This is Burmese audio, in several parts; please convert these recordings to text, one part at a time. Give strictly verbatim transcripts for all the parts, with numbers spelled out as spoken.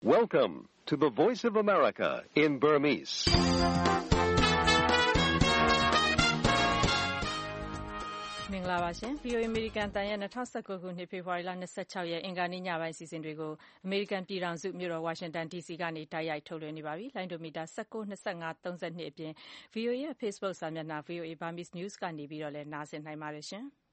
Welcome to the Voice of America in Burmese. ။မင်္ဂလာပါရှင်။ ဗီအိုအေ American တန်ရဲ့၂၀၁၉ခုနှစ်ဖေဖော်ဝါရီလ၂၆ရက်အင်္ဂါနေ့ညပိုင်းအစီအစဉ်တွေကို American ပြည်ထောင်စုမြို့တော် Washington ဒီ စီကနေတိုက်ရိုက်ထုတ်လွှင့်နေပါပြီ။လိုင်းဒိုမီတာ၁၉ ၂၅ ၃၂အပြင် ဗီအိုအေရဲ့ Facebook စာမျက်နှာ ဗီအိုအေ Burmese News ကနေပြီးတော့လည်းနားဆင်နိုင်ပါတယ်ရှင်။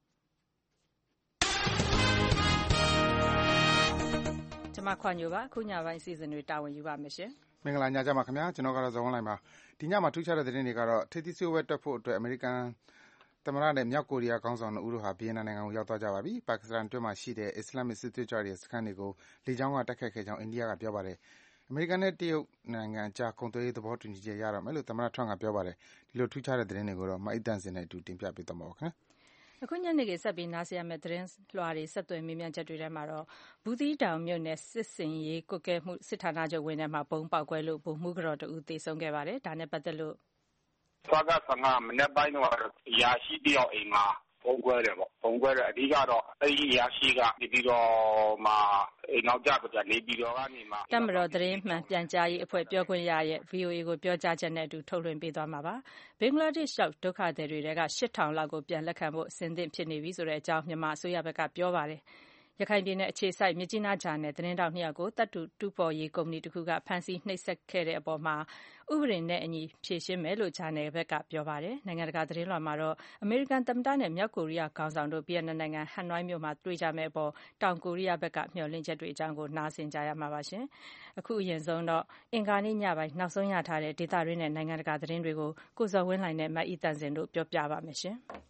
ကျွန်မခွန်ညိုပါအခုညပိုင်းအစီအစဉ်တွေတာဝန်ယူပါမယ်ရှင်။မင်္ဂလာညချမ်းပါခင်ဗျာကျွန်တော်ကတော့ဇော်ဝင်းလိုင်ပါဒီညမှာထူးခြားတဲ့သတင်းတွေကတော့ထိပ်သီးစည်းဝေးတက်ဖို့အတွက် American သမ္မတနဲ့မြောက်ကိုရီးယားခေါင်းဆောင်တို့ဦးတို့ဟာဗီယက်နမ်နိုင်ငံကိုရောက်သွားကြပါပြီ။ပါကစ္စတန်တွင်းမှာရှိတဲ့ Islamic စစ်သွေးကြွတွေရဲ့စခန်းတွေကိုလေကြောင်းကတိုက်ခိုက်ခဲ့ကြောင်းအိန္ဒိယကပြောပါတယ်။ အမေရိကန်နဲ့တရုတ်နိုင်ငံအကြားကုန်သွယ်ရေးသဘောတူညီချက်ရတော့မယ်လို့သမ္မတ Trump ကပြောပါတယ်။ဒီလိုထူးခြားတဲ့သတင်းတွေကိုတော့မအိတ်တန့်စင်နဲ့အတူတင်ပြပေးသွားမှာပါခင်ဗျာ။အခုညနေခင်းဆက်ပြီးနားဆင်ရမယ့်သတင်းလွှာတွေဆက်သွယ်မေးမြန်းချက်တွေထဲမှာတော့ဘူးသီးတောင်မြို့နယ်စစ်စင်ရေးကွပ်ကဲမှုစစ်ဌာနချုပ်ဝင်းထဲမှာပုံပေါက်ကွဲလို့ဗိုလ်မှူးကတော့တူသေဆုံးခဲ့ပါတယ်။ဒါနဲ့ပတ်သက်လို့သွားကဆန်ကမနေ့ပိုင်းတော့ရာရှိတယောက်အိမ်မှာပုံကွဲတယ်ပေါ့ပုံကွဲတယ်အဓိကတော့အဲဒီရာရှိကနေပြီးတော့မှအိမ်နောက်ကျပြနေပြီးတော့ကနေမှတမတော်သတင်းမှန်ပြန်ကြားရေးအဖွဲ့ပြောခွင့်ရရဲ့ ဗီအိုအေ ကိုပြောကြားချက်နဲ့အတူထုတ်လွှင့်ပေးသွားမှာပါ။ဘင်္ဂလားဒေ့ရှ်ရောက်ဒုက္ခသည်တွေကရှစ်ထောင်လောက်ကိုပြန်လက်ခံဖို့အဆင်သင့်ဖြစ်နေပြီဆိုတဲ့အကြောင်းမြန်မာအစိုးရဘက်ကပြောပါတယ်။ရခိုင်ပြည်နယ်အခြေစိုက်မြစ်ကြီးနားဂျာနယ်သတင်းတောက်နှစ်ယောက်ကိုတပ်တူတူပေါ်ရေးကုမ္ပဏီတစ်ခုကဖမ်းဆီးနှိပ်စက်ခဲ့တဲ့အပေါ်မှာဥပဒေနဲ့အညီဖြေရှင်းမယ်လို့ဂျာနယ်ဘက်ကပြောပါတယ်။နိုင်ငံတကာသတင်းလွှာမှာတော့အမေရိကန်သမ္မတနဲ့မြောက်ကိုရီးယားခေါင်းဆောင်တို့ဗီယက်နမ်နိုင်ငံဟနွိုင်းမြို့မှာတွေ့ကြမယ့်အပေါ်တောင်ကိုရီးယားဘက်ကမျှော်လင့်ချက်တွေအကြောင်းကိုနားဆင်ကြရမှာပါရှင်။အခုအရင်ဆုံးတော့အင်္ဂါနေ့ညပိုင်းနောက်ဆုံးရထားတဲ့ဒေသတွင်းနဲ့နိုင်ငံတကာသတင်းတွေကိုကိုဇော်ဝင်းလှိုင်နဲ့မအီတန်စင်တို့ပြောပြပါမယ်ရှင်။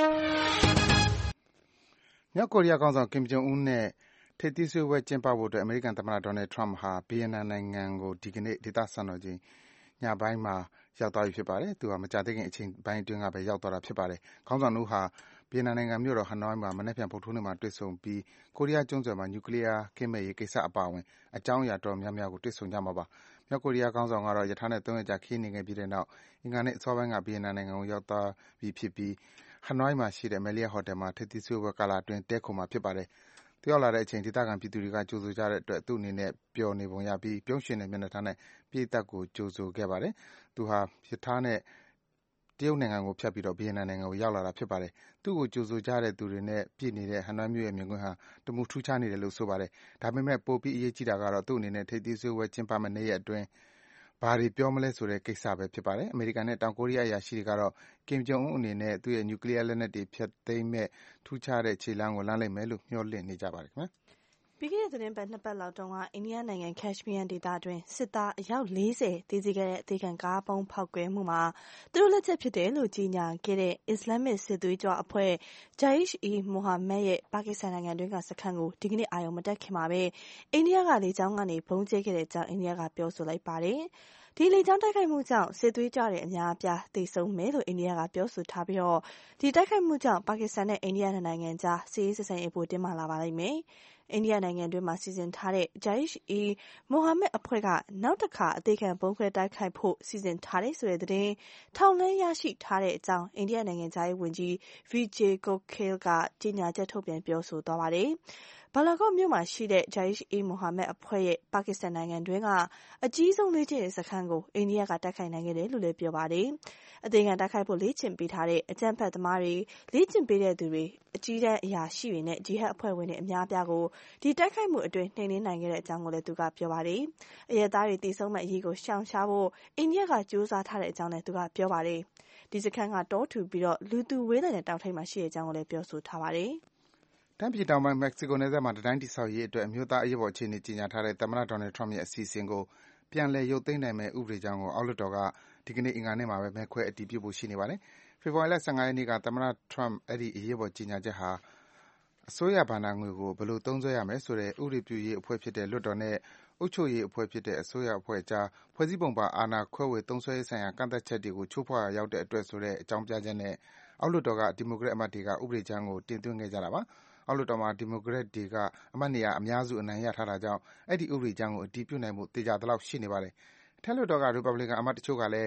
မြောက်ကိုရီးယားခေါင်းဆောင်ကင်ဂျုံအွန်းနဲ့ထိပ်သီးစည်းဝေးကျင်းပဖို့အတွက်အမေရိကန်သမ္မတဒေါ်နယ်ထရမ့်ဟာဗီယက်နမ်နိုင်ငံကိုဒီကနေ့ဒေသစံတော်ချိန်ညပိုင်းမှာရောက်သွားပြီဖြစ်ပါတယ်။သူဟာမကြာသေးခင်အချိန်ပိုင်းအတွင်းကပဲရောက်သွားတာဖြစ်ပါတယ်။ခေါင်းဆောင်တို့ဟာဗီယက်နမ်နိုင်ငံမြို့တော်ဟနွိုင်းမှာမနေ့ပြန်ဗုဒ္ဓဟူးနေ့မှာတွေ့ဆုံပြီးကိုရီးယားကျွန်းဆွယ်မှာနျူကလ িয়ার ကင်းမဲ့ရေးကိစ္စအပါအဝင်အကြောင်းအရာတော်တော်များများကိုတွေ့ဆုံကြမှာပါ။မြောက်ကိုရီးယားခေါင်းဆောင်ကတော့ရထားနဲ့သုံးရက်ကြာခရီးနှင်ခဲ့ပြီးတဲ့နောက်အင်္ဂါနေ့အစောပိုင်းကဗီယက်နမ်နိုင်ငံကိုရောက်သွားပြီဖြစ်ပြီးဟနွိုင်းမှာရှိတဲ့ Marriott ဟိုတယ်မှာထိပ်သီးစည်းဝေးကာလအတွင်းတည်းခိုမှာဖြစ်ပါတယ်။သူရောက်လာတဲ့အချိန်ဒေသခံပြည်သူတွေကကြိုဆိုကြတဲ့အတွက်သူ့အနေနဲ့ပျော်နေပုံရပြီးပြုံးရွှင်တဲ့မျက်နှာထားနဲ့ပရိသတ်ကိုကြိုဆိုခဲ့ပါတယ်။သူဟာရထားနဲ့တရုတ်နိုင်ငံကိုဖြတ်ပြီးတော့ဗီယက်နမ်နိုင်ငံကိုရောက်လာတာဖြစ်ပါတယ်။သူ့ကိုကြိုဆိုကြတဲ့သူတွေနဲ့ပြည့်နေတဲ့ဟနွိုင်းမြို့ရဲ့မြင်ကွင်းဟာတမူထူးခြားနေတယ်လို့ဆိုပါတယ်။ဒါပေမဲ့ပိုပြီးအရေးကြီးတာကတော့သူ့အနေနဲ့ထိပ်သီးစည်းဝေးကျင်းပမယ့်နေ့ရက်အတွင်းဘာတွေပြောမလဲဆိုတဲ့ကိစ္စပဲဖြစ်ပါတယ်။အမေရိကန်နဲ့တောင်ကိုရီးယားအရာရှိတွေကတော့ကင်ဂျုံအွန်းအနေနဲ့သူ့ရဲ့နျူကလ িয়ার လက်နက်တွေဖျက်သိမ်းမဲ့ထူးခြားတဲ့ခြေလှမ်းကိုလမ်းလိမ့်မယ်လို့မျှော်လင့်နေကြပါတယ်ခင်ဗျာ။ပြီးခဲ့တဲ့သတင်းပတ်နှစ်ပတ်လောက်တုန်းကအိန္ဒိယနိုင်ငံကက်ရှ်မီးယားဒေသတွင်းစစ်သားအယောက်လေးဆယ်တည်စေခဲ့တဲ့အသေးခံကားပုံးဖောက်ကွဲမှုမှာသူတို့လက်ချက်ဖြစ်တယ်လို့ကြီးညာခဲ့တဲ့ Islamic စစ်သွေးကြွအဖွဲ့ Jaish-e-Mohammed ရဲ့ပါကစ္စတန်နိုင်ငံတွင်းကစခန်းကိုဒီကနေ့အာရုံမတက်ခင်မှာပဲအိန္ဒိယကလေကြောင်းကနေဘုံကျဲခဲ့တဲ့အကြောင်းအိန္ဒိယကပြောဆိုလိုက်ပါတယ်။ဒီလေကြောင်းတိုက်ခိုက်မှုကြောင့်စစ်သွေးကြွတွေအများအပြားသေဆုံးမယ်လို့အိန္ဒိယကပြောဆိုထားပြီးတော့ဒီတိုက်ခိုက်မှုကြောင့်ပါကစ္စတန်နဲ့အိန္ဒိယနိုင်ငံကြားစစ်ရေးဆက်ဆံရေးပိုတင်းမာလာပါလိမ့်မယ်။အိန္ဒိယနိုင်ငံတွင်းမှာစီစဉ်ထားတဲ့ Jaish-e-Mohammed အဖွဲ့ကနောက်တစ်ခါအသေးခံဗုံးခွဲတိုက်ခိုက်ဖို့စီစဉ်ထားတယ်ဆိုတဲ့သတင်းထောက်လှမ်းရရှိထားတဲ့အကြောင်းအိန္ဒိယနိုင်ငံသားရေးဝန်ကြီး Vijay Gokhale ကကြေညာချက်ထုတ်ပြန်ပြောဆိုသွားပါတယ်။ဘာလာကော့မြို့မှာရှိတဲ့ Jaish-e-Mohammed အဖွဲ့ရဲ့ပါကစ္စတန်နိုင်ငံတွင်းကအကြီးဆုံးလေ့ကျင့်ရေးစခန်းကိုအိန္ဒိယကတိုက်ခိုက်နိုင်ခဲ့တယ်လို့လည်းပြောပါတယ်။အသေးခံတိုက်ခိုက်ဖို့လေ့ကျင့်ပေးထားတဲ့အကြမ်းဖက်သမားတွေလေ့ကျင့်ပေးတဲ့သူတွေအကြီးတန်းအရာရှိတွေနဲ့ဂျီဟတ်အဖွဲ့ဝင်တွေအများအပြားကိုဒီတိုက်ခိုက်မှုအတွင်းနှိမ်နင်းနိုင်ခဲ့တဲ့အကြောင်းကိုလည်းသူကပြောပါတယ်။အရက်သားတွေတည်ဆုံးမဲ့အရေးကိုရှောင်ရှားဖို့အိန္ဒိယကကြိုးစားထားတဲ့အကြောင်းလည်းသူကပြောပါတယ်။ဒီစခန်းကတောထူပြီးတော့လူသူဝေးတဲ့တောင်ထိပ်မှာရှိတဲ့အကြောင်းကိုလည်းပြောဆိုထားပါတယ်။တမ်းပြည်တောင်ပိုင်းမက္ကဆီကိုနယ်စပ်မှာတတိုင်းတိဆောက်ရေးအတွက်အမျိုးသားအရေးပေါ်အခြေအနေကြီးညာထားတဲ့သမ္မတဒေါ်နယ်ထရမ့်ရဲ့အစီအစဉ်ကိုပြန်လည်ရုပ်သိမ်းနိုင်မယ့်ဥပဒေကြောင်းကိုအောက်လွှတ်တော်ကဒီကနေ့အင်္ဂါနေ့မှာပဲမဲခွဲအတည်ပြုဖို့ရှိနေပါတယ်။ဖေဖော်ဝါရီလ၁၅ရက်နေ့ကသမ္မတထရမ့်အဲဒီအရေးပေါ်ကြီးညာချက်ဟာအစိုးရဘဏ္ဍာငွေကိုဘယ်လိုသုံးစွဲရမယ်ဆိုတဲ့ဥပဒေပြုရေးအဖွဲ့ဖြစ်တဲ့လွှတ်တော်နဲ့အုပ်ချုပ်ရေးအဖွဲ့ဖြစ်တဲ့အစိုးရအဖွဲ့ကြားဖွဲ့စည်းပုံပါအာဏာခွဲဝေသုံးစွဲရေးဆိုင်ရာကန့်သတ်ချက်တွေကိုချိုးဖောက်ရာရောက်တဲ့အတွက်ဆိုတဲ့အကြောင်းပြချက်နဲ့အောက်လွှတ်တော်ကဒီမိုကရက်အမတ်တွေကဥပဒေကြမ်းကိုတင်သွင်းခဲ့ကြတာပါ။အောက်လွှတ်တော်မှာဒီမိုကရက်တွေကအမတ်နေရာအများစုအနိုင်ရထားတာကြောင့်အဲဒီဥပဒေကြမ်းကိုအတည်ပြုနိုင်ဖို့သေချာသလောက်ရှိနေပါတယ်။အထက်လွှတ်တော်ကရီပတ်ဘလီကန်အမတ်တချို့ကလည်း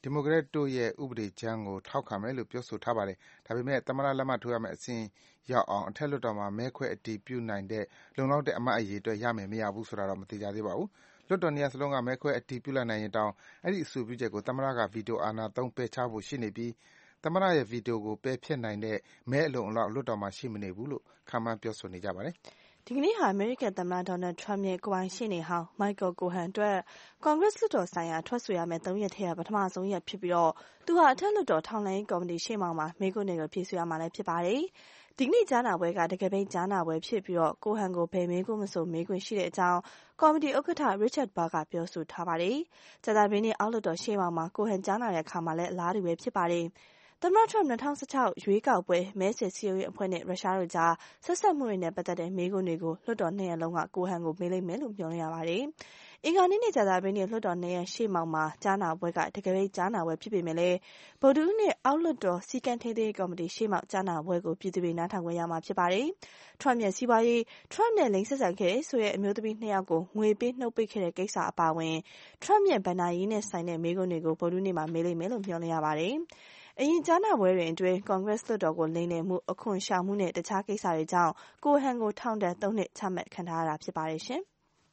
ဒီမိုကရက်တို့ရဲ့ဥပဒေကြမ်းကိုထောက်ခံမယ်လို့ပြောဆိုထားပါတယ်။ဒါပေမဲ့သမ္မတလက်မှတ်ထိုးရမယ့်အဆင့်ရောက်အောင်အထက်လွှတ်တော်မှာမဲခွဲအတည်ပြုနိုင်တဲ့လုံလောက်တဲ့အမတ်အရေအတွက်ရမယ်မရဘူးဆိုတာတော့မသေချာသေးပါဘူး။လွှတ်တော်နှစ်ရပ်စလုံးကမဲခွဲအတည်ပြုလိုက်နိုင်ရင်တောင်အဲဒီအဆိုပြုချက်ကိုသမ္မတကဗီတိုအာဏာသုံးပယ်ချဖို့ရှိနေပြီးသမ္မတရဲ့ဗီတိုကိုပယ်ဖျက်နိုင်တဲ့မဲအလုံအလောက်လွှတ်တော်မှာရှိမနေဘူးလို့ခန့်မှန်းပြောဆိုနေကြပါတယ်။ဒီကနေ့ဟာအမေရိကန်သမ္မတဒေါ်နယ်ထရမ့်ရဲ့ကိုယ်ပိုင်ရှေ့နေဟောင်းမိုက်ကယ်ကိုဟန်အတွက်ကွန်ဂရက်လွှတ်တော်ဆိုင်ရာထွက်ဆိုရမယ့်သုံးရက်ထဲကပထမဆုံးရက်ဖြစ်ပြီးတော့သူဟာအထက်လွှတ်တော်ထောက်လှမ်းရေးကော်မတီရှေ့မှောက်မှာမေးခွန်းတွေကိုဖြေဆိုရမှာလည်းဖြစ်ပါတယ်။ဒီကနေ့ကြားနာပွဲကတကယ်ပဲကြားနာပွဲဖြစ်ပြီးတော့ကိုဟန်ကိုဘယ်မေးခွန်းမဆိုမေးခွင့်ရှိတဲ့အကြောင်းကော်မတီဥက္ကဋ္ဌ Richard Burr ကပြောဆိုထားပါတယ်။ကြာသပတေးနေ့အောက်လွှတ်တော်ရှေ့မှောက်မှာကိုဟန်ကြားနာတဲ့အခါမှာလည်းအလားတူပဲဖြစ်ပါတယ်။သမ္မတထရမ့်၂၀၁၆ရွေးကောက်ပွဲမဲဆွယ်စည်းရုံးရေးအဖွဲ့နဲ့ရုရှားတို့ကြားဆက်စပ်မှုတွေနဲ့ပတ်သက်တဲ့မေးခွန်းတွေကိုလွှတ်တော်နှစ်ရပ်လုံးကကိုဟန်ကိုမေးလိမ့်မယ်လို့မျှော်လင့်ရပါတယ်။အင်္ဂါနေ့နဲ့ကြာသပတေးနေ့လွှတ်တော်နှစ်ရပ်ရှေ့မှောက်မှာကြားနာပွဲကတကယ်ပဲကြားနာပွဲဖြစ်ပေမဲ့လည်းဗုဒ္ဓဟူးနေ့အောက်လွှတ်တော်စည်းကမ်းထိန်းသိမ်းရေးကော်မတီရှေ့မှောက်ကြားနာပွဲကိုပြည်သူတွေနားထောင်ခွင့်ရမှာဖြစ်ပါတယ်။ထရမ့်ရဲ့စီးပွားရေးထရမ့်နဲ့လိင်ဆက်ဆံခဲ့တဲ့ဆိုတဲ့အမျိုးသမီးနှစ်ယောက်ကိုငွေပေးနှုတ်ပိတ်ခဲ့တဲ့ကိစ္စအပါအဝင်ထရမ့်ရဲ့ဘဏ္ဍာရေးနဲ့ဆိုင်တဲ့မေးခွန်းတွေကိုဗုဒ္ဓဟူးနေ့မှာမေးလိမ့်မယ်လို့မျှော်လင့်ရပါတယ်။အရင်ကြားနာပွဲတွေအတွင်းကွန်ဂရက်လွှတ်တော်ကိုလိမ်လည်မှုအခွန်ရှောင်မှုနဲ့တခြားကိစ္စတွေကြောင့်ကိုဟန်ကိုထောင်ဒဏ်သုံးနှစ်ချမှတ်ခံထားရတာဖြစ်ပါတယ်ရှင်။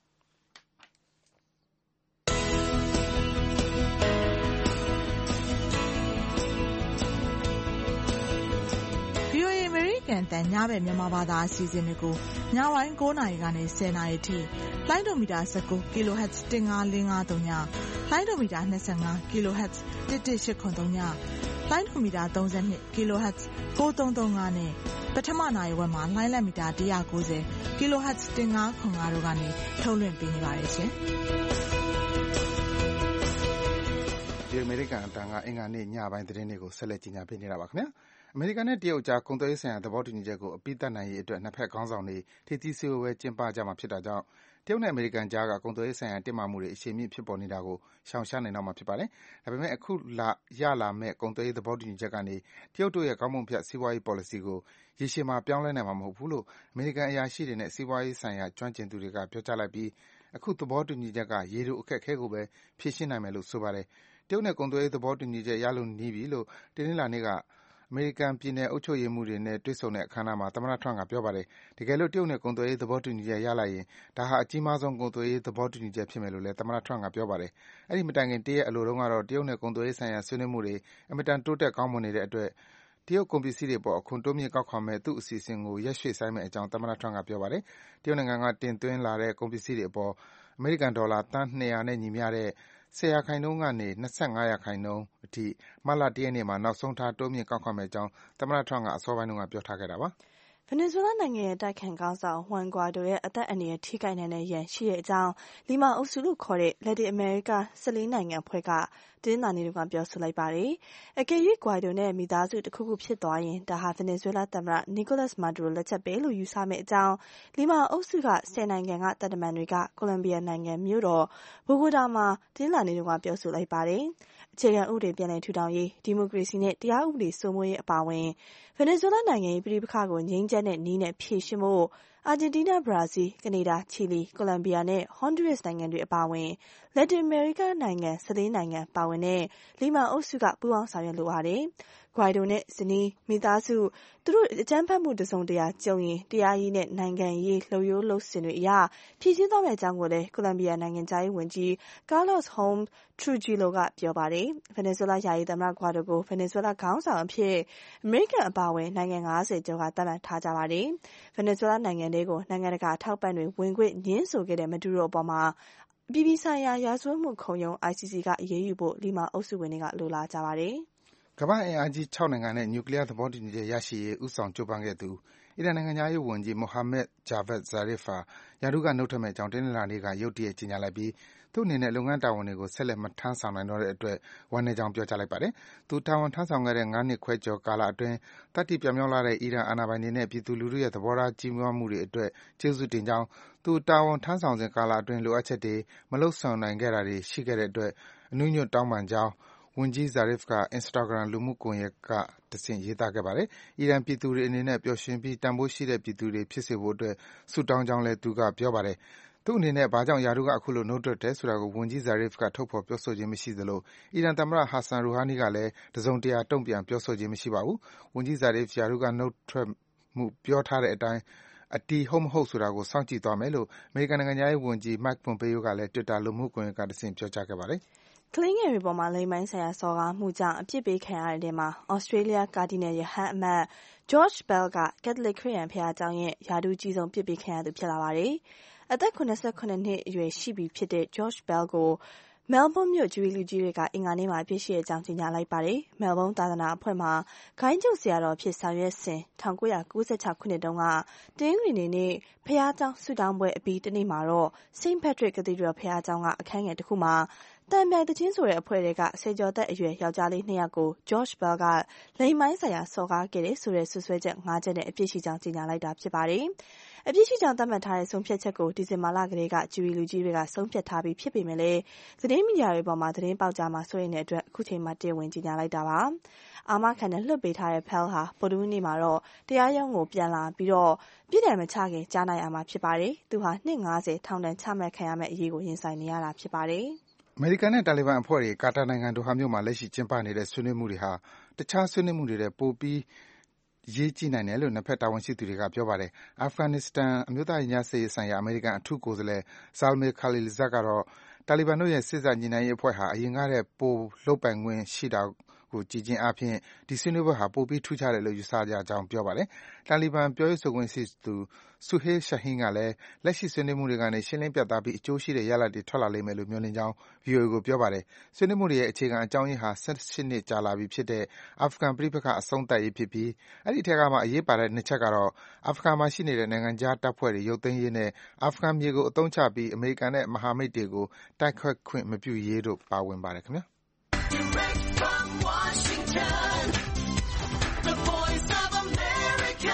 ဗွီအိုအေ American အသံညဘက်မြန်မာဘာသာအစီအစဉ်တွေကိုညပိုင်း၉နာရီကနေ၁၀နာရီထိလိုင်းဒိုမီတာ၁၉ kilohertz ၁၅၄၅၃ညလိုင်းဒိုမီတာ၂၅ kilohertz ၁၁၈၇၃ညလိုင်းဒိုမီတာ၃၂ kilohertz ၉၃၃၅နဲ့ပထမနာရီဝက်မှာလိုင်းလက်မီတာ၁၉၀ kilohertz ၁၅၇၅တို့ကနေထုတ်လွှင့်ပေးနေပါတယ်ရှင်။ဒီအမေရိကန်အတန်းကအင်္ဂါနေ့ညပိုင်းသတင်းတွေကိုဆက်လက်ကြီးညာပေးနေတာပါခင်ဗျာ။အမေရိကန်နဲ့တရုတ်ကြားကုန်သွယ်ရေးဆိုင်ရာသဘောတူညီချက်ကိုအပြီးသတ်နိုင်ရေးအတွက်နှစ်ဖက်ခေါင်းဆောင်တွေထိပ်သီးစည်းဝေးပွဲကျင်းပကြမှာဖြစ်တာကြောင့်တရုတ်နဲ့အမေရိကန်ကြားကကုန်သွယ်ရေးဆိုင်ရာတင်းမာမှုတွေအရှိန်မြင့်ဖြစ်ပေါ်နေတာကိုရှောင်ရှားနိုင်တော့မှာဖြစ်ပါတယ်။ဒါပေမဲ့အခုလာရလာမဲ့ကုန်သွယ်ရေးသဘောတူညီချက်ကနေတရုတ်တို့ရဲ့ကောင်းမွန်ဖြတ်စီးပွားရေး policy ကိုရေရှည်မှာပြောင်းလဲနိုင်မှာမဟုတ်ဘူးလို့အမေရိကန်အရာရှိတွေနဲ့စီးပွားရေးဆိုင်ရာကျွမ်းကျင်သူတွေကပြောကြားလိုက်ပြီးအခုသဘောတူညီချက်ကရေတိုအခက်အခဲကိုပဲဖြေရှင်းနိုင်မယ်လို့ဆိုပါတယ်။တရုတ်နဲ့ကုန်သွယ်ရေးသဘောတူညီချက်ရလို့နီးပြီလို့တနင်္လာနေ့ကအမေရိကန်ပြည်နယ်အုပ်ချုပ်ရေးမှူးတွေနဲ့တွေ့ဆုံတဲ့အခမ်းအနားမှာသမ္မတထရမ့်ကပြောပါတယ်။တကယ်လို့တရုတ်နဲ့ကုန်သွယ်ရေးသဘောတူညီချက်ရလိုက်ရင်ဒါဟာအကြီးမားဆုံးကုန်သွယ်ရေးသဘောတူညီချက်ဖြစ်မယ်လို့လည်းသမ္မတထရမ့်ကပြောပါတယ်။အဲဒီမတိုင်ခင်တရက်အလိုတုန်းကတော့တရုတ်နဲ့ကုန်သွယ်ရေးဆိုင်ရာဆွေးနွေးမှုတွေအင်မတန်တိုးတက်ကောင်းမွန်နေတဲ့အတွက်တရုတ်ကုန်ပစ္စည်းတွေအပေါ်အခွန်တိုးမြင့်ကောက်ခံမယ့်သူ့အစီအစဉ်ကိုရက်ရွှေ့ဆိုင်းမယ့်အကြောင်းသမ္မတထရမ့်ကပြောပါတယ်။တရုတ်နိုင်ငံကတင်သွင်းလာတဲ့ကုန်ပစ္စည်းတွေအပေါ်အမေရိကန်ဒေါ်လာသန်း၂၀၀နဲ့ညီမျှတဲ့၁၀ရာခိုင်နှုန်းကနေ၂၅ရာခိုင်နှုန်းအထိမတ်လ၁ရက်နေ့မှာနောက်ဆုံးထားတိုးမြင့်ကောက်ခံမယ့်အကြောင်းသမ္မတထရမ့်ကအစောပိုင်းတုန်းကပြောထားခဲ့တာပါ။ဗင်နီဇွဲလားနိုင်ငံရဲ့တိုက်ခိုက်ခေါင်းဆောင်ဟွမ်ဂွိုင်ဒိုရဲ့အသက်အန္တရာယ်ထိခိုက်နိုင်တဲ့ရန်ရှိတဲ့အကြောင်းလီမာအုပ်စုလို့ခေါ်တဲ့လက်တင်အမေရိက၁၄နိုင်ငံအဖွဲ့ကတင်းနာနေတုန်းကပြောဆိုလိုက်ပါတယ်။အကယ်၍ဂွိုင်ဒိုနဲ့မိသားစုတစ်ခုခုဖြစ်သွားရင်ဒါဟာဗင်နီဇွဲလားသမ္မတနီကိုလတ်မာဒူရိုလက်ချက်ပဲလို့ယူဆမယ့်အကြောင်းလီမာအုပ်စုက၁၀နိုင်ငံကတပ်တမန်တွေကကိုလံဘီယာနိုင်ငံမြို့တော်ဘိုဂိုတာမှာတင်းနာနေတုန်းကပြောဆိုလိုက်ပါတယ်။အခြေခံဥပဒေပြန်လည်ထူထောင်ရေးဒီမိုကရေစီနဲ့တရားဥပဒေစိုးမိုးရေးအပါအဝင်ဗင်နီဇွဲလားနိုင်ငံရဲ့ပြည်ပခါကိုငြိမ်းချမ်းတဲ့နည်းနဲ့ဖြေရှင်းဖို့အာဂျင်တီးနား၊ဘရာဇီး၊ကနေဒါ၊ချီလီ၊ကိုလံဘီယာနဲ့ဟွန်ဒူရစ်နိုင်ငံတွေအပါအဝင်လက်တင်အမေရိကနိုင်ငံ၁၄နိုင်ငံပါဝင်တဲ့လီမာအုပ်စုကပူးပေါင်းဆောင်ရွက်လိုပါတယ်။ဂွိုင်ဒိုနဲ့ဇနီးမိသားစုသူတို့အကြမ်းဖက်မှုတစုံတရာကြုံရင်တရားရေးနဲ့နိုင်ငံရေးလှုပ်ရိုးလှုပ်စင်တွေအရဖြည့်ရှင်းသွားမယ့်အကြောင်းကိုလည်းကိုလံဘီယာနိုင်ငံသားရေးဝန်ကြီးကာလော့စ်ဟ Holmes Trujillo ကပြောပါတယ်။ဗင်နီဇွဲလားယာယီသမ္မတဂွိုင်ဒိုကိုဗင်နီဇွဲလားခေါင်းဆောင်အဖြစ်အမေရိကန်အပါအဝင်နိုင်ငံ၅၀ကျော်ကသတ်မှတ်ထားကြပါတယ်။ဗင်နီဇွဲလားနိုင်ငံထဲကိုနိုင်ငံတကာအထောက်အပံ့တွေဝင်ခွင့်ငြင်းဆိုခဲ့တဲ့မဒူရိုအပေါ်မှာအပြည်ပြည်ဆိုင်ရာရာဇဝတ်မှုခုံရုံး I C C ကအရေးယူဖို့လီမာအုပ်စုဝင်တွေကလိုလားကြပါတယ်။ကမ္ဘာ့အင်အားကြီး၆နိုင်ငံနဲ့နျူကလ িয়ার သဘောတူညီချက်ရရှိရေးဦးဆောင်ကြိုးပမ်းခဲ့သူအီရန်နိုင်ငံခြားရေးဝန်ကြီး Mohammad Javad Zarif ဟာရာထူးကနုတ်ထွက်မယ့်အကြောင်းတနင်္လာနေ့ကရုတ်တရက်ကြေညာလိုက်ပြီးသူ့အနေနဲ့လုပ်ငန်းတာဝန်တွေကိုဆက်လက်မထမ်းဆောင်နိုင်တော့တဲ့အတွက်ဝမ်းနည်းကြောင်းပြောကြားလိုက်ပါတယ်။သူတာဝန်ထမ်းဆောင်ခဲ့တဲ့၅နှစ်ခွဲကျော်ကာလအတွင်းသတ္တိပြောင်မြောက်လှတဲ့အီရန်အာဏာပိုင်တွေနဲ့ပြည်သူလူထုရဲ့သဘောထားကြီးမားမှုတွေအတွက်ကျေးဇူးတင်ကြောင်းသူတာဝန်ထမ်းဆောင်စဉ်ကာလအတွင်းလိုအပ်ချက်တွေမလုပ်ဆောင်နိုင်ခဲ့တာတွေရှိခဲ့တဲ့အတွက်အနူးညွတ်တောင်းပန်ကြောင်းဝန်ကြီး Zarif က Instagram လူမှုကွန်ယက်ကတဆင့်ရေးသားခဲ့ပါတယ်။အီရန်ပြည်သူတွေအနေနဲ့ပျော်ရွှင်ပြီးတန်ဖိုးရှိတဲ့ပြည်သူတွေဖြစ်စေဖို့အတွက်ဆုတောင်းကြောင်းလည်းသူကပြောပါတယ်။ သူသူ့အနေနဲ့ဘာကြောင့်ရာထူးကအခုလိုနှုတ်ထွက်တယ်ဆိုတာကိုဝန်ကြီး Zarif ကထုတ်ဖော်ပြောဆိုခြင်းမရှိသလိုအီရန်သမ္မတ Hassan Rouhani ကလည်းတစုံတရာတုံ့ပြန်ပြောဆိုခြင်းမရှိပါဘူး။ဝန်ကြီး Zarif ရာထူးကနှုတ်ထွက်မှုပြောထားတဲ့အတိုင်းအတည်ဟုတ်မဟုတ်ဆိုတာကိုစောင့်ကြည့်သွားမယ်လို့အမေရိကန်နိုင်ငံခြားရေးဝန်ကြီး Mike Pompeo ကလည်း Twitter လူမှုကွန်ရက်ကတဆင့်ပြောကြားခဲ့ပါတယ်။ကလေးငယ်တွေပေါ်မှာလိင်ပိုင်းဆိုင်ရာစော်ကားမှုကြောင့်အပြစ်ပေးခံရတဲ့ထဲမှာ Australia ကာဒီနယ်ရဟန်းအမတ် George Bell က Catholic ခရစ်ယာန်ဘုရားကျောင်းရဲ့ရာထူးကြီးဆုံးပြစ်ပေးခံရသူဖြစ်လာပါတယ်။အသက်၇၇နှစ်အရွယ်ရှိပြီဖြစ်တဲ့ George Bell ကိုမဲလ်ဘုန်းမြို့ဂျူရီလူကြီးတွေကအင်္ဂါနေ့မှာပြစ်ရှိတဲ့အကြောင်းကြေညာလိုက်ပါတယ်။မဲလ်ဘုန်းသာသနာအဖွဲ့မှာဂိုဏ်းချုပ်ဆရာတော်ဖြစ်ဆောင်ရွက်စဉ်၁၉၉၆ခုနှစ်တုန်းကတင်းငွေနေနဲ့ဘုရားကျောင်းဆုတောင်းပွဲအပြီးတနေ့မှာတော့ Saint Patrick Cathedral ဘုရားကျောင်းကအခန်းငယ်တစ်ခုမှာတန်မြိုင်တချင်းဆိုတဲ့အဖွဲ့တွေကဆယ်ကျော်သက်အရွယ်ယောက်ျားလေးနှစ်ယောက်ကို George Bell ကလိင်ပိုင်းဆိုင်ရာစော်ကားခဲ့တဲ့ဆိုတဲ့ဆွဆွဲချက်၅ချက်နဲ့အပြစ်ရှိကြောင်းကြေညာလိုက်တာဖြစ်ပါတယ်။အပြစ်ရှိကြောင်းသတ်မှတ်ထားတဲ့ဆုံးဖြတ်ချက်ကိုဒီဇင်ဘာလကလေးကဂျူရီလူကြီးတွေကဆုံးဖြတ်ထားပြီးဖြစ်ပေမဲ့လည်းသတင်းမီဒီယာတွေပေါ်မှာသတင်းပေါက်ကြားမှာစိုးရိမ်တဲ့အတွက်အခုချိန်မှတရားဝင်ကြေညာလိုက်တာပါ။အာမခံနဲ့လွှတ်ပေးထားတဲ့ Pell ဟာဗုဒ္ဓဟူးနေ့မှာတော့တရားရုံးကိုပြန်လာပြီးတော့ပြည်နယ်မချခင်ကြားနာရမှာဖြစ်ပါတယ်။သူဟာနှစ်၅၀ထောင်ဒဏ်ချမှတ်ခံရမယ့်အရေးကိုရင်ဆိုင်နေရတာဖြစ်ပါတယ်။အမေရိကန်နဲ့တာလီဘန်အဖွဲ့တွေကာတာနိုင်ငံဒိုဟာမြို့မှာလက်ရှိကျင်းပနေတဲ့ဆွေးနွေးမှုတွေဟာတခြားဆွေးနွေးမှုတွေနဲ့ပိုပြီးရေးကြည့်နိုင်တယ်လို့နှစ်ဖက်တာဝန်ရှိသူတွေကပြောပါတယ်။ Afghanistan အမျိုးသားရင်ကြားစေ့ရေးဆိုင်ရာအမေရိကန်အထူးကိုယ်စားလှယ် Zalmay Khalilzad ကတော့တာလီဘန်တို့ရဲ့စစ်တပ်ညှိနှိုင်းရေးအဖွဲ့ဟာအရင်ကထက်ပိုလုပ်ပိုင်ခွင့်ရှိတာကိုကြည့်ခြင်းအားဖြင့်ဒီဆွေးနွေးပွဲဟာပိုပြီးထူးခြားတယ်လို့ယူဆကြကြောင်းပြောပါတယ်။တာလီဘန်ပြောရေးဆိုခွင့်ရှိသူ Suhail Shaheen ကလည်းလက်ရှိဆွေးနွေးမှုတွေကနေရှင်းလင်းပြတ်သားပြီးအကျိုးရှိတဲ့ရလဒ်တွေထွက်လာလိမ့်မယ်လို့မျှော်လင့်ကြောင်း ဗွီအိုအေကိုပြောပါတယ်။ဆွေးနွေးမှုတွေရဲ့အခြေခံအကြောင်းရင်းဟာ၁၈နှစ်ကြာလာပြီဖြစ်တဲ့အာဖဂန်ပဋိပက္ခအဆုံးသတ်ရေးဖြစ်ပြီးအဲဒီထဲကမှအရေးပါတဲ့နှစ်ချက်ကတော့အာဖဂန်မှာရှိနေတဲ့နိုင်ငံခြားတပ်ဖွဲ့တွေရုပ်သိမ်းရေးနဲ့အာဖဂန်မြေကိုအသုံးချပြီးအမေရိကန်နဲ့မဟာမိတ်တွေကိုတိုက်ခိုက်ခွင့်မပြုရေးတို့ပါဝင်ပါတယ်ခင်ဗျာ။ Direct from Washington, the voice of America,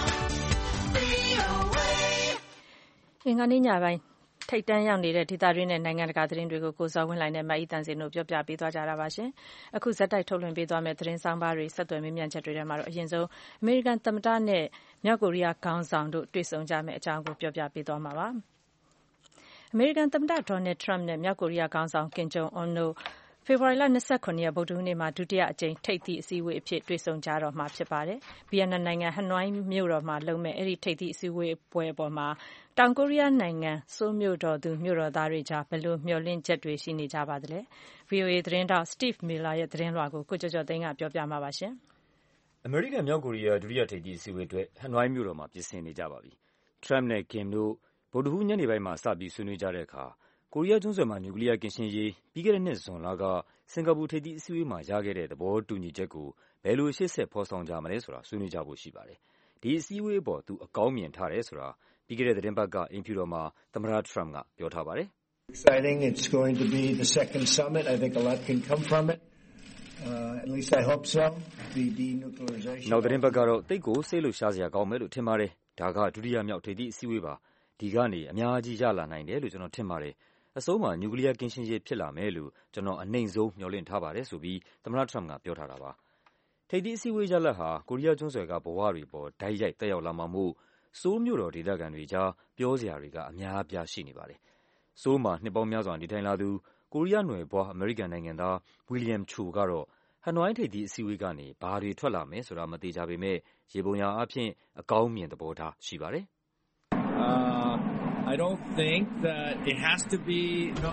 အင်္ဂါနေ့ညပိုင်းထိပ်တန်းရောက်နေတဲ့ဒေသတွင်းနဲ့နိုင်ငံတကာသတင်းတွေကိုကိုဇော်ဝင်းလှိုင်နဲ့မအီတန်စင်တို့ပြောပြပေးသွားကြတာပါရှင်။အခုဇက်တိုက်ထုတ်လွှင့်ပေးသွားမယ့်သတင်းဆောင်ပါတွေဆက်သွယ်မေးမြန်းချက်တွေထဲမှာတော့အရင်ဆုံးအမေရိကန်သမ္မတနဲ့မြောက်ကိုရီးယားခေါင်းဆောင်တို့တွေ့ဆုံကြမယ့်အကြောင်းကိုပြောပြပေးသွားမှာပါ။အမေရိကန်သမ္မတဒေါ်နယ်ထရမ့်နဲ့မြောက်ကိုရီးယားခေါင်းဆောင်ကင်ဂျုံအွန်းတို့ဖေဖော်ဝါရီလ၂၇ရက်ဗုဒ္ဓဟူးနေ့မှာဒုတိယအကြိမ်ထိပ်သီးအစည်းအဝေးအဖြစ်တွေ့ဆုံကြတော့မှာဖြစ်ပါတယ်။ဗီယက်နမ်နိုင်ငံဟနွိုင်းမြို့တော်မှာလုပ်မယ့်အဲဒီထိပ်သီးအစည်းအဝေးပွဲအပေါ်မှာတောင်ကိုရီးယားနိုင်ငံဆိုးလ်မြို့တော်သူမြို့တော်သားတွေကြားဘယ်လိုမျှော်လင့်ချက်တွေရှိနေကြပါသလဲ။ ဗွီအိုအေသတင်းထောက် Steve Miller ရဲ့သတင်းလွှာကိုကိုကျော်ကျော်သိန်းကပြောပြမှာပါရှင်။အမေရိကန်မြောက်ကိုရီးယားဒုတိယထိပ်သီးအစည်းအဝေးအတွက်ဟနွိုင်းမြို့တော်မှာပြင်ဆင်နေကြပါပြီ။ ထရမ့်နဲ့ကင်တို့ဗုဒ္ဓဟူးညနေပိုင်းမှာစပြီးဆွေးနွေးကြတဲ့အခါကိုရီးယားကျွန်းဆွယ်မှာနျူကလီးယားကင်းရှင်းရေးပြီးခဲ့တဲ့နှစ်ဇွန်လကစင်ကာပူထိပ်သီးအစည်းအဝေးမှာရခဲ့တဲ့သဘောတူညီချက်ကိုဘယ်လိုရှေ့ဆက်ဖော်ဆောင်ကြမလဲဆိုတာဆွေးနွေးကြဖို့ရှိပါတယ်။ဒီအစည်းအဝေးအပေါ်သူအကောင်းမြင်ထားတယ်ဆိုတာပြီးခဲ့တဲ့သီတင်းပတ်ကအိမ်ဖြူတော်မှာသမ္မတထရမ့်ကပြောထားပါတယ်။ Exciting. It's going to be the second summit. I think a lot can come from it. Uh, at least I hope so. The denuclearization. နောက်သီတင်းပတ်ကတော့တိတ်ကိုစိတ်လှုပ်ရှားစရာကောင်းမယ်လို့ထင်ပါတယ်။ဒါကဒုတိယမြောက်ထိပ်သီးအစည်းအဝေးပါ။ဒီကနေအများကြီးရလာနိုင်တယ်လို့ကျွန်တော်ထင်ပါတယ်။အဆုံးမှာနျူကလီးယားကင်းရှင်းရေးဖြစ်လာမယ်လို့ကျွန်တော်အနှိမ့်ဆုံးမျှော်လင့်ထားပါတယ်ဆိုပြီးသမ္မတထရမ့်ကပြောထားတာပါ။ထိပ်သီးအစည်းအဝေးရလဒ်ဟာကိုရီးယားကျွန်းဆွယ်ကဘဝတွေပေါ်ဓာတ်ရိုက်သက်ရောက်လာမှာမို့ဆိုးလ်မြို့တော်ဒေသခံတွေကြားပြောစရာတွေကအများအပြားရှိနေပါတယ်။ဆိုးလ်မှာနှစ်ပေါင်းများစွာနေထိုင်လာသူကိုရီးယားနွယ်ဖွားအမေရိကန်နိုင်ငံသား William Cho ကတော့ဟနွိုင်းထိပ်သီးအစည်းအဝေးကနေဘာတွေထွက်လာမယ်ဆိုတာမသေချာပေမဲ့ရေပုံရာအားဖြင့်အကောင်းမြင်သဘောထားရှိပါတယ်။ Uh, I don't think that it has to be no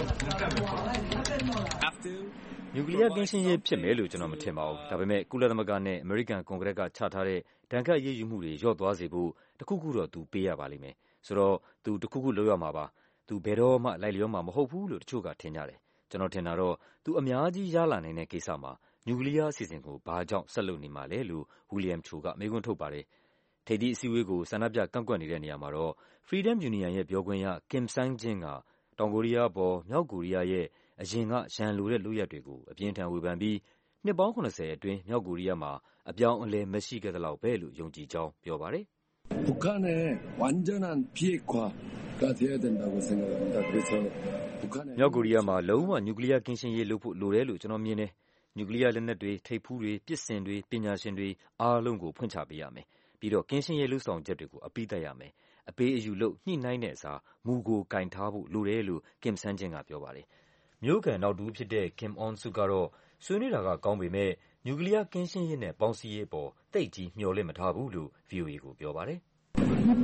have to နျူကလီးယားကင်းရှင်းရေးဖြစ်မယ်လို့ကျွန်တော်မထင်ပါဘူး။ဒါပေမဲ့ကုလသမဂ္ဂနဲ့အမေရိကန်ကွန်ဂရက်ကချထားတဲ့ဒဏ်ခတ်အရေးယူမှုတွေလျော့သွားစေဖို့တခုခုတော့သူပေးရပါလိမ့်မယ်။ဆိုတော့သူတခုခုလုပ်ရမှာပါ။သူဘယ်တော့မှလိုက်လျောမှာမဟုတ်ဘူးလို့တချို့ကထင်ကြတယ်။ကျွန်တော်ထင်တာတော့သူအများကြီးရလာနိုင်တဲ့ကိစ္စမှာနျူကလီးယားအစီအစဉ်ကိုဘာကြောင့်ဆက်လုပ်နေမှာလဲလို့ William Cho ကမေးခွန်းထုတ်ပါတယ်။ထိပ်သီးအစည်းအဝေးကိုဆန္ဒပြကန့်ကွက်နေတဲ့နေရာမှာတော့ Freedom Union ရဲ့ပြောခွင့်ရ Kim Sang-jin ကတောင်ကိုရီးယားအပေါ်မြောက်ကိုရီးယားရဲ့အရင်ကရန်လိုတဲ့လုပ်ရပ်တွေကိုအပြင်းထန်ဝေဖန်ပြီးနှစ်ပေါင်း၇၀အတွင်းမြောက်ကိုရီးယားမှာအပြောင်းအလဲမရှိခဲ့သလောက်ပဲလို့ယုံကြည်ကြောင်းပြောပါတယ်။북한의 완전한 비핵화가 돼야 된다고 생각합니다. 그래서 북한의 မြောက်ကိုရီးယားမှာလုံးဝနျူကလီးယားကင်းရှင်းရေးလုပ်ဖို့လိုတယ်လို့ကျွန်တော်မြင်တယ်။နျူကလီးယားလက်နက်တွေထိပ်ဖူးတွေပစ်စင်တွေပညာရှင်တွေအားလုံးကိုဖွင့်ချပေးရမယ်။ပြီးတော့ကင်းရှင်းရေးလှုပ်ဆောင်ချက်တွေကိုအပိသက်ရမယ်။အပေးအယူလုပ်ညှိနှိုင်းတဲ့အစားမူကိုကင်ထားဖို့လိုတယ်လို့ Kim Sang-jin ကပြောပါတယ်။မြို့ခံနောက်တဦးဖြစ်တဲ့ Kim On-suk ကတော့ဆွေးနွေးတာကကောင်းပေမဲ့နျူကလ িয়ার ကင်းရှင်းရေးနဲ့ပေါင်းစည်းရေးအပေါ်သိပ်ကြီးမျှော်လင့်မထားဘူးလို့ ဗွီအိုအေ ကိုပြောပါတယ်။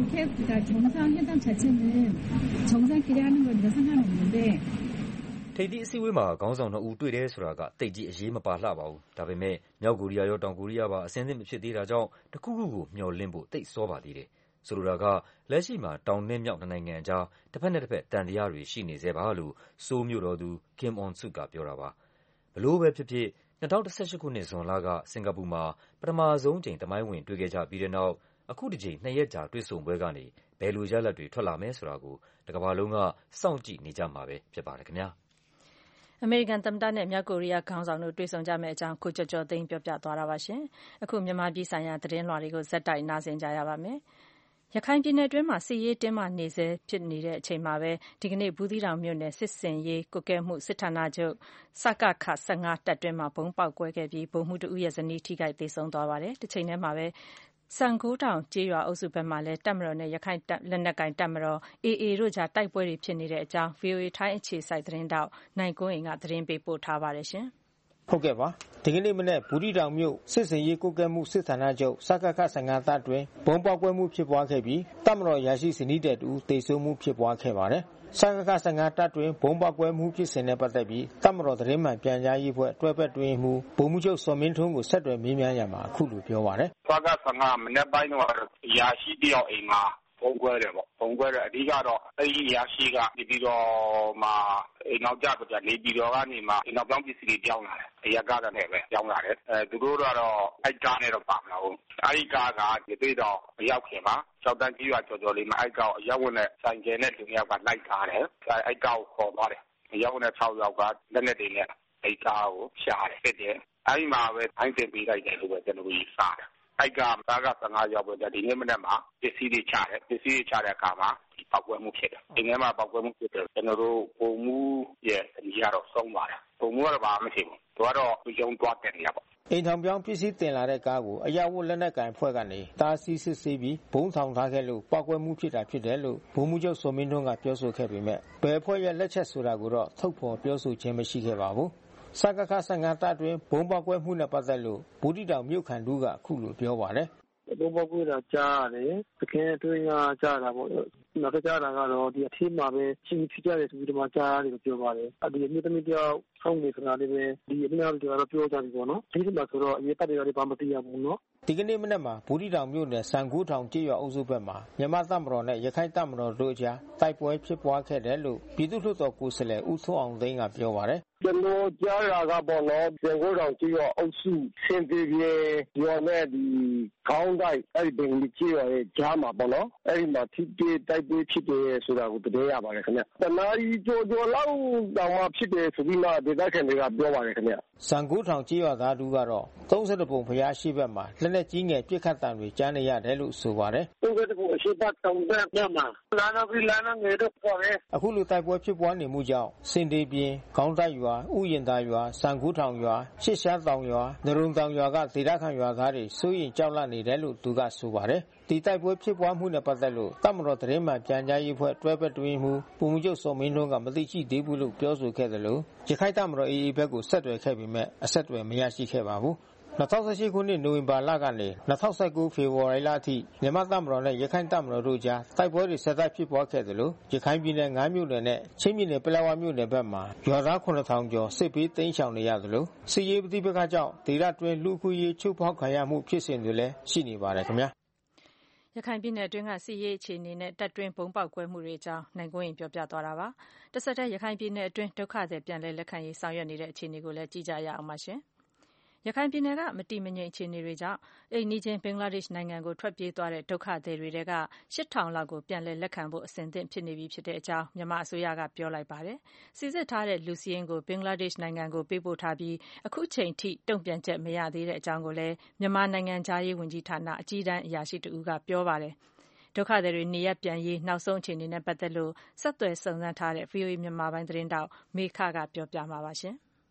ထိပ်သီးအစည်းအဝေးမှာခေါင်းဆောင်နှစ်ဦးတွေ့တယ်ဆိုတာကသိပ်ကြီးအရေးမပါလှပါဘူး။ဒါပေမဲ့မြောက်ကိုရီးယားရောတောင်ကိုရီးယားပါအဆင်သင့်မဖြစ်သေးတာကြောင့်တခုခုကိုမျှော်လင့်ဖို့သိပ်စောပါသေးတယ်။ဆိုလိုတာကလက်ရှိမှာတောင်နဲ့မြောက်နှစ်နိုင်ငံအကြားတစ်ဖက်နဲ့တစ်ဖက်သံသယတွေရှိနေဆဲပါလို့ဆိုးမြို့တော်သူ Kim On-suk ကပြောတာပါ။ဘလို့ပဲဖြစ်ဖြစ်၂၀၁၈ခုနှစ်ဇွန်လကစင်ကာပူမှာပထမဆုံးအကြိမ်သမိုင်းဝင်တွေ့ခဲ့ကြပြီးတဲ့နောက်အခုတစ်ကြိမ်နှစ်ရက်ကြာတွေ့ဆုံပွဲကနေဘယ်လိုရလဒ်တွေထွက်လာမယ်ဆိုတာကိုတကမ္ဘာလုံးကစောင့်ကြည့်နေကြမှာပဲဖြစ်ပါတယ်ခင်ဗျာ။အမေရိကန်သမ္မတနဲ့မြောက်ကိုရီးယားခေါင်းဆောင်တို့တွေ့ဆုံကြမယ့်အကြောင်းကိုကျော်ကျော်သိန်းပြောပြသွားတာပါရှင်။အခုမြန်မာပြည်ဆိုင်ရာသတင်းလွှာတွေကိုဇက်တိုက်နားဆင်ကြရပါမယ်။ရခိုင်ပြည်နယ်အတွင်းမှာစစ်ရေးတင်းမာနေဆဲဖြစ်နေတဲ့အချိန်မှာပဲဒီကနေ့ဘူးသီးတောင်မြို့နယ်စစ်စင်ရေးကွပ်ကဲမှုစစ်ဌာနချုပ်စကခ၁၅တပ်တွင်းမှာဘုံပေါက်ကွဲခဲ့ပြီးဗိုလ်မှူးတဦးရဲ့ဇနီးထိခိုက်သေဆုံးသွားပါတယ်။တစ်ချိန်တည်းမှာပဲစံကိုးထောင်ကျေးရွာအုပ်စုဘက်မှာလည်းတပ်မတော်နဲ့ရခိုင်လက်နက်ကိုင်တပ်မတော် အေအေ တို့ကြားတိုက်ပွဲတွေဖြစ်နေတဲ့အကြောင်း ဗွီအိုအေ ထိုင်းအခြေစိုက်သတင်းထောက်နိုင်ကွန်းအိမ်ကသတင်းပေးပို့ထားပါတယ်ရှင်။ဟုတ်ကဲ့ပါဒီကနေ့မနေ့ဘူးသီးတောင်မြို့စစ်စင်ရေးကွပ်ကဲမှုစစ်ဌာနချုပ်စကခ၁၅တပ်တွင်ဘုံပေါက်ကွဲမှုဖြစ်ပွားခဲ့ပြီးတပ်မတော်ရာရှိဇနီးတဲ့တူသေဆုံးမှုဖြစ်ပွားခဲ့ပါတယ်။စကခ၁၅တပ်တွင်ဘုံပေါက်ကွဲမှုဖြစ်စဉ်နဲ့ပတ်သက်ပြီးတပ်မတော်သတင်းမှန်ပြန်ကြားရေးအဖွဲ့တွဲဘက်တွင်မှဗိုလ်မှူးချုပ်စောမင်းထွန်းကိုဆက်သွယ်မေးမြန်းရမှာအခုလိုပြောပါတယ်။စကခ၁၅မနေ့ပိုင်းတော့ရာရှိတယောက်အိမ်မှာဘုံကွဲတယ်ပေါ့ဘုံကွဲတယ်အဓိကတော့အဲဒီရာရှိကနေပြီးတော့မှအိမ်နောက်ကျတော့နေပြီးတော့ကနေမှအိမ်နောက်ပြောင်းပစ္စည်းတွေပြောင်းလာတယ်အရက်ကားနဲ့ပဲပြောင်းလာတယ်အဲသူတို့ကတော့အိုက်ကားနဲ့တော့ပါမလားဟုတ်အဲဒီကားကဒီသေးတော့မရောက်ခင်မှာကျောက်တန်းကြီးရွာကြော်ကြော်လေးမှာအိုက်ကားအရက်ဝင်တဲ့ဆိုင်ကယ်နဲ့လူမျိုးကလိုက်ထားတယ်အဲအိုက်ကားကိုခေါ်သွားတယ်အရက်ဝင်တဲ့၆ယောက်ကလက်နဲ့တွေနဲ့အိုက်ကားကိုရှာတယ်ဖြစ်တယ်အဲဒီမှာပဲအိုင်းတင်ပေးလိုက်တယ်လို့ပဲကျွန်တော်ကြီးစားတယ်အိုက်ကစားက၁၅ရောက်ပဲဒီနေ့မနေ့မှာပစ္စည်းတွေချတယ်ပစ္စည်းတွေချတဲ့အခါမှာဒီပောက်ကွဲမှုဖြစ်တယ်ဒီနေ့မှာပောက်ကွဲမှုဖြစ်တယ်ကျွန်တော်တို့ပုံမှုရဲ့အကြီးကတော့ဆုံးသွားတယ်ပုံမှုကတော့ဘာမှမရှိဘူးသူကတော့ရုံသွားတယ်နေရပေါ့အိမ်ထောင်ပြောင်းပစ္စည်းတင်လာတဲ့ကားကိုအရာဝတ်လက်နက်ကင်ဖွဲ့ကနေတားဆီးစစ်ဆေးပြီးဘုံထောင်ထားခဲ့လို့ပောက်ကွဲမှုဖြစ်တာဖြစ်တယ်လို့ဗိုလ်မှူးချုပ်စောမင်းထွန်းကပြောဆိုခဲ့ပေမဲ့ဘယ်ဖွဲ့ရဲ့လက်ချက်ဆိုတာကိုတော့ထုတ်ဖော်ပြောဆိုခြင်းမရှိခဲ့ပါဘူးစကခ၁၅တပ်တွင်ဘုံပေါက်ကွဲမှုနဲ့ပတ်သက်လို့ဘူးတီတောင်မြို့ခံတို့ကအခုလိုပြောပါတယ်ဘုံပေါက်ကွဲတာကြားရတယ်တကယ်အတွင်းကကြားတာပေါ့နောက်တော့ကြားတာကတော့ဒီအထင်းမှာပဲရှင်းဖြစ်ကြတယ်ဆိုပြီးတော့ကြားရတယ်လို့ပြောပါတယ်အဒီမြို့သမီးတယောက်ဆုံးနေခဏလေးပဲဒီအများကြီးကတော့ပြောကြပြီပေါ့နော်ဒီမှာဆိုတော့အရေးတက်တယ်လည်းဘာမသိရဘူးနော်ဒီကနေ့မနေ့မှာဘူးတီတောင်မြို့နယ်စံကူးထောင်ကျေးရွာအုပ်စုဘက်မှာမြန်မာတပ်မတော်နဲ့ရခိုင်တပ်မတော်တို့ကြားတိုက်ပွဲဖြစ်ပွားခဲ့တယ်လို့ပြည်သူ့လွှတ်တော်ကိုယ်စားလှယ်ဦးထွန်းအောင်သိန်းကပြောပါတယ်ကျွန်တော်ကြားတာကပေါ့နော်စံကူးထောင်ကျေးရွာအုပ်စုစင်ပြေပြေရွာနဲ့ဒီခေါင်းတိုက်အဲ့ဒီဘင်္ဂလီကျေးရွာရဲ့ကြားမှာပေါ့နော်အဲ့ဒီမှာဖြစ်တဲ့တိုက်ပွဲဖြစ်တယ်ဆိုတာကိုသိရပါတယ်ခင်ဗျတနာရီကြော်ကြော်လောက်တောင်မှဖြစ်တယ်ဆိုပြီးမှဒေသခံတွေကပြောပါတယ်ခင်ဗျစံကူးထောင်ကျေးရွာသားတို့ကတော့သုံးဆယ့်ပုံဖျားရှိဘက်မှာလက်လက်ကြီးငယ်ပြစ်ခတ်တံတွေကြားနေရတယ်လို့ဆိုပါတယ်သုံးဆယ့်ပုံအရှိဘတ်တောင်ဘက်ညမှာလာနာပြီးလာနာငယ်တော့ပေါ်တယ်အခုလိုတိုက်ပွဲဖြစ်ပွားနေမှုကြောင့်စင်တေပြင်းခေါင်းတိုက်ရွာဥယျာဉ်သာရွာစံကူးထောင်ရွာရှစ်ရှားတောင်ရွာနရုံတောင်ရွာကဒေသခံရွာသားတွေစိုးရိမ်ကြောက်လန့်နေတယ်လို့သူကဆိုပါတယ်ဒီတိုက်ပွဲဖြစ်ပွားမှုနဲ့ပတ်သက်လို့တပ်မတော်သတင်းမှန်ပြန်ကြားရေးအဖွဲ့တွဲဘက်တွင်မှပုံမှန်ချုပ်စောမင်းထွန်းကမသိရှိသေးဘူးလို့ပြောဆိုခဲ့တယ်လို့ရခိုင်တပ်မတော် အေအေ ဘက်ကိုဆက်သွယ်ခဲ့ပေမဲ့အဆက်အသွယ်မရရှိခဲ့ပါဘူး၂၀၁၈ခုနှစ်နိုဝင်ဘာလကနေ၂၀၁၉ဖေဖော်ဝါရီလအထိမြန်မာတပ်မတော်နဲ့ရခိုင်တပ်မတော်တို့ကြားတိုက်ပွဲတွေဆက်တိုက်ဖြစ်ပွားခဲ့တယ်လို့ရခိုင်ပြည်နယ်၅မြို့နယ်နဲ့ချင်းပြည်နယ်ပလက်ဝမြို့နယ်ဘက်မှာရွာသားခုနစ်ထောင်ကျော်စစ်ဘေးတိမ်းရှောင်နေရတယ်လို့စစ်ရေးပဋိပက္ခကြောင့်ဒေသတွင်းလူခွေရေးချုပ်ဖောက်ခံရမှုဖြစ်စဉ်တွေလည်းရှိနေပါတယ်ခင်ဗျာရခိုင်ပြည်နယ်အတွင်းကစစ်ရေးအခြေအနေနဲ့တပ်တွင်းဘုံပေါက်ကွဲမှုတွေအကြောင်းနိုင်ကွင်းပြောပြသွားတာပါ။တစ်ဆက်တည်းရခိုင်ပြည်နယ်အတွင်းဒုက္ခသည်ပြန်လည်လက်ခံရေးဆောင်ရွက်နေတဲ့အခြေအနေကိုလည်းကြည့်ကြရအောင်ပါရှင်။ရခိုင်ပြည်နယ်ကမတည်မငြိမ်အခြေအနေတွေကြောင့်အိမ်နီးချင်းဘင်္ဂလားဒေ့ရှ်နိုင်ငံကိုထွက်ပြေးသွားတဲ့ဒုက္ခသည်တွေထဲကရှစ်ထောင်လောက်ကိုပြန်လည်လက်ခံဖို့အဆင်သင့်ဖြစ်နေပြီဖြစ်တဲ့အကြောင်းမြန်မာအစိုးရကပြောလိုက်ပါတယ်။စီစစ်ထားတဲ့လူစည်းရင်းကိုဘင်္ဂလားဒေ့ရှ်နိုင်ငံကိုပေးပို့ထားပြီးအခုချိန်ထိတုံ့ပြန်ချက်မရသေးတဲ့အကြောင်းကိုလည်းမြန်မာနိုင်ငံသားရေးဝန်ကြီးဌာနအကြီးတန်းအရာရှိတဦးကပြောပါတယ်။ဒုက္ခသည်တွေနေရပ်ပြန်ရေးနောက်ဆုံးအခြေအနေနဲ့ပတ်သက်လို့ဆက်သွယ်စုံစမ်းထားတဲ့ ဗွီအိုအေ မြန်မာပိုင်းသတင်းတောက်မေခကပြောပြမှာပါရှင်။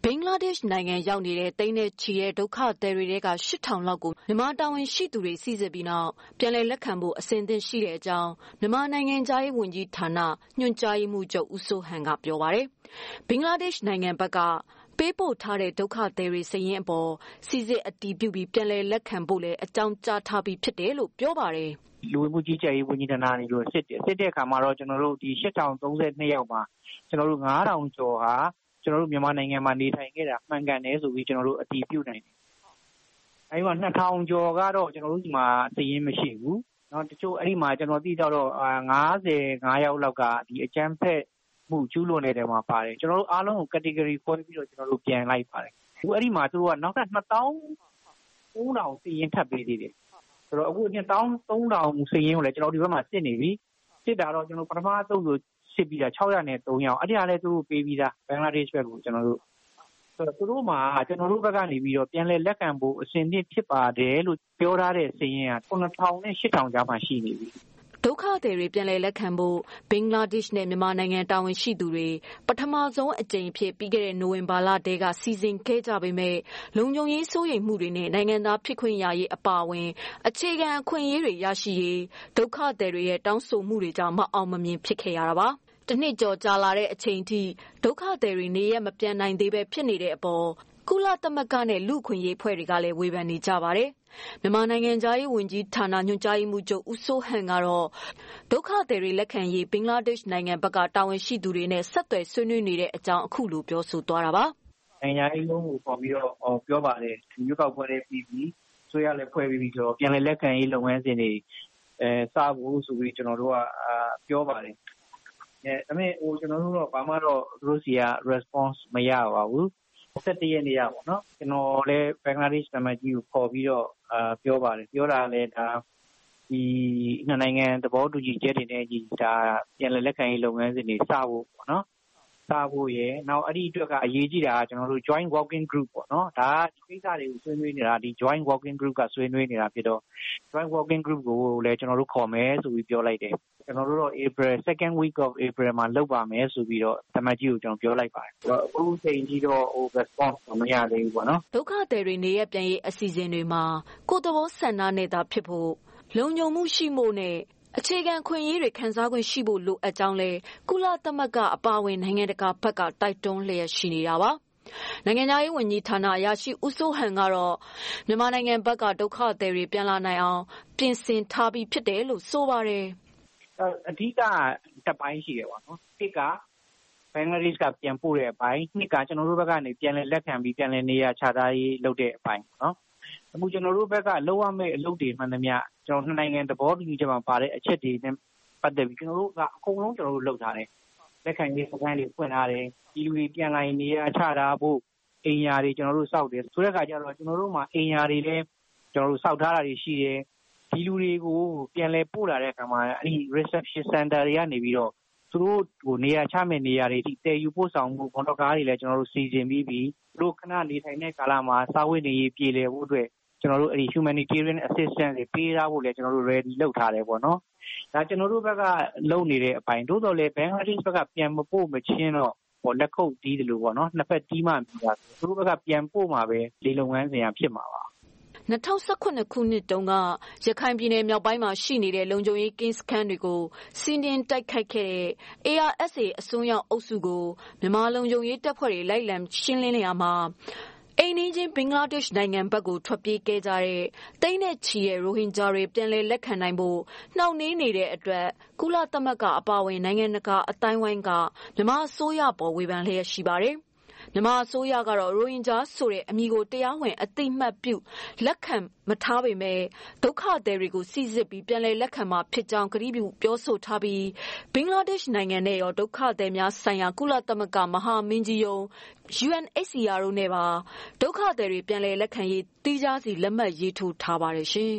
ဘင်္ဂလားဒေ့ရှ်နိုင်ငံရောက်နေတဲ့သိန်းနဲ့ချီတဲ့ဒုက္ခသည်တွေထဲက ရှစ်ထောင် လောက်ကိုမြန်မာတာဝန်ရှိသူတွေစိစစ်ပြီးနောက်ပြန်လည်လက်ခံဖို့အဆင်သင့်ရှိတဲ့အကြောင်းမြန်မာနိုင်ငံသားရေးဝန်ကြီးဌာနညွှန်ကြားရေးမှူးချုပ်ဦးစိုးဟန်ကပြောပါတယ်။ဘင်္ဂလားဒေ့ရှ်နိုင်ငံဘက်ကပေးပို့ထားတဲ့ဒုက္ခသည်တွေစာရင်းအပေါ်စိစစ်အတည်ပြုပြီးပြန်လည်လက်ခံဖို့လည်းအကြောင်းကြားထားပြီးဖြစ်တယ်လို့ပြောပါတယ်။လူဝင်မှုကြီးကြပ်ရေးဝန်ကြီးဌာနကနေပြီးစစ်တယ်စစ်တဲ့အခါမှာတော့ကျွန်တော်တို့ဒီရှစ်ထောင်သုံးဆယ်နှစ်ယောက်မှာကျွန်တော်တို့ငါးထောင်ကျော်ဟာကျွန်တော်တို့မြန်မာနိုင်ငံမှာနေထိုင်ခဲ့တာမှန်ကန်တယ်ဆိုပြီးကျွန်တော်တို့အတည်ပြုနိုင်တယ်။အဲဒီမှာနှစ်ထောင်ကျော်ကတော့ကျွန်တော်တို့ဒီမှာစာရင်းမရှိဘူး။နော်တချို့အဲ့ဒီမှာကျွန်တော်သိတော့တော့ငါးဆယ်ငါးယောက်လောက်ကဒီအကြမ်းဖက်မှုကျူးလွန်နေတဲ့မှာပါတယ်ကျွန်တော်တို့အားလုံးကို category ခွဲပြီးတော့ကျွန်တော်တို့ပြန်လိုက်ပါတယ်အခုအဲ့ဒီမှာသူတို့ကနောက်ထပ်နှစ်သောင်းသုံးထောင်စီရင်ထပ်ပေးသေးတယ်ဆိုတော့အခုနှစ်သောင်းသုံးထောင်စီရင်ကိုလည်းကျွန်တော်ဒီဘက်မှာစစ်နေပြီစစ်တာတော့ကျွန်တော်ပထမဆုံးဆိုစစ်ပြီးတာခြောက်ရာနဲ့သုံးယောက်အဲ့ဒီဟာလည်းသူတို့ပေးပြီးသားဘင်္ဂလားဒေ့ရှ်ဘက်ကိုကျွန်တော်တို့ဆိုတော့သူတို့မှာကျွန်တော်တို့ဘက်ကနေပြီးတော့ပြန်လဲလက်ခံဖို့အစဉ်သင့်ဖြစ်ပါတယ်လို့ပြောထားတဲ့စီရင်ကခုနှစ်ထောင်နဲ့ရှစ်ထောင်ကြားမှာရှိနေပြီဒုက္ခသည်တွေပြန်လည်လက်ခံဖို့ဘင်္ဂလားဒေ့ရှ်နဲ့မြန်မာနိုင်ငံတာဝန်ရှိသူတွေပထမဆုံးအကြိမ်ဖြစ်ပြီးခဲ့တဲ့နိုဝင်ဘာလတည်းကစီစဉ်ခဲ့ကြပေမဲ့လုံခြုံရေးစိုးရိမ်မှုတွေနဲ့နိုင်ငံသားဖြစ်ခွင့်ရရေးအပါအဝင်အခြေခံအခွင့်အရေးတွေရရှိရေးဒုက္ခသည်တွေရဲ့တောင်းဆိုမှုတွေကြောင့်မအောင်မမြင်ဖြစ်ခဲ့ရတာပါတနှစ်ကျော်ကြာလာတဲ့အချိန်ထိဒုက္ခသည်တွေနေရမပြန်နိုင်သေးပဲဖြစ်နေတဲ့အပေါ်ကုလသမဂ္ဂနဲ့လူ့အခွင့်အရေးဖွဲ့တွေကလည်းဝေဖန်နေကြပါတယ်မြန်မာနိုင်ငံသားရေးဝန်ကြီးဌာနညွှန်ကြားရေးမှူးချုပ်ဦးစိုးဟန်ကတော့ဒုက္ခသည်တွေလက်ခံရေးဘင်္ဂလားဒေ့ရှ်နိုင်ငံဘက်ကတာဝန်ရှိသူတွေနဲ့ဆက်သွယ်ဆွေးနွေးနေတဲ့အကြောင်းအခုလိုပြောဆိုသွားတာပါနိုင်ငံရေးလုံးကိုပေါ်ပြီးတော့ပြောပါတယ်ရွေးကောက်ပွဲတွေပြီးပြီးဆိုရလဲဖွဲ့ပြီးဆိုတော့ပြန်လည်လက်ခံရေးလုပ်ငန်းစဉ်တွေအဲစဖို့ဆိုပြီးကျွန်တော်တို့ကပြောပါတယ်အဲဒါပေမဲ့ဟိုကျွန်တော်တို့တော့ဘာမှတော့သူတို့စီက response မရပါဘူးဆက်တရနေရပါတော့ကျွန်တော်လည်းဘင်္ဂလားဒေ့ရှ်တမန်ကြီးကိုခေါ်ပြီးတော့အာပြောပါတယ်ပြောတာလည်းဒါဒီနိုင်ငံသဘောတူညီချက်တွေနဲ့ဒီဒါပြန်လည်လက်ခံရေးလုပ်ငန်းစဉ်တွေစဖို့ပေါ့နော်စဖို့ရယ်နောက်အဲ့ဒီအတွက်ကအရေးကြီးတာကကျွန်တော်တို့ joint working group ပေါ့နော်ဒါဒီကိစ္စတွေကိုဆွေးနွေးနေတာဒီ joint working group ကဆွေးနွေးနေတာဖြစ်တော့ joint working group ကိုလည်းကျွန်တော်တို့ခေါ်မယ်ဆိုပြီးပြောလိုက်တယ်ကျွန်တော်တို့တော့ April second week of April မှာလုပ်ပါမယ်ဆိုပြီးတော့တမန်ကြီးကိုကျွန်တော်ပြောလိုက်ပါတယ်အခုချိန်ကြီးတော့ response မရသေးဘူးပေါ့နော်ဒုက္ခသည်တွေနေရပြန်ရေးအစီအစဉ်တွေမှာကိုယ်တဘောဆန္ဒနဲ့သာဖြစ်ဖို့လုံခြုံမှုရှိမှုနဲ့အခြေခံခွင့်ရေးတွေခံစား권ရှိဖို့လိုအပ်ကြောင်းလဲကုလသမဂ္ဂအပါအဝင်နိုင်ငံတကာဘက်ကတိုက်တွန်းလျက်ရှိနေတာပါနိုင်ငံသားရေးဝန်ကြီးဌာနအရာရှိဦးစိုးဟန်ကတော့မြန်မာနိုင်ငံဘက်ကဒုက္ခသည်တွေပြန်လာနိုင်အောင်ပြင်ဆင်ထားပြီးဖြစ်တယ်လို့ဆိုပါတယ်အဓိကတစ်ပိုင်းရှိတယ်ပေါ့နော်တစ်ကဘင်္ဂလားဒေ့ရှ်ကပြန်ပို့တဲ့အပိုင်းနှစ်ကကျွန်တော်တို့ဘက်ကနေပြန်လည်လက်ခံပြီးပြန်လည်နေရချထားရေးလုပ်တဲ့အပိုင်းပေါ့နော်အခုကျွန်တော်တို့ဘက်ကလောက်ရမယ့်အလုပ်တွေမှန်သမျှကျွန်တော်နှစ်နိုင်ငံသဘောတူညီချက်မှာပါတဲ့အချက်တွေနဲ့ပတ်သက်ပြီးကျွန်တော်တို့ကအကုန်လုံးကျွန်တော်တို့လုပ်ထားတယ်လက်ခံရေးစခန်းတွေဖွင့်ထားတယ်ဒီလူတွေပြန်လာရင်နေရချထားဖို့အိမ်ယာတွေကျွန်တော်တို့စောက်တယ်ဆိုတဲ့အခါကျတော့ကျွန်တော်တို့မှာအိမ်ယာတွေလည်းကျွန်တော်တို့စောက်ထားတာတွေရှိတယ်ဒီလူတွေကိုပြန်လဲပို့လာတဲ့အခါမှာအဲ့ဒီ reception center တွေကနေပြီးတော့သူတို့ဟိုနေရာချမဲ့နေရာတွေဒီတည်ယူပို့ဆောင်မှုကွန်တော်ကားတွေလည်းကျွန်တော်တို့စီစဉ်ပြီးပြီးသူတို့ခဏနေထိုင်တဲ့ကာလမှာစားဝတ်နေရေးပြည်လည်ဖို့အတွက်ကျွန်တော်တို့အဲ့ဒီ humanitarian assistance တွေပေးထားဖို့လည်းကျွန်တော်တို့ ready လုပ်ထားတယ်ပေါ့နော်ဒါကျွန်တော်တို့ဘက်ကလုပ်နေတဲ့အပိုင်းတိုးတော်လည်းဘင်္ဂလားဒေ့ရှ်ဘက်ကပြန်မပို့မချင်းတော့ဟိုလက်ခုပ်တီးတယ်လို့ပေါ့နော်နှစ်ဖက်တီးမှပြီးတာသူတို့ဘက်ကပြန်ပို့မှာပဲလေလုပ်ငန်းစဉ်ရဖြစ်မှာပါ၂၀၁၇ခုနှစ်တုန်းကရခိုင်ပြည်နယ်မြောက်ပိုင်းမှာရှိနေတဲ့လုံခြုံရေးကင်းစခန်းတွေကိုစီးနင်းတိုက်ခိုက်ခဲ့တဲ့ A R S A အစွန်းရောက်အုပ်စုကိုမြန်မာလုံခြုံရေးတပ်ဖွဲ့တွေလိုက်လံရှင်းလင်းနေရမှာအိမ်နီးချင်းဘင်္ဂလားဒေ့ရှ်နိုင်ငံဘက်ကိုထွက်ပြေးခဲ့ကြတဲ့တိမ့်နဲ့ချီတဲ့ရိုဟင်ဂျာတွေပြန်လည်လက်ခံနိုင်ဖို့နှောင့်နှေးနေတဲ့အတွက်ကုလသမဂ္ဂအပါအဝင်နိုင်ငံတကာအတိုင်းဝိုင်းကမြန်မာအစိုးရပေါ်ဝေဖန်လျက်ရှိပါတယ်မြန်မာအစိုးရကတော့ရိုဟင်ဂျာဆိုတဲ့အမည်ကိုတရားဝင်အသိမှတ်ပြုလက်ခံမထားပေမဲ့ဒုက္ခသည်တွေကိုစိစစ်ပြီးပြန်လည်လက်ခံမှာဖြစ်ကြောင်းကတိပြုပြောဆိုထားပြီးဘင်္ဂလားဒေ့ရှ်နိုင်ငံနဲ့ရောဒုက္ခသည်များဆိုင်ရာကုလသမဂ္ဂမဟာမင်းကြီးရုံး U N H C R တို့နဲ့ပါဒုက္ခသည်တွေပြန်လည်လက်ခံရေးတိကျစီလက်မှတ်ရေးထိုးထားပါတယ်ရှင်